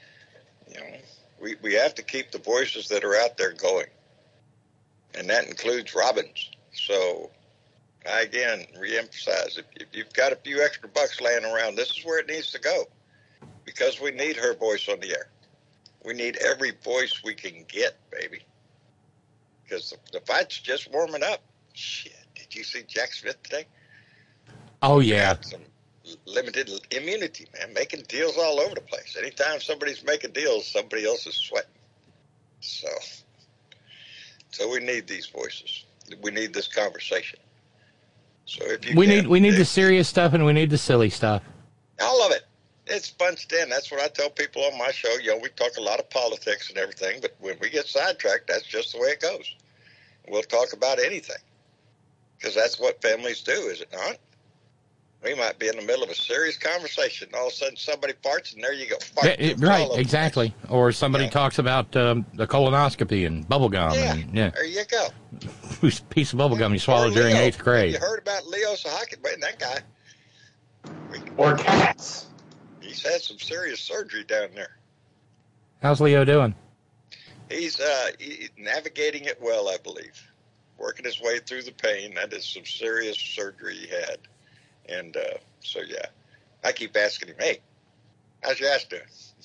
We have to keep the voices that are out there going, and that includes Robbins. So, I again reemphasize: if you've got a few extra bucks laying around, this is where it needs to go, because we need her voice on the air. We need every voice we can get, baby. Because the fight's just warming up. Shit, did you see Jack Smith today? Oh, yeah. Some limited immunity, man, making deals all over the place. Anytime somebody's making deals, somebody else is sweating. So we need these voices. We need this conversation. So if you we need the serious stuff and we need the silly stuff. All of it. It's bunched in. That's what I tell people on my show. We talk a lot of politics and everything, but when we get sidetracked, that's just the way it goes. We'll talk about anything, because that's what families do, is it not? We might be in the middle of a serious conversation, and all of a sudden somebody farts, and there you go. Right, exactly. Or somebody talks about the colonoscopy and bubble gum. Yeah, there you go. Piece of bubble gum you swallowed during 8th grade. You heard about Leo Sahakit, man, that guy. Or cats. He's had some serious surgery down there. How's Leo doing? He's navigating it well, I believe. Working his way through the pain. That is some serious surgery he had. And so, yeah, I keep asking him, hey, how's your ass doing?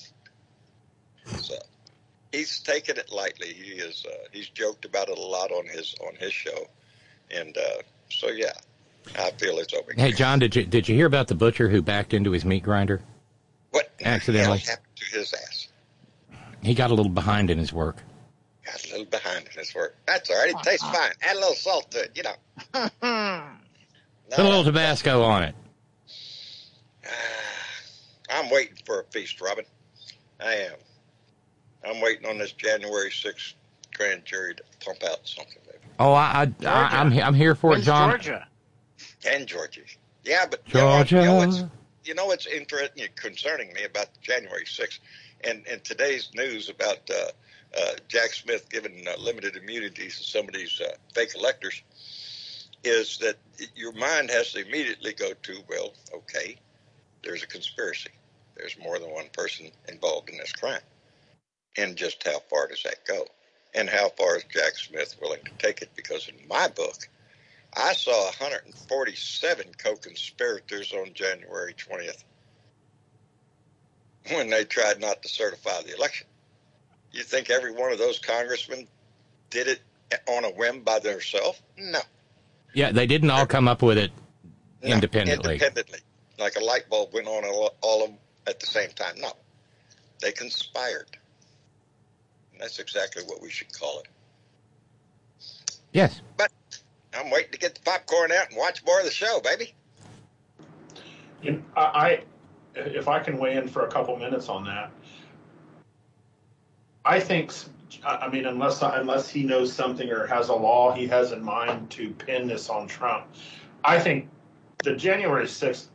So he's taken it lightly. He's joked about it a lot on his show. And so, yeah, I feel it's over. Hey, John, did you hear about the butcher who backed into his meat grinder? What accidentally happened to his ass? He got a little behind in his work. Got a little behind in his work. That's all right. It tastes fine. Add a little salt to it, Put a little Tabasco on it. I'm waiting for a feast, Robin. I am. I'm waiting on this January 6th grand jury to pump out something, baby. Oh, I'm here for it, John. Georgia. And Georgia. Yeah, but Georgia. You know what's interesting and concerning me about January 6th and today's news about Jack Smith giving limited immunities to some of these fake electors is that your mind has to immediately go to, well, okay, there's a conspiracy. There's more than one person involved in this crime. And just how far does that go? And how far is Jack Smith willing to take it? Because in my book, I saw 147 co-conspirators on January 20th when they tried not to certify the election. You think every one of those congressmen did it on a whim by themselves? No. Yeah, they didn't all come up with it independently. Independently. Like a light bulb went on all of them at the same time. No. They conspired. And that's exactly what we should call it. Yes. But I'm waiting to get the popcorn out and watch more of the show, baby. If I can weigh in for a couple minutes on that, I think, unless he knows something or has a law he has in mind to pin this on Trump, I think the January 6th,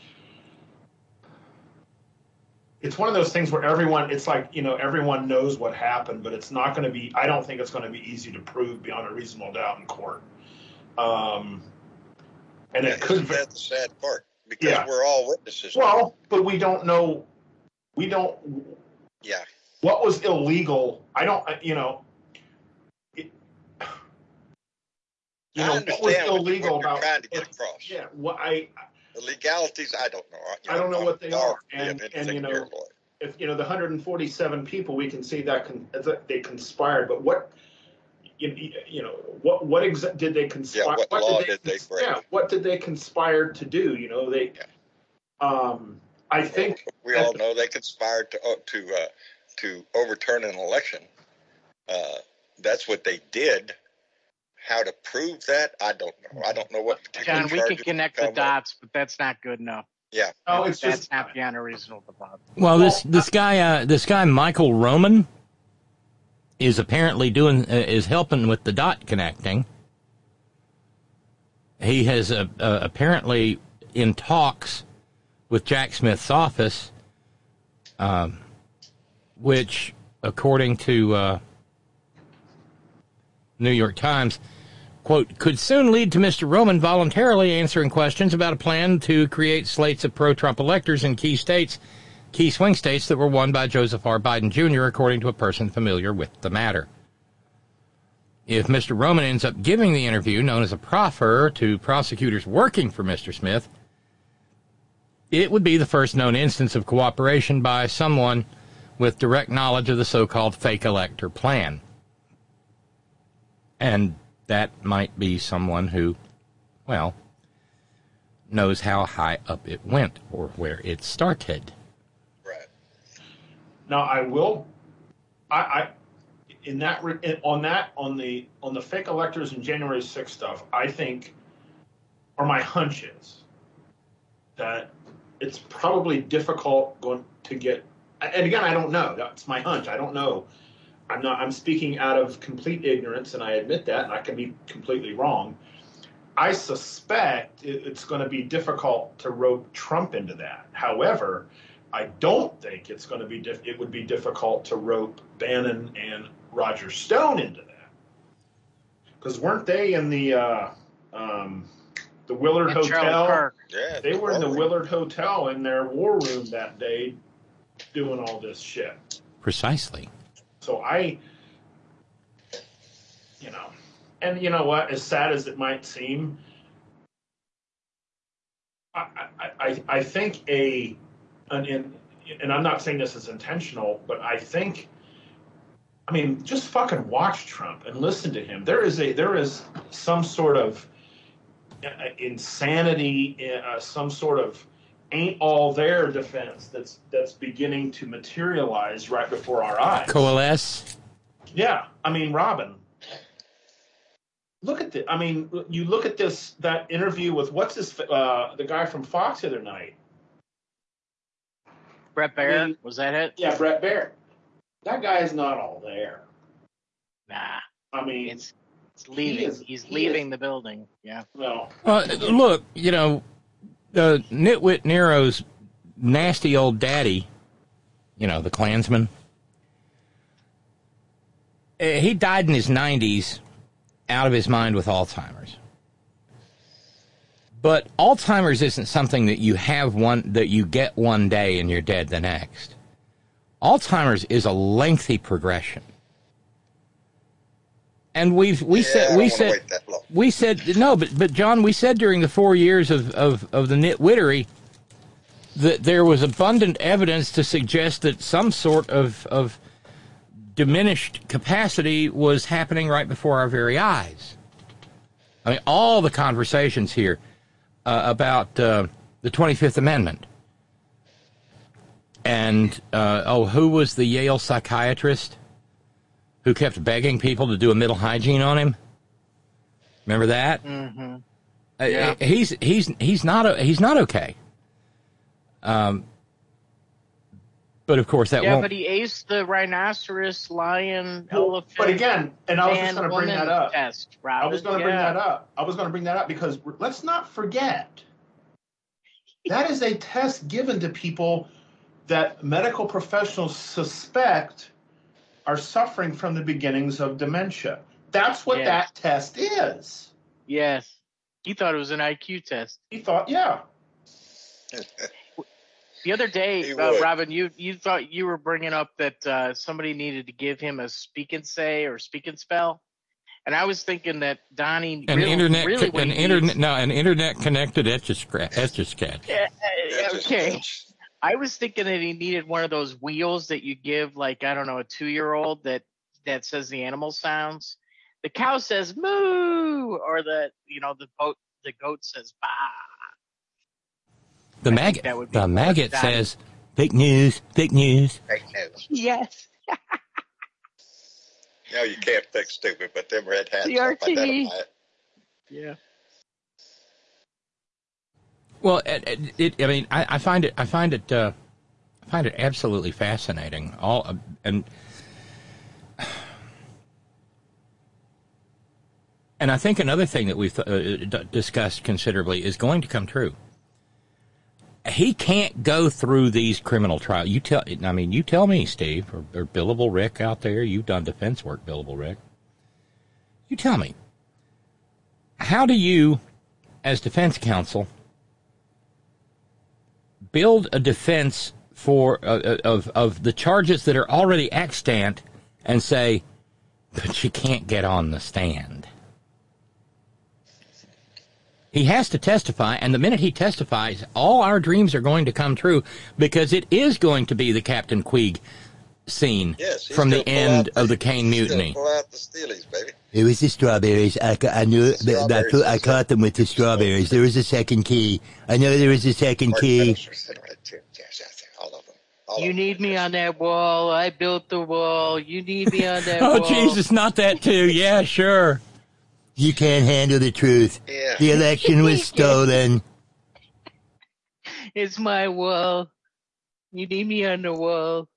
it's one of those things where everyone, it's like, everyone knows what happened, but it's not going to be, I don't think it's going to be easy to prove beyond a reasonable doubt in court. And it could be. That's the sad part, because we're all witnesses. Well, but we don't know, Yeah. what was illegal. I don't, what was illegal about trying to get across. Yeah, the legalities, I don't know. I don't know what they are, and if the 147 people, we can see that they conspired, but what did they conspire? Yeah, what law did they break? Yeah, what did they conspire to do? I think we all know they conspired to overturn an election. That's what they did. How to prove that, I don't know. I don't know what particular John, we can connect the dots, but that's not good enough. Yeah. No, it's that's not beyond a reasonable doubt. Well, this guy Michael Roman is apparently is helping with the dot connecting. He has apparently in talks with Jack Smith's office, which, according to New York Times, quote, could soon lead to Mr. Roman voluntarily answering questions about a plan to create slates of pro-Trump electors in key swing states that were won by Joseph R. Biden Jr., according to a person familiar with the matter. If Mr. Roman ends up giving the interview, known as a proffer, to prosecutors working for Mr. Smith, it would be the first known instance of cooperation by someone with direct knowledge of the so-called fake elector plan. And that might be someone who, well, knows how high up it went or where it started. Right. Now, I will, on the fake electors and January 6th stuff, I think, or my hunch is that it's probably difficult going to get, and again, I don't know. That's my hunch. I don't know. I'm speaking out of complete ignorance, and I admit that, and I can be completely wrong. I suspect it's going to be difficult to rope Trump into that. However, I don't think it's going to be it would be difficult to rope Bannon and Roger Stone into that. Because weren't they in the Willard Hotel? Yeah, they were in the Willard Hotel in their war room that day doing all this shit. Precisely. So and you know what, as sad as it might seem, I think and I'm not saying this is intentional, but just fucking watch Trump and listen to him. There is some sort of insanity, some sort of ain't all there defense that's beginning to materialize right before our eyes. Coalesce. Yeah, Robin, look at this. You look at that interview with the guy from Fox the other night. Brett Baer, was that it? Yeah, Brett Baer. That guy is not all there. Nah. It's leaving. He's leaving the building. Yeah. Well, look, Nitwit Nero's nasty old daddy, the Klansman, he died in his 90s out of his mind with Alzheimer's. But Alzheimer's isn't something that you get one day and you're dead the next. Alzheimer's is a lengthy progression. And we said John, we said during the 4 years of the nitwittery that there was abundant evidence to suggest that some sort of diminished capacity was happening right before our very eyes. All the conversations here about the 25th Amendment and who was the Yale psychiatrist who kept begging people to do a middle hygiene on him? Remember that? Mm-hmm. Yeah. He's not okay. But of course that won't. Yeah, but he aced the rhinoceros, lion, elephant. But again, and I was just going to bring that up. Test, Robin. I was going to bring that up because let's not forget That is a test given to people that medical professionals suspect are suffering from the beginnings of dementia. That's what that test is. Yes. He thought it was an IQ test. He thought, yeah. The other day, would. Robin, you thought you were bringing up that somebody needed to give him a speak and say or speak and spell. And I was thinking that Donnie an internet connected etch a sketch. Okay. I was thinking that he needed one of those wheels that you give, like, I don't know, a 2-year-old that says the animal sounds. The cow says moo, or the goat says bah. The maggot says fake news. Fake news. Yes. No, you can't fix stupid, but them red hats CRT. identify it. Yeah. Well, I find it absolutely fascinating. And I think another thing that we've discussed considerably is going to come true. He can't go through these criminal trials. You tell me, Steve, or Billable Rick out there. You've done defense work, Billable Rick. You tell me, how do you, as defense counsel, build a defense for of the charges that are already extant and say, but you can't get on the stand? He has to testify, and the minute he testifies, all our dreams are going to come true, because it is going to be the Captain Queeg scene from the end of the Caine Mutiny. Pull out the Steelies, baby. It was the strawberries. I knew that I caught them with the strawberries. There was a second key. I know there was a second key. You need me on that wall. I built the wall. You need me on that wall. Oh, Jesus, not that too. Yeah, sure. You can't handle the truth. Yeah. The election was stolen. It's my wall. You need me on the wall.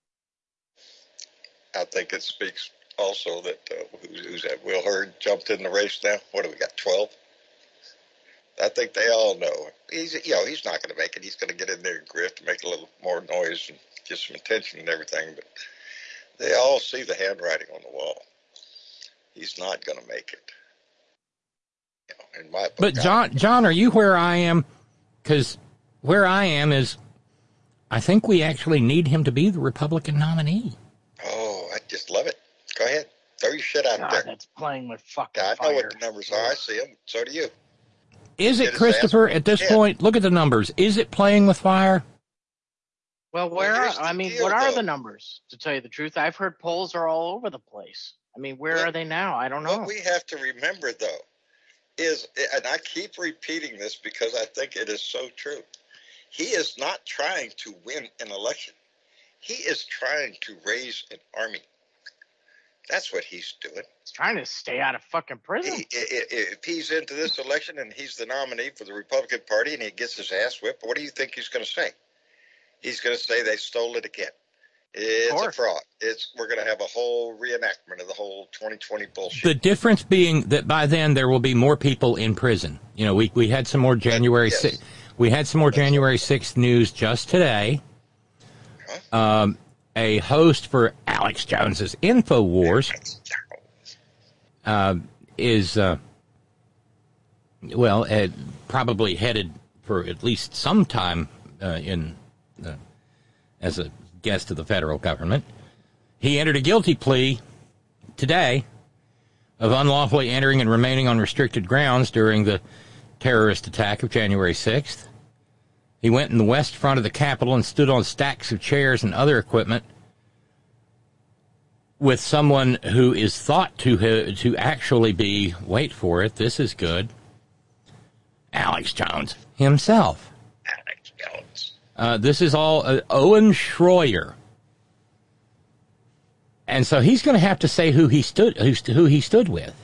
I think it speaks also that, who's that? Will Hurd jumped in the race now. What do we got, 12? I think they all know. He's not going to make it. He's going to get in there and grift and make a little more noise and get some attention and everything. But they all see the handwriting on the wall. He's not going to make it. In my book, but John, are you where I am? Because where I am is, I think we actually need him to be the Republican nominee. Oh, I just love it. Go ahead. Throw your shit out there. That's playing with fucking I know fire. what the numbers are. I see them. So do you. Is it, Christopher, at this point, look at the numbers. Is it playing with fire? Well, what are the numbers, to tell you the truth? I've heard polls are all over the place. I mean, where are they now? I don't know. What we have to remember, though, is, and I keep repeating this because I think it is so true, he is not trying to win an election. He is trying to raise an army. That's what he's doing. He's trying to stay out of fucking prison. If he's into this election and he's the nominee for the Republican Party and he gets his ass whipped, what do you think he's going to say? He's going to say they stole it again. It's a fraud. We're going to have a whole reenactment of the whole 2020 bullshit. The difference being that by then there will be more people in prison. You know, we had some more January 6th. We had some more January 6th news just today. A host for Alex Jones's InfoWars is probably headed for at least some time as a guest of the federal government. He entered a guilty plea today of unlawfully entering and remaining on restricted grounds during the terrorist attack of January 6th. He went in the west front of the Capitol and stood on stacks of chairs and other equipment with someone who is thought to actually be, wait for it, this is good, Alex Jones himself. Alex Jones. This is all Owen Schroyer. And so he's going to have to say who he stood with.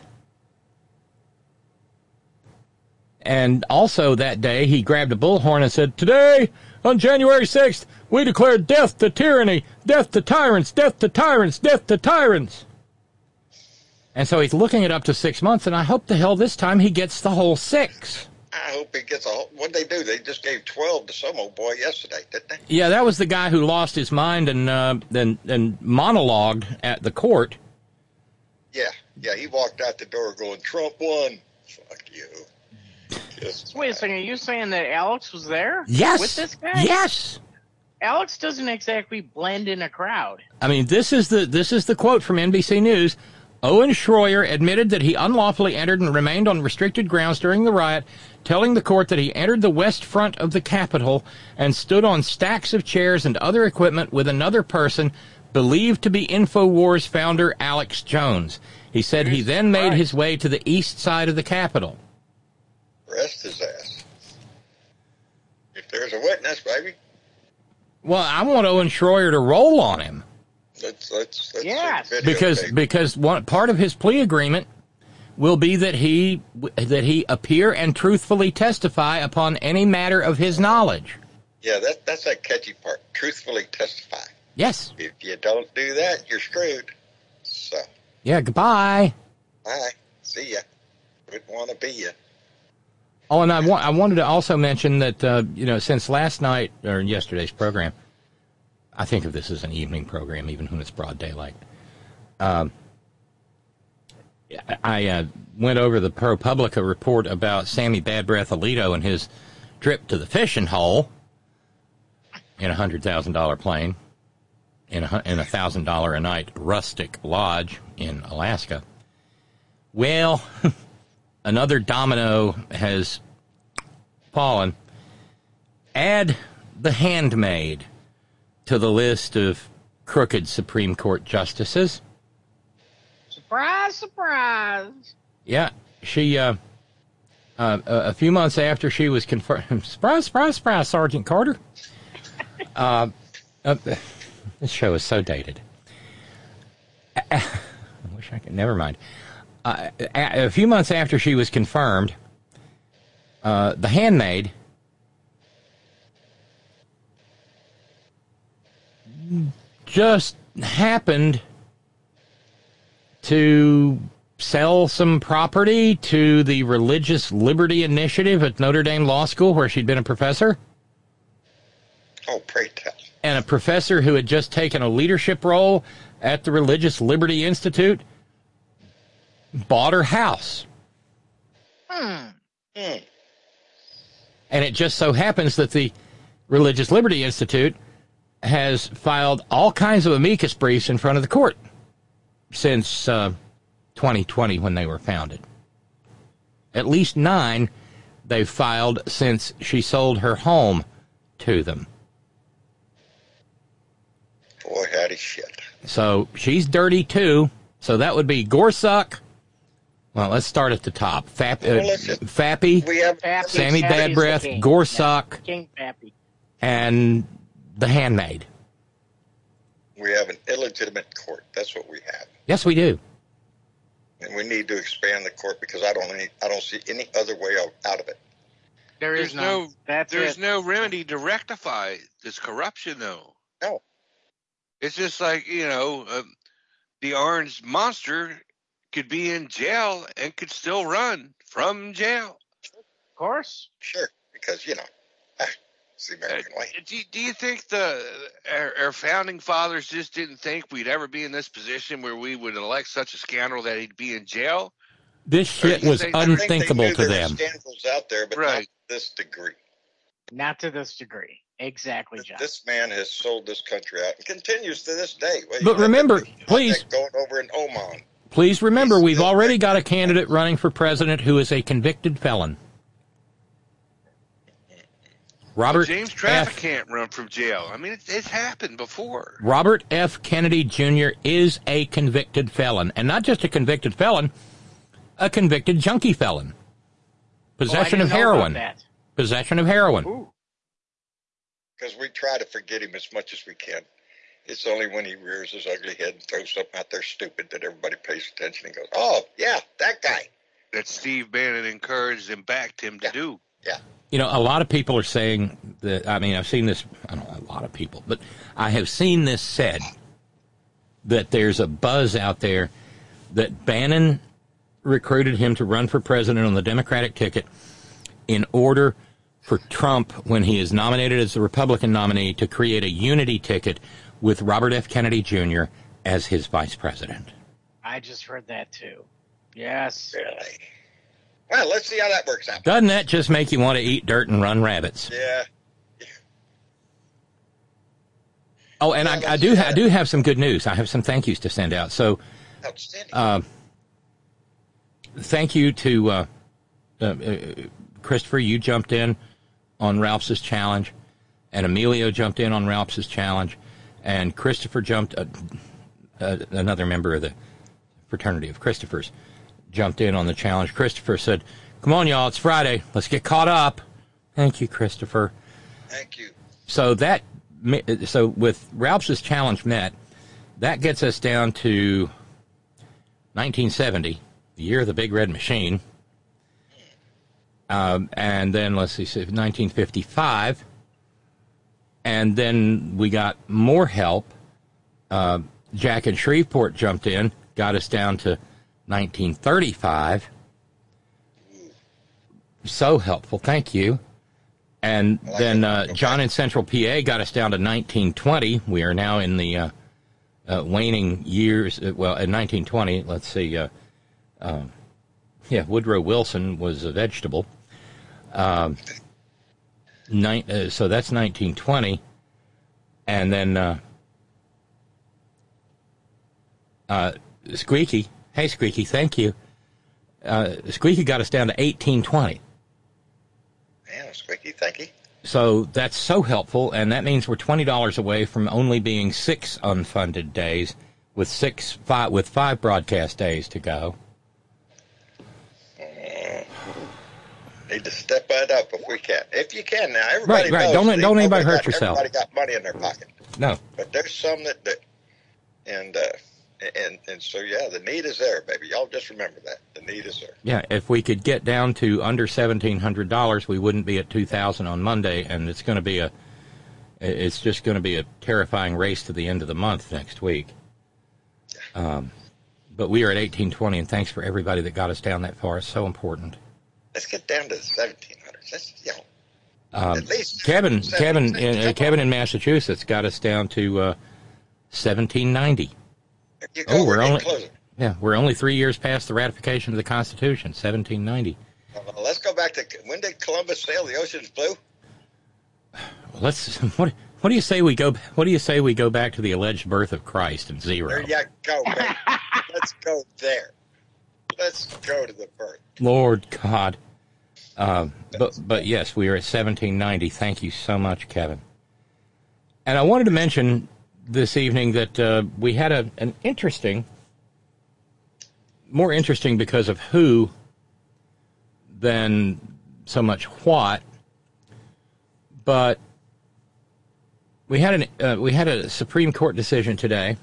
And also that day, he grabbed a bullhorn and said, "Today, on January 6th, we declare death to tyranny, death to tyrants, death to tyrants, death to tyrants." And so he's looking at up to 6 months, and I hope the hell this time he gets the whole 6. I hope he gets a. What'd they do? They just gave 12 to some old boy yesterday, didn't they? Yeah, that was the guy who lost his mind and monologued at the court. Yeah, he walked out the door going, Trump won. Fuck you. Wait a second, are you saying that Alex was there? Yes. With this guy? Yes. Alex doesn't exactly blend in a crowd. I mean, this is the quote from NBC News. Owen Schroyer admitted that he unlawfully entered and remained on restricted grounds during the riot, telling the court that he entered the west front of the Capitol and stood on stacks of chairs and other equipment with another person believed to be InfoWars founder Alex Jones. He said he then made his way to the east side of the Capitol. Rest his ass. If there's a witness, baby. Well, I want Owen Schroyer to roll on him. Let's yes. Because one part of his plea agreement will be that he appear and truthfully testify upon any matter of his knowledge. Yeah, that's that catchy part. Truthfully testify. Yes. If you don't do that, you're screwed. So. Yeah. Goodbye. Bye. See ya. Wouldn't want to be ya. Oh, and I wanted to also mention that since last night or yesterday's program. I think of this as an evening program, even when it's broad daylight. I went over the ProPublica report about Sammy Bad Breath Alito and his trip to the fishing hole in a $100,000 plane in a $1,000 a night rustic lodge in Alaska. Well, another domino has fallen. Add The Handmaid to the list of crooked Supreme Court justices. Surprise, surprise. Yeah, she, a few months after she was confirmed, surprise, Sergeant Carter. This show is so dated. I wish I could, never mind. A few months after she was confirmed, The Handmaid just happened to sell some property to the Religious Liberty Initiative at Notre Dame Law School, where she'd been a professor. Oh, pray tell. And a professor who had just taken a leadership role at the Religious Liberty Institute bought her house. And it just so happens that the Religious Liberty Institute has filed all kinds of amicus briefs in front of the court since 2020 when they were founded. At least 9 they've filed since she sold her home to them. Boy, howdy shit. So she's dirty too. So that would be Gorsuch. Well, let's start at the top. Fappy, Sammy Bad Breath, Gorsuch, King Fappy, and The Handmaid. We have an illegitimate court. That's what we have. Yes, we do. And we need to expand the court because I don't see any other way out of it. There's no remedy to rectify this corruption, though. No. It's just like, the orange monster could be in jail and could still run from jail. Of course. Sure, because, it's the American way. Do you think our founding fathers just didn't think we'd ever be in this position where we would elect such a scoundrel that he'd be in jail? This shit was unthinkable to them. There were scandals out there, but not to this degree. Not to this degree. Exactly, John. This man has sold this country out and continues to this day. But remember, please, going over in Oman. Please remember, we've already got a candidate running for president who is a convicted felon. Robert James Trafford can't run from jail. I mean, it's happened before. Robert F. Kennedy Jr. is a convicted felon. And not just a convicted felon, a convicted junkie felon. Possession of heroin. Possession of heroin. Because we try to forget him as much as we can. It's only when he rears his ugly head and throws something out there stupid that everybody pays attention and goes, oh, yeah, that guy. That Steve Bannon encouraged and backed him to do. Yeah. A lot of people are saying that, I've seen this, I don't know, a lot of people, but I have seen this said, that there's a buzz out there that Bannon recruited him to run for president on the Democratic ticket in order for Trump, when he is nominated as the Republican nominee, to create a unity ticket with Robert F. Kennedy Jr. as his vice president. I just heard that too. Yes. Really? Well, let's see how that works out. Doesn't that just make you want to eat dirt and run rabbits? Yeah. Oh, and I do have some good news. I have some thank yous to send out. So, thank you to Christopher. You jumped in on Ralph's challenge, and Emilio jumped in on Ralph's challenge, and Christopher jumped. Another member of the fraternity of Christophers jumped in on the challenge. Christopher said, "Come on, y'all! It's Friday. Let's get caught up." Thank you, Christopher. Thank you. So with Ralph's challenge met, that gets us down to 1970, the year of the Big Red Machine. And then, let's see, 1955. And then we got more help. Jack in Shreveport jumped in, got us down to 1935. So helpful. Thank you. And then John in Central PA got us down to 1920. We are now in the waning years. Well, in 1920, let's see. Woodrow Wilson was a vegetable. So that's 1920. And then Squeaky. Hey, Squeaky, thank you. Squeaky got us down to 1820. Yeah, Squeaky, thank you. So that's so helpful, and that means we're $20 away from only being 6 unfunded days, with 5 broadcast days to go. Need to step it up if we can. If you can now, everybody right. knows. Don't anybody hurt yourself. Everybody got money in their pocket. No. But there's some that and so yeah, the need is there, baby. Y'all just remember that the need is there. Yeah, if we could get down to under $1,700, we wouldn't be at $2,000 on Monday, and it's just going to be a terrifying race to the end of the month next week. But we are at 1820, and thanks for everybody that got us down that far. It's so important. Let's get down to the 1700s. Let's, at least Kevin in Massachusetts got us down to 1790. You go, we're only 3 years past the ratification of the Constitution, 1790. Let's go back to, when did Columbus sail the oceans blue? What do you say we go? What do you say we go back to the alleged birth of Christ and 0? There you go, baby. Let's go there. Let's go to the birth. Lord God. But yes, we are at 1790. Thank you so much, Kevin. And I wanted to mention this evening that we had an interesting, more interesting because of who than so much what, but we had a Supreme Court decision today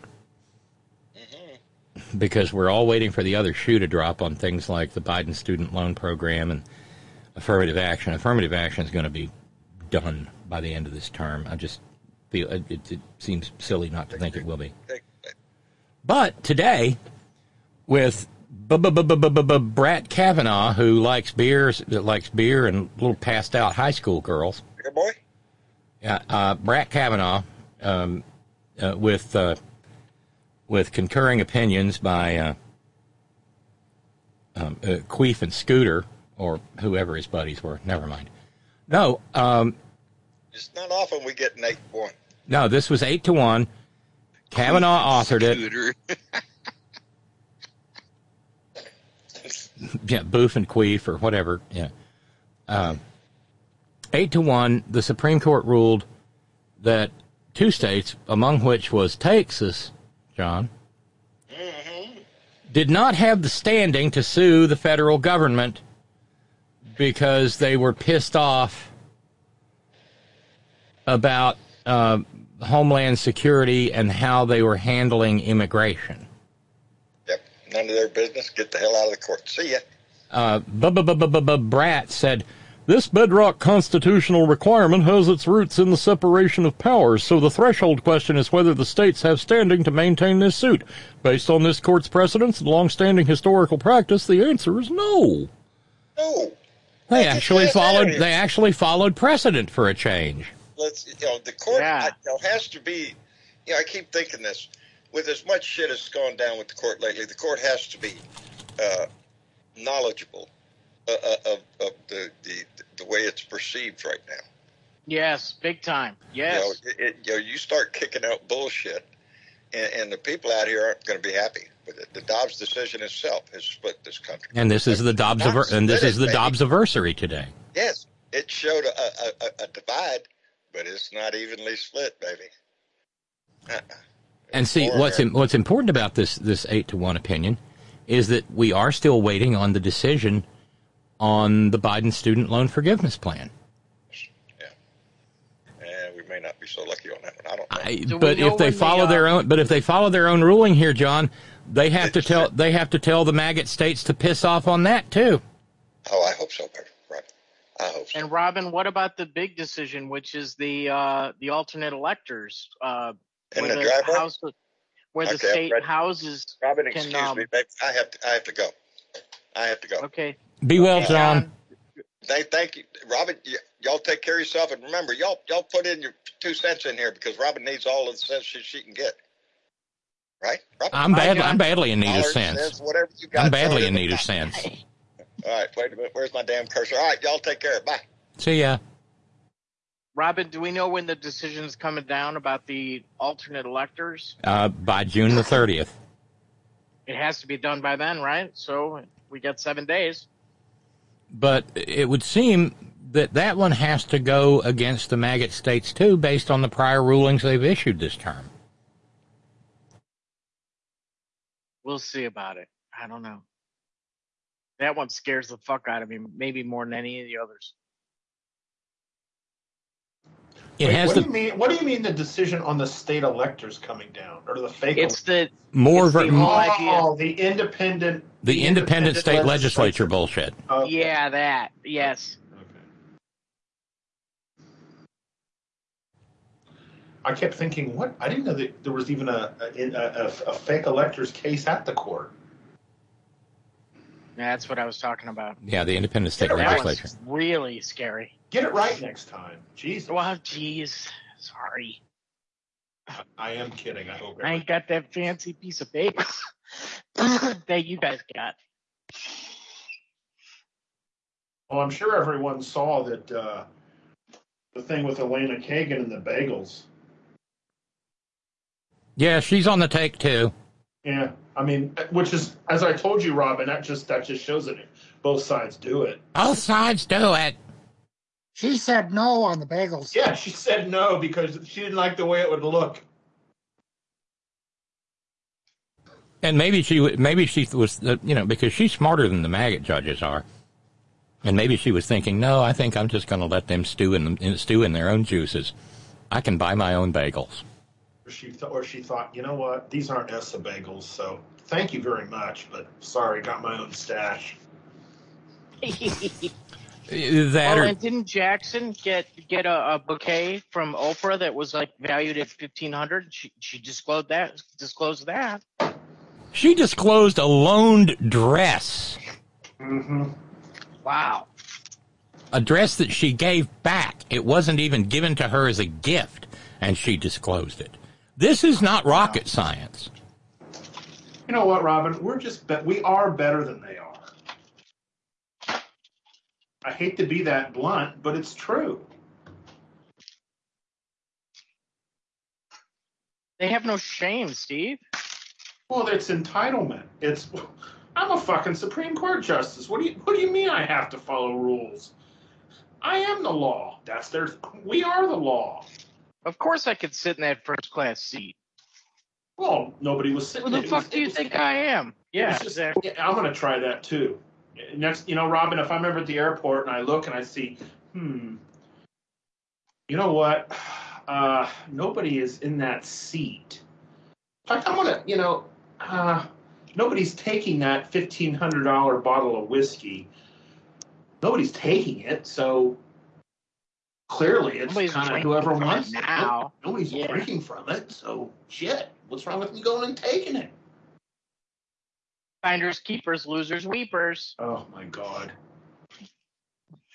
because we're all waiting for the other shoe to drop on things like the Biden student loan program and affirmative action. Affirmative action is going to be done by the end of this term. I just feel it seems silly not to think it will be. But today, with Brat Kavanaugh, who likes beer and little passed out high school girls. Beer boy? Yeah, Brat Kavanaugh, with concurring opinions by Queef and Scooter, or whoever his buddies were. Never mind. No. It's not often we get an 8-1. No, this was 8-1. Kavanaugh authored it. Yeah, Boof and Queef or whatever. Yeah. 8-1. The Supreme Court ruled that 2 states, among which was Texas, John, did not have the standing to sue the federal government because they were pissed off about Homeland Security and how they were handling immigration. Yep, none of their business. Get the hell out of the court. See ya. Brat said, "This bedrock constitutional requirement has its roots in the separation of powers, so the threshold question is whether the states have standing to maintain this suit. Based on this court's precedents and long-standing historical practice, the answer is no." No. They actually followed precedent for a change. The court has to be. I keep thinking this. With as much shit as gone down with the court lately, the court has to be knowledgeable of the way it's perceived right now. Yes, big time. Yes. You start kicking out bullshit, and the people out here aren't going to be happy with it. The Dobbs decision itself has split this country. And this is the Dobbs Dobbs-aversary today. Yes, it showed a divide, but it's not evenly split, baby. And see, what's important about this 8-1 opinion is that we are still waiting on the decision on the Biden student loan forgiveness plan. Yeah, we may not be so lucky on that one. I don't know. But if they follow their own ruling here, John, they have to tell the maggot states to piss off on that too. Oh, I hope so, Robin. I hope so. And Robin, what about the big decision, which is the alternate electors? Where the state houses. Robin, excuse me, babe. I have to go. Okay. Be well, John. Thank you, Robin. Y'all take care of yourself, and remember, y'all put in your 2 cents in here because Robin needs all of the sense she can get. Right? Robin? I'm badly in need of sense. Whatever you got. I'm badly in need of sense. All right, wait a minute. Where's my damn cursor? All right, y'all take care. Bye. See ya. Robin, do we know when the decision's coming down about the alternate electors? By June the 30th. It has to be done by then, right? So we got 7 days. But it would seem that one has to go against the maggot states, too, based on the prior rulings they've issued this term. We'll see about it. I don't know. That one scares the fuck out of me, maybe more than any of the others. What do you mean the decision on the state electors coming down, or the fake? It's the independent state legislature bullshit. Okay. Yeah, that. Yes. Okay. I kept thinking, what? I didn't know that there was even a fake electors case at the court. That's what I was talking about. Yeah, the independent state legislature. That was really scary. Get it right next time. Jesus. Well, jeez. Sorry. I am kidding. I hope. I ain't got that fancy piece of paper that you guys got. Well, I'm sure everyone saw that the thing with Elena Kagan and the bagels. Yeah, she's on the take too. Yeah, I mean, which is, as I told you, Robin, that just shows that both sides do it. Both sides do it. She said no on the bagels. Yeah, she said no because she didn't like the way it would look. And maybe she was, because she's smarter than the maggot judges are. And maybe she was thinking, no, I think I'm just going to let them stew in their own juices. I can buy my own bagels. Or she thought, you know what, these aren't ESSA bagels, so thank you very much, but sorry, got my own stash. And didn't Jackson get a bouquet from Oprah that was like valued at $1,500? She disclosed that. She disclosed a loaned dress. Mm-hmm. Wow. A dress that she gave back. It wasn't even given to her as a gift, and she disclosed it. This is not rocket science. You know what, Robin? We are better than they are. I hate to be that blunt, but it's true. They have no shame, Steve. Well, it's entitlement. I'm a fucking Supreme Court justice. What do you mean I have to follow rules? I am the law. We are the law. Of course I could sit in that first class seat. Well, nobody was sitting there. Who the fuck do you think I am? Yeah, exactly. I'm going to try that too. Next, Robin, if I'm ever at the airport and I look and I see, you know what? Nobody is in that seat. In fact, I'm going to, nobody's taking that $1,500 bottle of whiskey. Nobody's taking it, so clearly it's kind of whoever wants it. Now. Nobody's drinking from it, so shit. What's wrong with me going and taking it? Finders, keepers, losers, weepers. Oh, my God.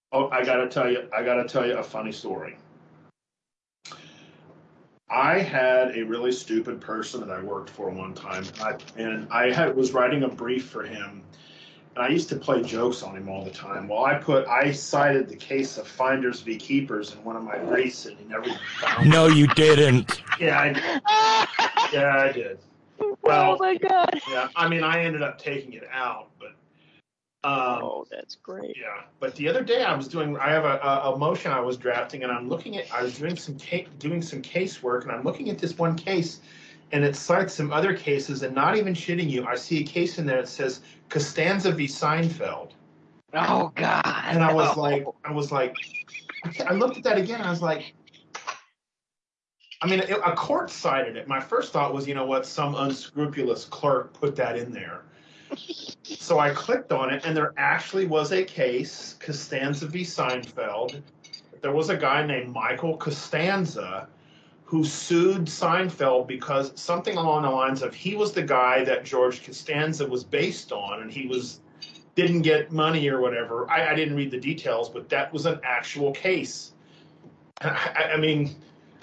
Oh, I gotta tell you a funny story. I had a really stupid person that I worked for one time, and I was writing a brief for him, and I used to play jokes on him all the time. Well, I cited the case of Finders v. Keepers in one of my briefs, and he never found No, you didn't. Yeah, I did. Yeah, I did. Well, oh my God. Yeah, I mean, I ended up taking it out, but. Oh, that's great. Yeah, but the other day I have a motion I was drafting, and I was doing some casework, and I'm looking at this one case, and it cites some other cases, and not even shitting you, I see a case in there that says Costanza v. Seinfeld. Oh God. And I was like, I looked at that again, and I was like, I mean, a court cited it. My first thought was, you know what, some unscrupulous clerk put that in there. So I clicked on it, and there actually was a case, Costanza v. Seinfeld. There was a guy named Michael Costanza who sued Seinfeld because something along the lines of he was the guy that George Costanza was based on, and he didn't get money or whatever. I didn't read the details, but that was an actual case. And I mean,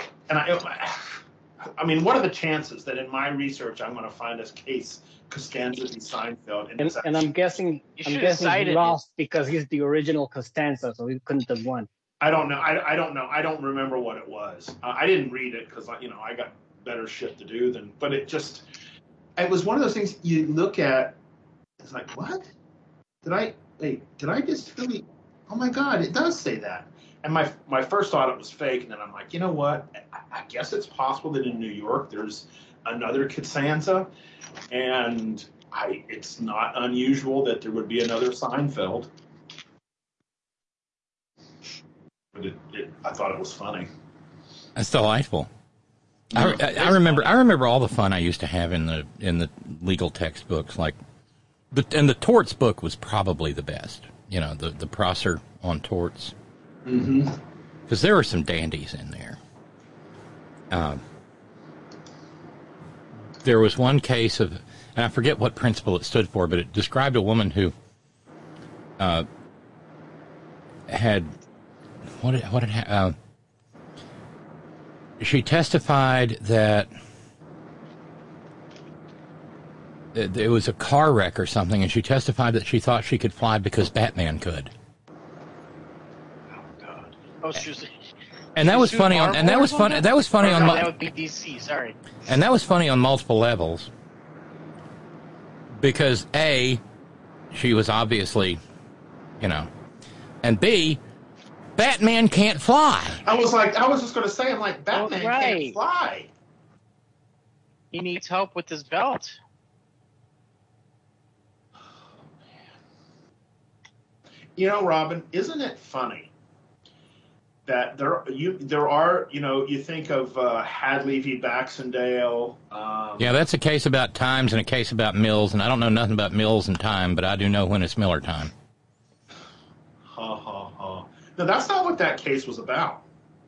what are the chances that in my research I'm going to find this case Costanza v. Seinfeld? And I'm guessing he lost because he's the original Costanza, so he couldn't have won. I don't know. I don't know. I don't remember what it was. I didn't read it because I got better shit to do than. But it was one of those things you look at. It's like, what? Did I just really? Oh my God! It does say that. And my first thought it was fake, and then I'm like, you know what? I guess it's possible that in New York there's another Costanza, and it's not unusual that there would be another Seinfeld. But I thought it was funny. That's delightful. I remember all the fun I used to have in the legal textbooks, and the torts book was probably the best. You know, the Prosser on torts. Mm-hmm. Because there were some dandies in there. There was one case of, and I forget what principle it stood for, but it described a woman who had she testified that it was a car wreck or something, and she testified that she thought she could fly because Batman could. Oh, she And that was funny on, and that was fun. That was funny on. That would be DC. Sorry. And that was funny on multiple levels. Because A, she was obviously, and B, Batman can't fly. I was just going to say, Batman can't fly. He needs help with his belt. Robin, isn't it funny that there are, you think of Hadley v. Baxendale. Yeah, that's a case about times and a case about mills, and I don't know nothing about mills and time, but I do know when it's Miller time. Ha, ha, ha. No, that's not what that case was about.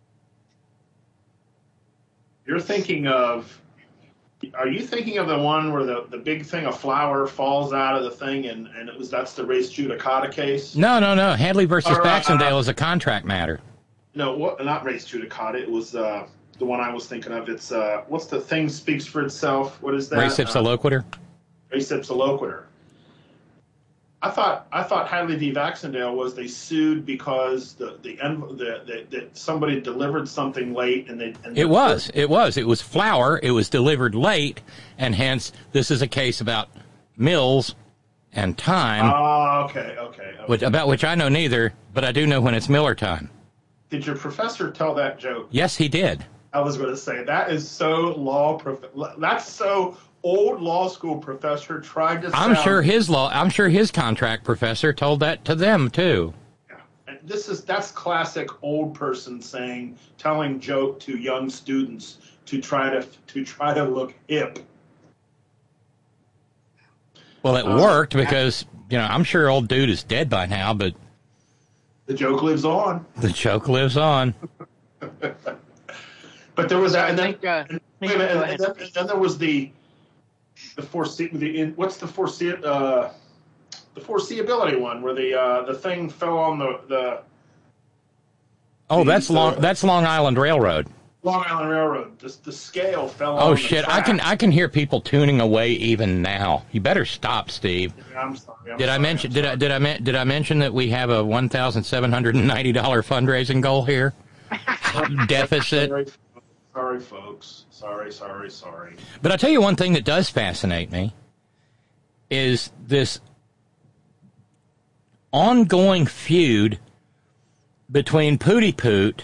Are you thinking of the one where the big thing of flour falls out of the thing and that's the race judicata case? No. Hadley versus Baxendale is a contract matter. No, not race judicata. It was the one I was thinking of. It's what's the thing speaks for itself? What is that? Res ipsa loquitur. Res ipsa loquitur. I thought Hadley v. Baxendale was they sued because that somebody delivered something late it was flour. It was delivered late, and hence this is a case about mills and time. Oh, okay. About which I know neither, but I do know when it's Miller time. Did your professor tell that joke? Yes, he did. I was going to say that is so that's so old law school professor tried to. I'm sure his contract professor told that to them too. Yeah, and that's classic old person telling joke to young students to try to look hip. Well, it worked because I'm sure old dude is dead by now, but the joke lives on. The joke lives on. But there was that, and then there was the foreseeability one where the thing fell on the Oh, that's Long Island Railroad. Long Island Railroad. The scale fell on Oh the shit! track. I can hear people tuning away even now. You better stop, Steve. Yeah, I'm sorry. Did I mention that we have a $1,790 fundraising goal here? Deficit. Sorry, folks. Sorry. But I'll tell you one thing that does fascinate me is this ongoing feud between Pootie Poot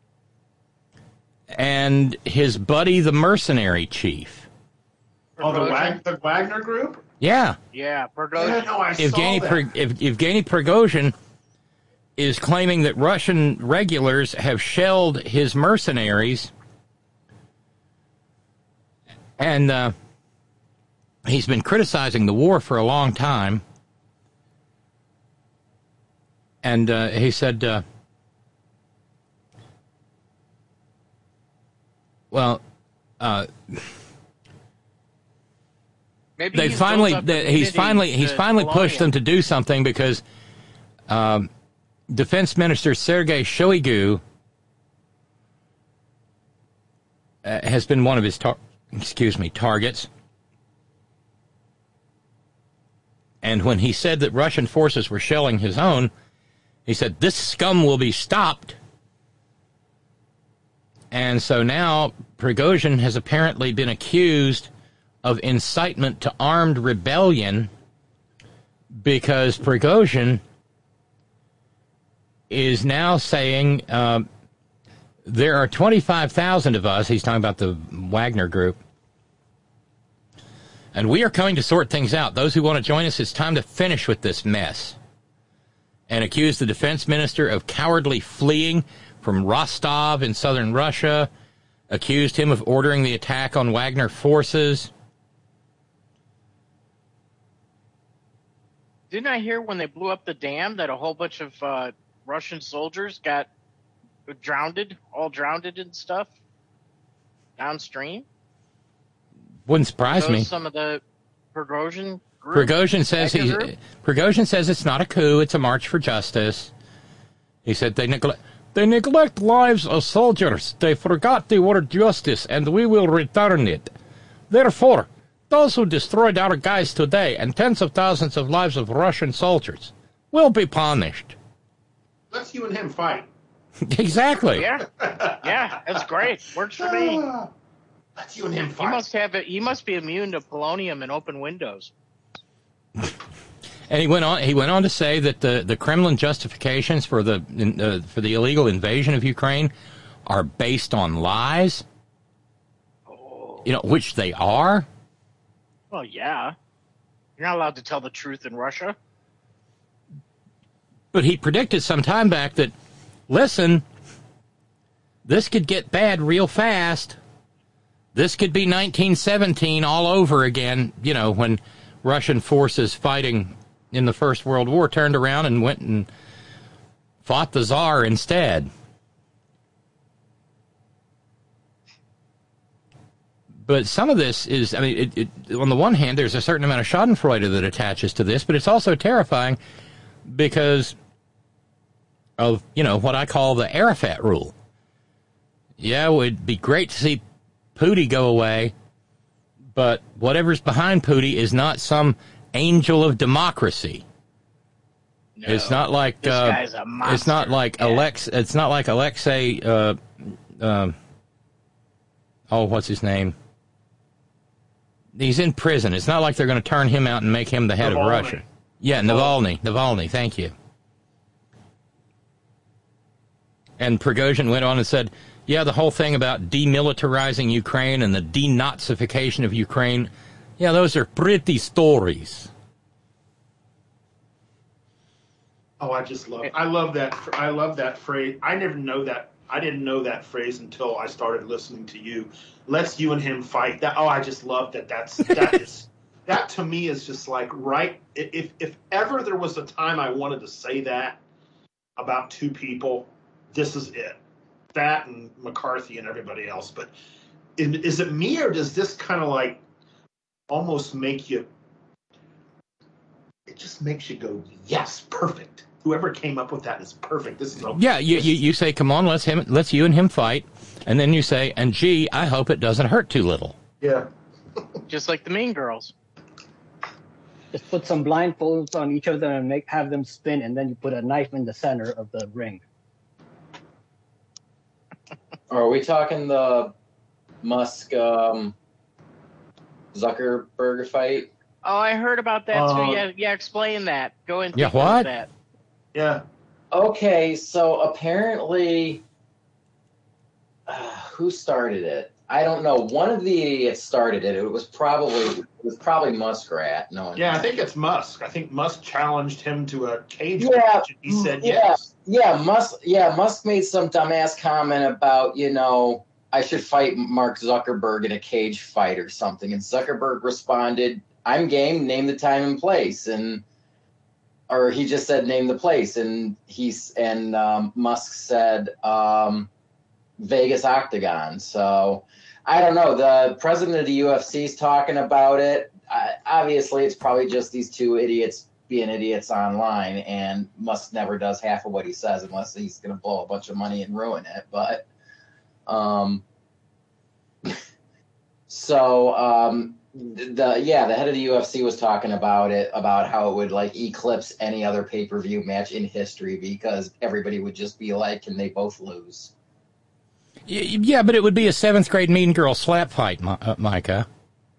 and his buddy, the mercenary chief. Oh, the Wagner Group? Yeah. Yeah, Prigozhin. Yeah, no, I saw that. Evgeny Prigozhin is claiming that Russian regulars have shelled his mercenaries, and he's been criticizing the war for a long time. And he said, Maybe he's finally pushed them to do something because Defense Minister Sergei Shoigu has been one of his targets. And when he said that Russian forces were shelling his own, he said, "This scum will be stopped." And so now Prigozhin has apparently been accused of incitement to armed rebellion because Prigozhin is now saying there are 25,000 of us. He's talking about the Wagner Group. And we are coming to sort things out. Those who want to join us, it's time to finish with this mess. And accused the defense minister of cowardly fleeing from Rostov in southern Russia. Accused him of ordering the attack on Wagner forces. Didn't I hear when they blew up the dam that a whole bunch of Russian soldiers got drowned and stuff downstream? Wouldn't surprise me. Some of the Prigozhin group. Prigozhin says it's not a coup; it's a march for justice. He said they neglect lives of soldiers. They forgot the word justice, and we will return it. Therefore, those who destroyed our guys today and tens of thousands of lives of Russian soldiers will be punished. Let's you and him fight. Exactly. Yeah, that's great. Works for me. Let's you and him fight. He must be immune to polonium and open windows. And he went on to say that the Kremlin justifications for the illegal invasion of Ukraine are based on lies. Which they are. Well, yeah. You're not allowed to tell the truth in Russia. But he predicted some time back that, listen, this could get bad real fast. This could be 1917 all over again, when Russian forces fighting in the First World War turned around and went and fought the Tsar instead. But some of this is, on the one hand, there's a certain amount of schadenfreude that attaches to this, but it's also terrifying because of, what I call the Arafat rule. Yeah, it would be great to see Pootie go away, but whatever's behind Pootie is not some angel of democracy. No, it's not like this guy's a monster. It's not like It's not like Alexei. What's his name? He's in prison. It's not like they're going to turn him out and make him the head of Russia. Yeah, Navalny. Thank you. And Prigozhin went on and said, yeah, the whole thing about demilitarizing Ukraine and the denazification of Ukraine, yeah, those are pretty stories. Oh, I love that phrase. I didn't know that phrase until I started listening to you. Let's you and him fight. I just love that. That to me is just like right. If ever there was a time I wanted to say that about two people, this is it. That and McCarthy and everybody else. But is it me, or does this kind of like almost make you? It just makes you go, yes, perfect. whoever came up with that is perfect. This is okay. Yeah, you say, come on, let's you and him fight, and then you say, and gee, I hope it doesn't hurt too little. Yeah. Just like the Mean Girls. Just put some blindfolds on each of them and have them spin, and then you put a knife in the center of the ring. Are we talking the Musk Zuckerberg fight? Oh, I heard about that too. Yeah, explain that. Go into what? that. Yeah. Okay, so apparently, who started it? I don't know. One of the idiots started it. It was probably Muskrat. No one. Yeah, I think it's Musk. I think Musk challenged him to a cage match, and he said yes. Musk made some dumbass comment about, I should fight Mark Zuckerberg in a cage fight or something, and Zuckerberg responded, "I'm game. Name the time and place." Or he just said, "Name the place," and Musk said, Vegas Octagon. So I don't know. The president of the UFC is talking about it. Obviously, it's probably just these two idiots being idiots online, and Musk never does half of what he says unless he's going to blow a bunch of money and ruin it. But the head of the UFC was talking about it, about how it would eclipse any other pay-per-view match in history because everybody would just be like, can they both lose? Yeah, but it would be a 7th grade mean girl slap fight, Micah.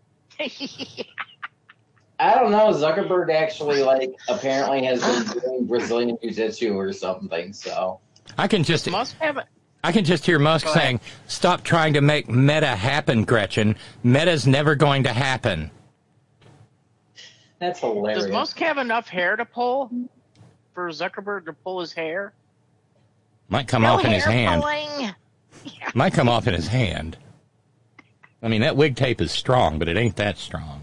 I don't know. Zuckerberg actually, apparently has been doing Brazilian Jiu-Jitsu or something, so. I can just hear Musk saying, "Stop trying to make Meta happen, Gretchen. Meta's never going to happen." That's hilarious. Does Musk have enough hair to pull for Zuckerberg to pull his hair? Might come off in his hand. Might come off in his hand. I mean, that wig tape is strong, but it ain't that strong.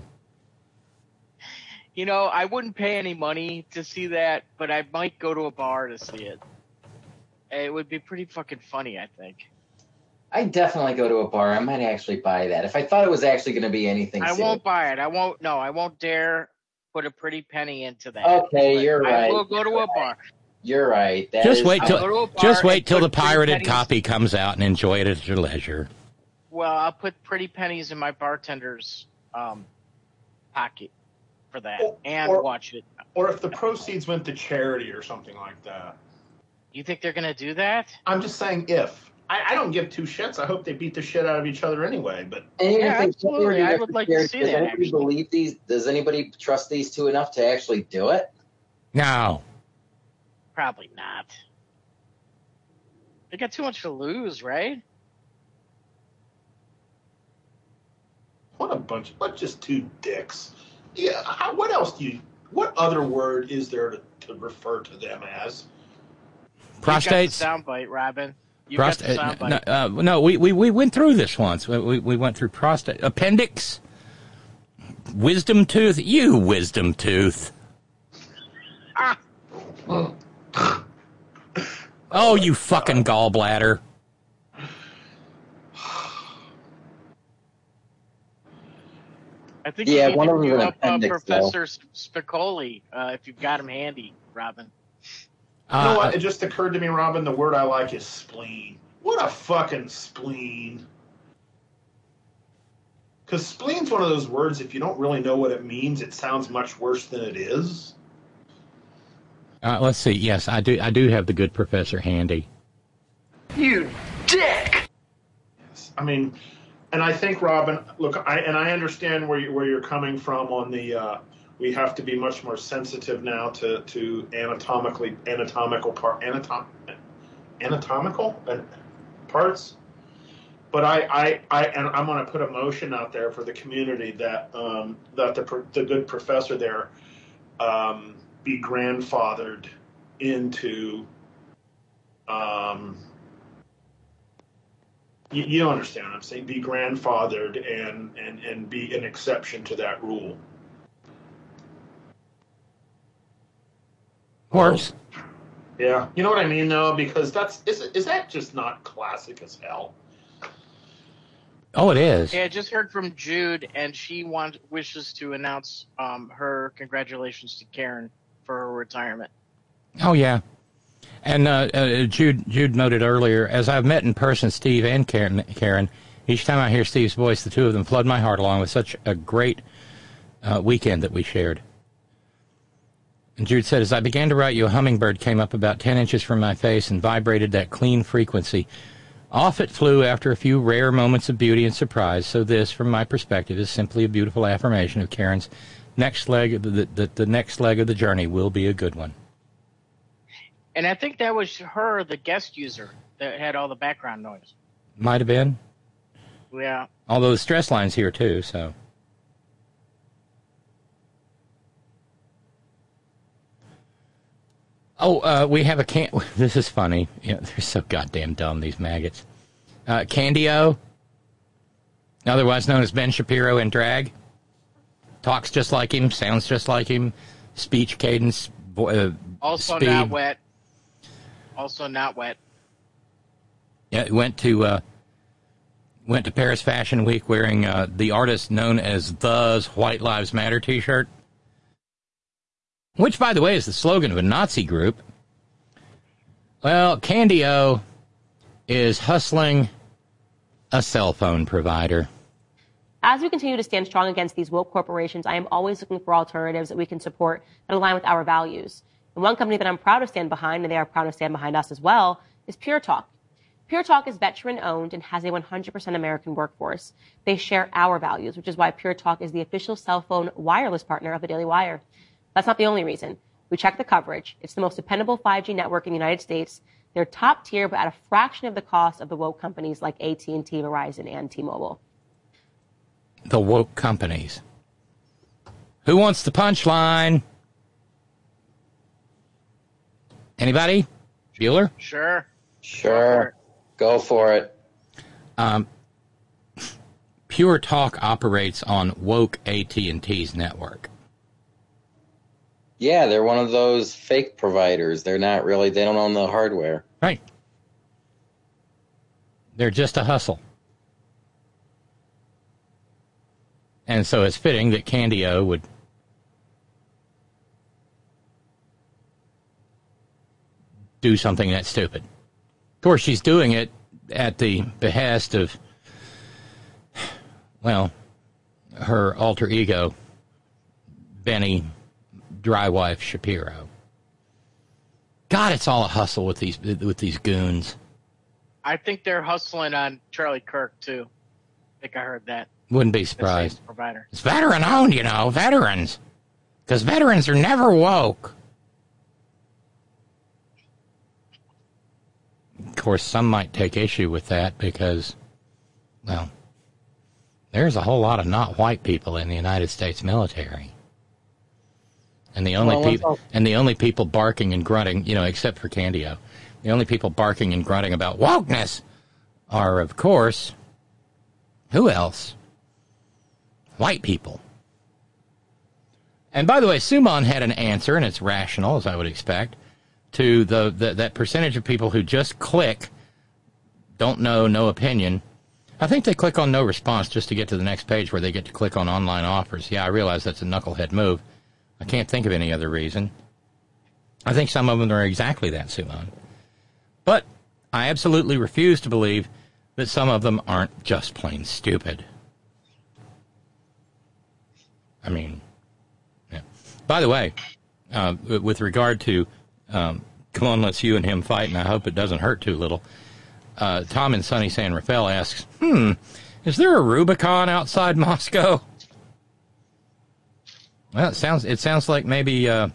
I wouldn't pay any money to see that, but I might go to a bar to see it. It would be pretty fucking funny, I think. I'd definitely go to a bar. I might actually buy that. If I thought it was actually going to be anything I silly. won't buy it. I won't dare put a pretty penny into that. Okay, you're right. I will go to a bar. You're right. Just wait till the pirated copy comes out and enjoy it at your leisure. Well, I'll put pretty pennies in my bartender's pocket for that and watch it. Or if the proceeds went to charity or something like that. You think they're going to do that? I'm just saying if. I don't give two shits. I hope they beat the shit out of each other anyway. But absolutely. I would like to see that. Anybody believe these? Does anybody trust these two enough to actually do it? No. Probably not. They got too much to lose, right? What just two dicks. Yeah, what other word is there to refer to them as? Prostates? You got the soundbite, Robin. You got the soundbite. No, we went through this once. We went through prostate. Appendix? Wisdom tooth? You wisdom tooth. Oh, you fucking gallbladder. I think you need one to of them view an up appendix, Professor Spicoli if you've got him handy, Robin. You know what? It just occurred to me, Robin, the word I like is spleen. What a fucking spleen. Because spleen's one of those words, if you don't really know what it means, it sounds much worse than it is. Let's see. Yes, I do have the good professor handy. You dick! Yes, I mean, and I think, Robin, look, I understand where you're coming from on the we have to be much more sensitive now to anatomical parts. But I'm going to put a motion out there for the community that the good professor there be grandfathered into. You understand what I'm saying? Be grandfathered and be an exception to that rule. Works. Yeah, you know what I mean, though, because is that just not classic as hell? Oh, it is. Yeah, I just heard from Jude, and she wishes to announce her congratulations to Karen for her retirement. Oh, yeah. And Jude noted earlier, as I've met in person Steve and Karen, each time I hear Steve's voice, the two of them flood my heart along with such a great weekend that we shared. And Jude said, as I began to write you, a hummingbird came up about 10 inches from my face and vibrated that clean frequency. Off it flew after a few rare moments of beauty and surprise, so this, from my perspective, is simply a beautiful affirmation of Karen's next leg. The next leg of the journey will be a good one. And I think that was her, the guest user, that had all the background noise. Might have been. Yeah. Although the stress line's here, too, so. Oh, we have a this is funny. Yeah, they're so goddamn dumb, these maggots. Candio, otherwise known as Ben Shapiro in drag, talks just like him, sounds just like him, speech cadence, also speed. not wet. Also not wet. Yeah, went to Paris Fashion Week wearing the artist known as THE's White Lives Matter T-shirt, which, by the way, is the slogan of a Nazi group. Well, Candio is hustling a cell phone provider. As we continue to stand strong against these woke corporations, I am always looking for alternatives that we can support that align with our values. And one company that I'm proud to stand behind, and they are proud to stand behind us as well, is Pure Talk. Pure Talk is veteran-owned and has a 100% American workforce. They share our values, which is why Pure Talk is the official cell phone wireless partner of the Daily Wire. That's not the only reason. We check the coverage. It's the most dependable 5G network in the United States. They're top tier, but at a fraction of the cost of the woke companies like AT&T, Verizon, and T-Mobile. The woke companies. Who wants the punchline? Anybody? Bueller? Sure. Go for it. Pure Talk operates on woke AT&T's network. Yeah, they're one of those fake providers. They're not really, they don't own the hardware. Right. They're just a hustle. And so it's fitting that Candio would do something that stupid. Of course, she's doing it at the behest of, well, her alter ego, Benny Drywife Shapiro. God, it's all a hustle with these goons. I think they're hustling on Charlie Kirk, too. I think I heard that. Wouldn't be surprised. Provider. It's veteran-owned, you know, veterans. Because veterans are never woke. Of course, some might take issue with that because, well, there's a whole lot of not white people in the United States military. And the only people barking and grunting, you know, except for Candio, the only people barking and grunting about wokeness are, of course, who else? White people. And by the way, Suman had an answer, and it's rational, as I would expect, to that percentage of people who just click, don't know, no opinion. I think they click on no response just to get to the next page where they get to click on online offers. Yeah, I realize that's a knucklehead move. I can't think of any other reason. I think some of them are exactly that, Suman. But I absolutely refuse to believe that some of them aren't just plain stupid. I mean, yeah. By the way, with regard to come on, let's you and him fight, and I hope it doesn't hurt too little, Tom in sunny San Rafael asks, is there a Rubicon outside Moscow? Well, it sounds like maybe the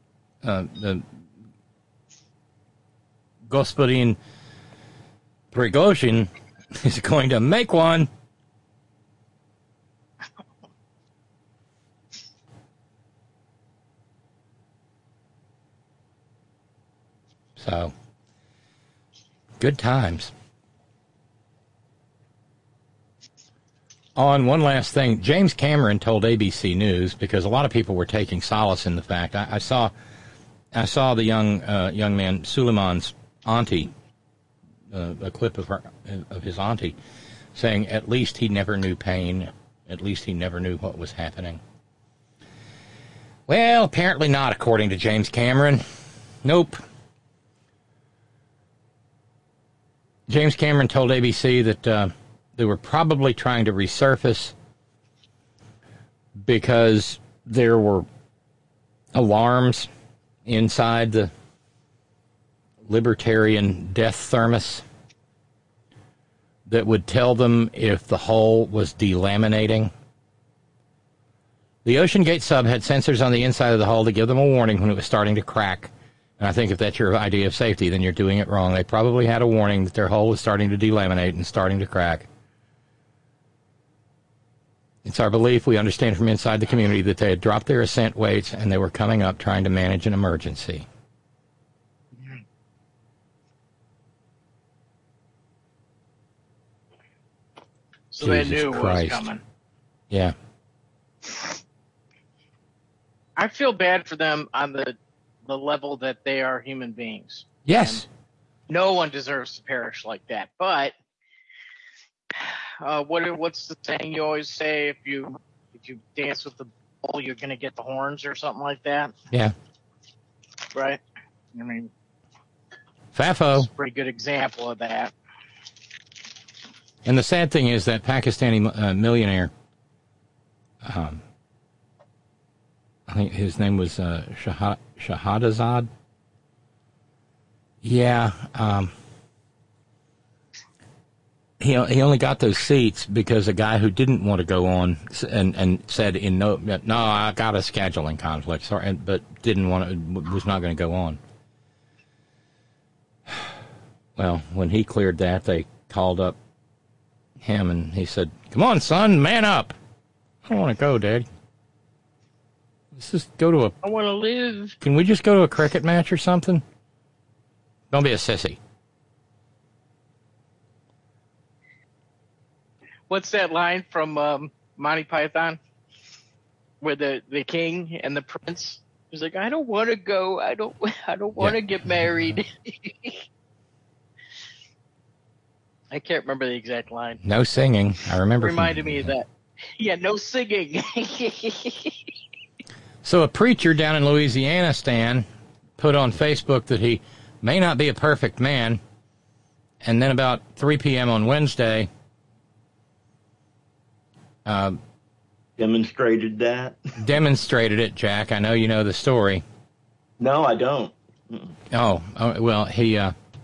Господин Prigozhin is going to make one. So, good times. On one last thing, James Cameron told ABC News, because a lot of people were taking solace in the fact. I saw the young man Suleiman's auntie, a clip of his auntie, saying at least he never knew pain, at least he never knew what was happening. Well, apparently not, according to James Cameron. Nope. James Cameron told ABC that they were probably trying to resurface because there were alarms inside the libertarian death thermos that would tell them if the hull was delaminating. The Ocean Gate sub had sensors on the inside of the hull to give them a warning when it was starting to crack. And I think if that's your idea of safety, then you're doing it wrong. They probably had a warning that their hull was starting to delaminate and starting to crack. It's our belief, we understand from inside the community, that they had dropped their ascent weights and they were coming up trying to manage an emergency. So they knew it was coming. Yeah. I feel bad for them on the level that they are human beings. Yes. And no one deserves to perish like that. But what's the saying you always say? If you dance with the bull, you're going to get the horns, or something like that. Yeah. Right. I mean, FAFO. It's a pretty good example of that. And the sad thing is that Pakistani millionaire, I think his name was Shahadazad. Yeah, he only got those seats because a guy who didn't want to go on and said no, I got a scheduling conflict, sorry, but was not going to go on. Well, when he cleared that, they called up him and he said, "Come on, son, man up. I don't want to go, Dad. Let's just go to I want to live. Can we just go to a cricket match or something? Don't be a sissy." What's that line from Monty Python, where the king and the prince was like, "I don't want to go. I don't want to get married." I can't remember the exact line. No singing. I remember. Reminded me of that. Yeah, no singing. So a preacher down in Louisiana, Stan, put on Facebook that he may not be a perfect man, and then about 3 p.m. on Wednesday, demonstrated that. Demonstrated it, Jack. I know you know the story. No, I don't. Oh, well, he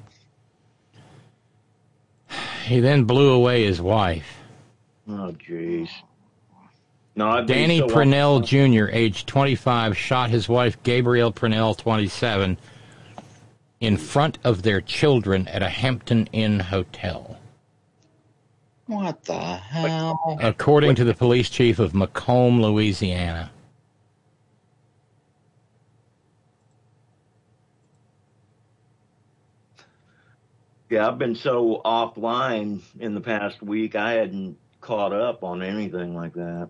then blew away his wife. Oh, jeez. No, Danny Purnell Jr., age 25, shot his wife, Gabrielle Purnell, 27, in front of their children at a Hampton Inn hotel. What the hell? According to the police chief of Macomb, Louisiana. Yeah, I've been so offline in the past week, I hadn't caught up on anything like that.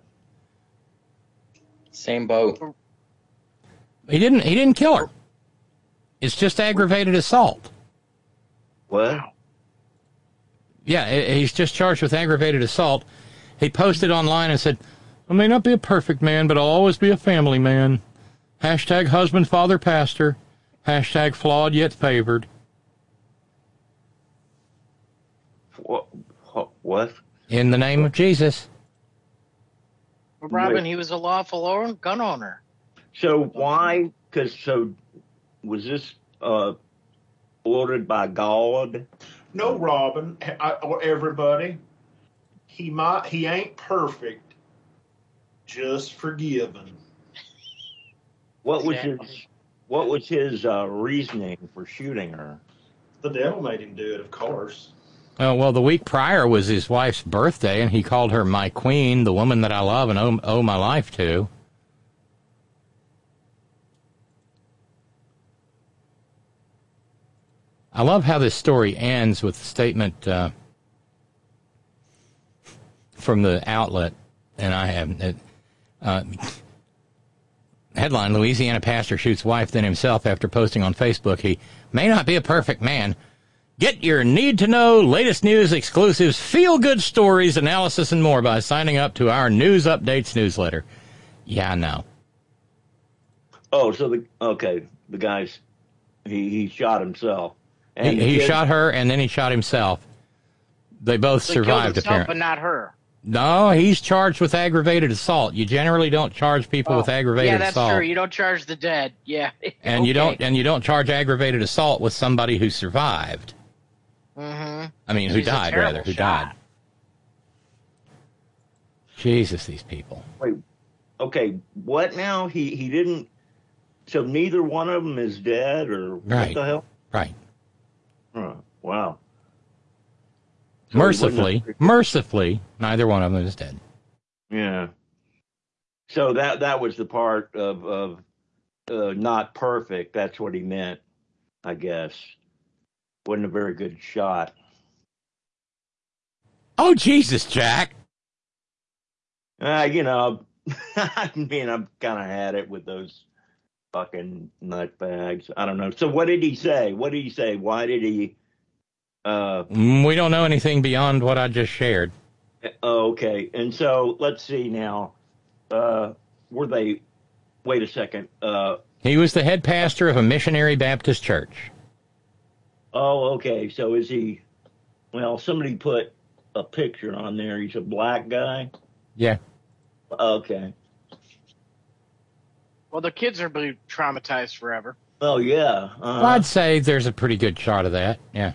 Same boat. He didn't kill her. It's just aggravated assault. What? Yeah, he's just charged with aggravated assault. He posted online and said, "I may not be a perfect man, but I'll always be a family man. Hashtag husband, father, pastor. Hashtag flawed yet favored." What? In the name of Jesus. Robin, he was a lawful gun owner. So why? Was this ordered by God? No, Robin, or everybody. He ain't perfect, just forgiven. What was his reasoning for shooting her? The devil made him do it, of course. Well, the week prior was his wife's birthday, and he called her my queen, the woman that I love and owe my life to. I love how this story ends with a statement from the outlet, and I have headline: Louisiana pastor shoots wife then himself after posting on Facebook he may not be a perfect man. Get your need-to-know, latest news, exclusives, feel-good stories, analysis, and more by signing up to our News Updates newsletter. Yeah, I know. Oh, so the guy's He shot himself. He shot her, and then he shot himself. They both So survived, he killed himself, apparently. but not her. No, he's charged with aggravated assault. You generally don't charge people with aggravated Yeah, that's assault. true. You don't charge the dead. Yeah. And you don't charge aggravated assault with somebody who survived. Mm-hmm. I mean, who died, rather. Who died. Jesus, these people. Wait, okay, what now? He didn't. So neither one of them is dead, or Right. what the hell? Right. Huh, wow. So he wouldn't Mercifully, neither one of them is dead. Yeah. So that was the part of not perfect. That's what he meant, I guess. Wasn't a very good shot. Oh, Jesus, Jack. You know, I mean, I've kind of had it with those fucking nutbags. I don't know. So what did he say? What did he say? Why did he... We don't know anything beyond what I just shared. Okay. And so let's see now. Were they... Wait a second. He was the head pastor of a missionary Baptist church. Oh, okay. So is he... Well, somebody put a picture on there. He's a black guy? Yeah. Okay. Well, the kids are being traumatized forever. Oh, yeah. Well, I'd say there's a pretty good shot of that. Yeah.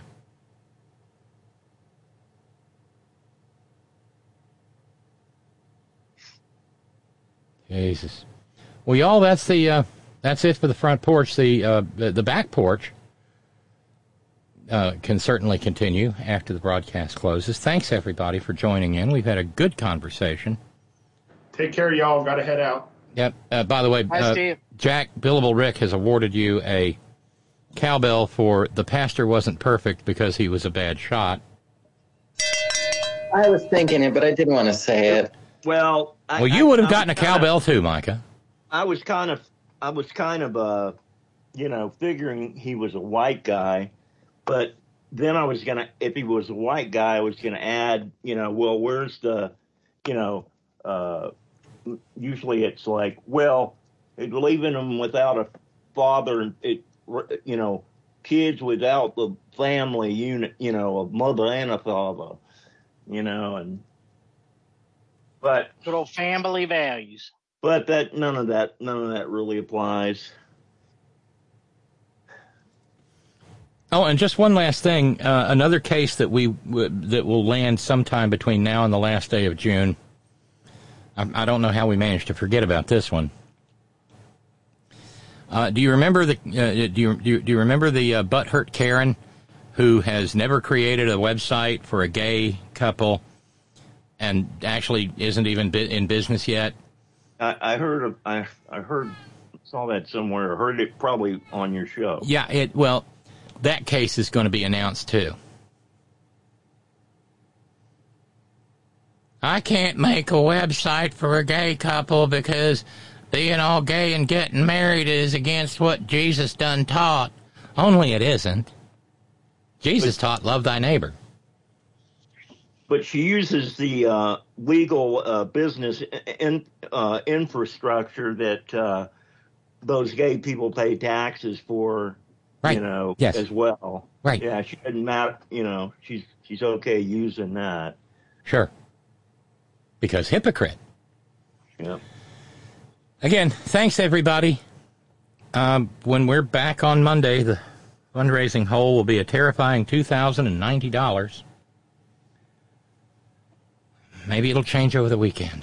Jesus. Well, y'all, that's it for the front porch. The back porch can certainly continue after the broadcast closes. Thanks, everybody, for joining in. We've had a good conversation. Take care, y'all. Got to head out. Yep. By the way, Hi, Steve. Jack, Billable Rick has awarded you a cowbell for The Pastor Wasn't Perfect because he was a bad shot. I was thinking it, but I didn't want to say it. Well, you would have gotten a cowbell too, Micah. I was kind of, figuring he was a white guy, but then I was gonna, if he was a white guy, I was gonna add, well, where's the, usually it's like, well, leaving them without a father, kids without the family unit, a mother and a father, but good old family values. But none of that really applies. Oh, and just one last thing, another case that that will land sometime between now and the last day of June. I don't know how we managed to forget about this one. Do you remember the butthurt Karen who has never created a website for a gay couple and actually isn't even in business yet? I saw that somewhere. Heard it probably on your show. Yeah, that case is going to be announced too. I can't make a website for a gay couple because being all gay and getting married is against what Jesus done taught. Only it isn't. Jesus taught love thy neighbor. But she uses the legal business infrastructure that those gay people pay taxes for, right. Yes. As well. Right. Yeah, she doesn't matter. She's okay using that. Sure. Because hypocrite. Yeah. Again, thanks everybody. When we're back on Monday, the fundraising hole will be a terrifying $2,090. Maybe it'll change over the weekend.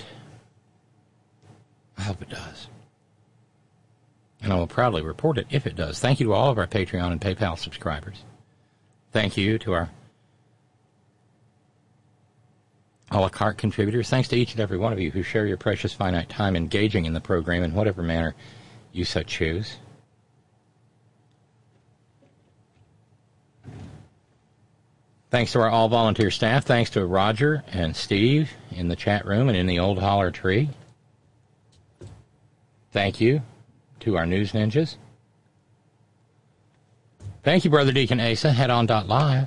I hope it does. And I will proudly report it if it does. Thank you to all of our Patreon and PayPal subscribers. Thank you to our a la carte contributors. Thanks to each and every one of you who share your precious finite time engaging in the program in whatever manner you so choose. Thanks to our all-volunteer staff. Thanks to Roger and Steve in the chat room and in the old holler tree. Thank you to our news ninjas. Thank you, Brother Deacon Asa. Headon.live.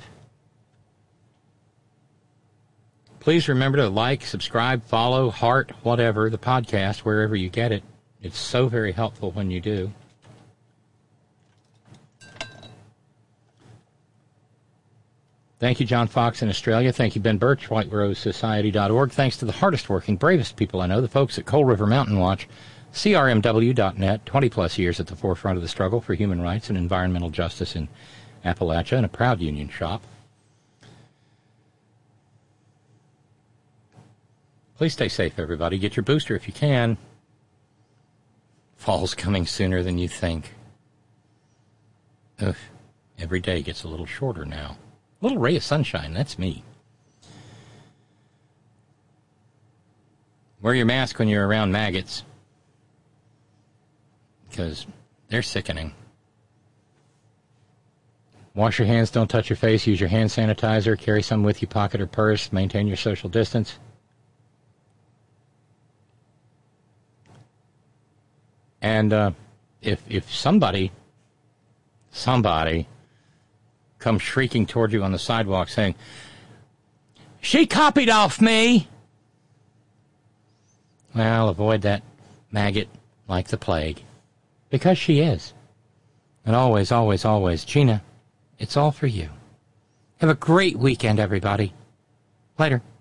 Please remember to like, subscribe, follow, heart, whatever, the podcast, wherever you get it. It's so very helpful when you do. Thank you, John Fox in Australia. Thank you, Ben Birch, WhiteRoseSociety.org. Thanks to the hardest working, bravest people I know, the folks at Coal River Mountain Watch, CRMW.net, 20-plus years at the forefront of the struggle for human rights and environmental justice in Appalachia, and a proud union shop. Please stay safe, everybody. Get your booster if you can. Fall's coming sooner than you think. Ugh. Every day gets a little shorter now. A little ray of sunshine, that's me. Wear your mask when you're around maggots, because they're sickening. Wash your hands, don't touch your face, use your hand sanitizer, carry some with you, pocket or purse, maintain your social distance. And if somebody comes shrieking toward you on the sidewalk saying, "She copied off me," well, avoid that maggot like the plague. Because she is. And always, always, always, Gina, it's all for you. Have a great weekend, everybody. Later.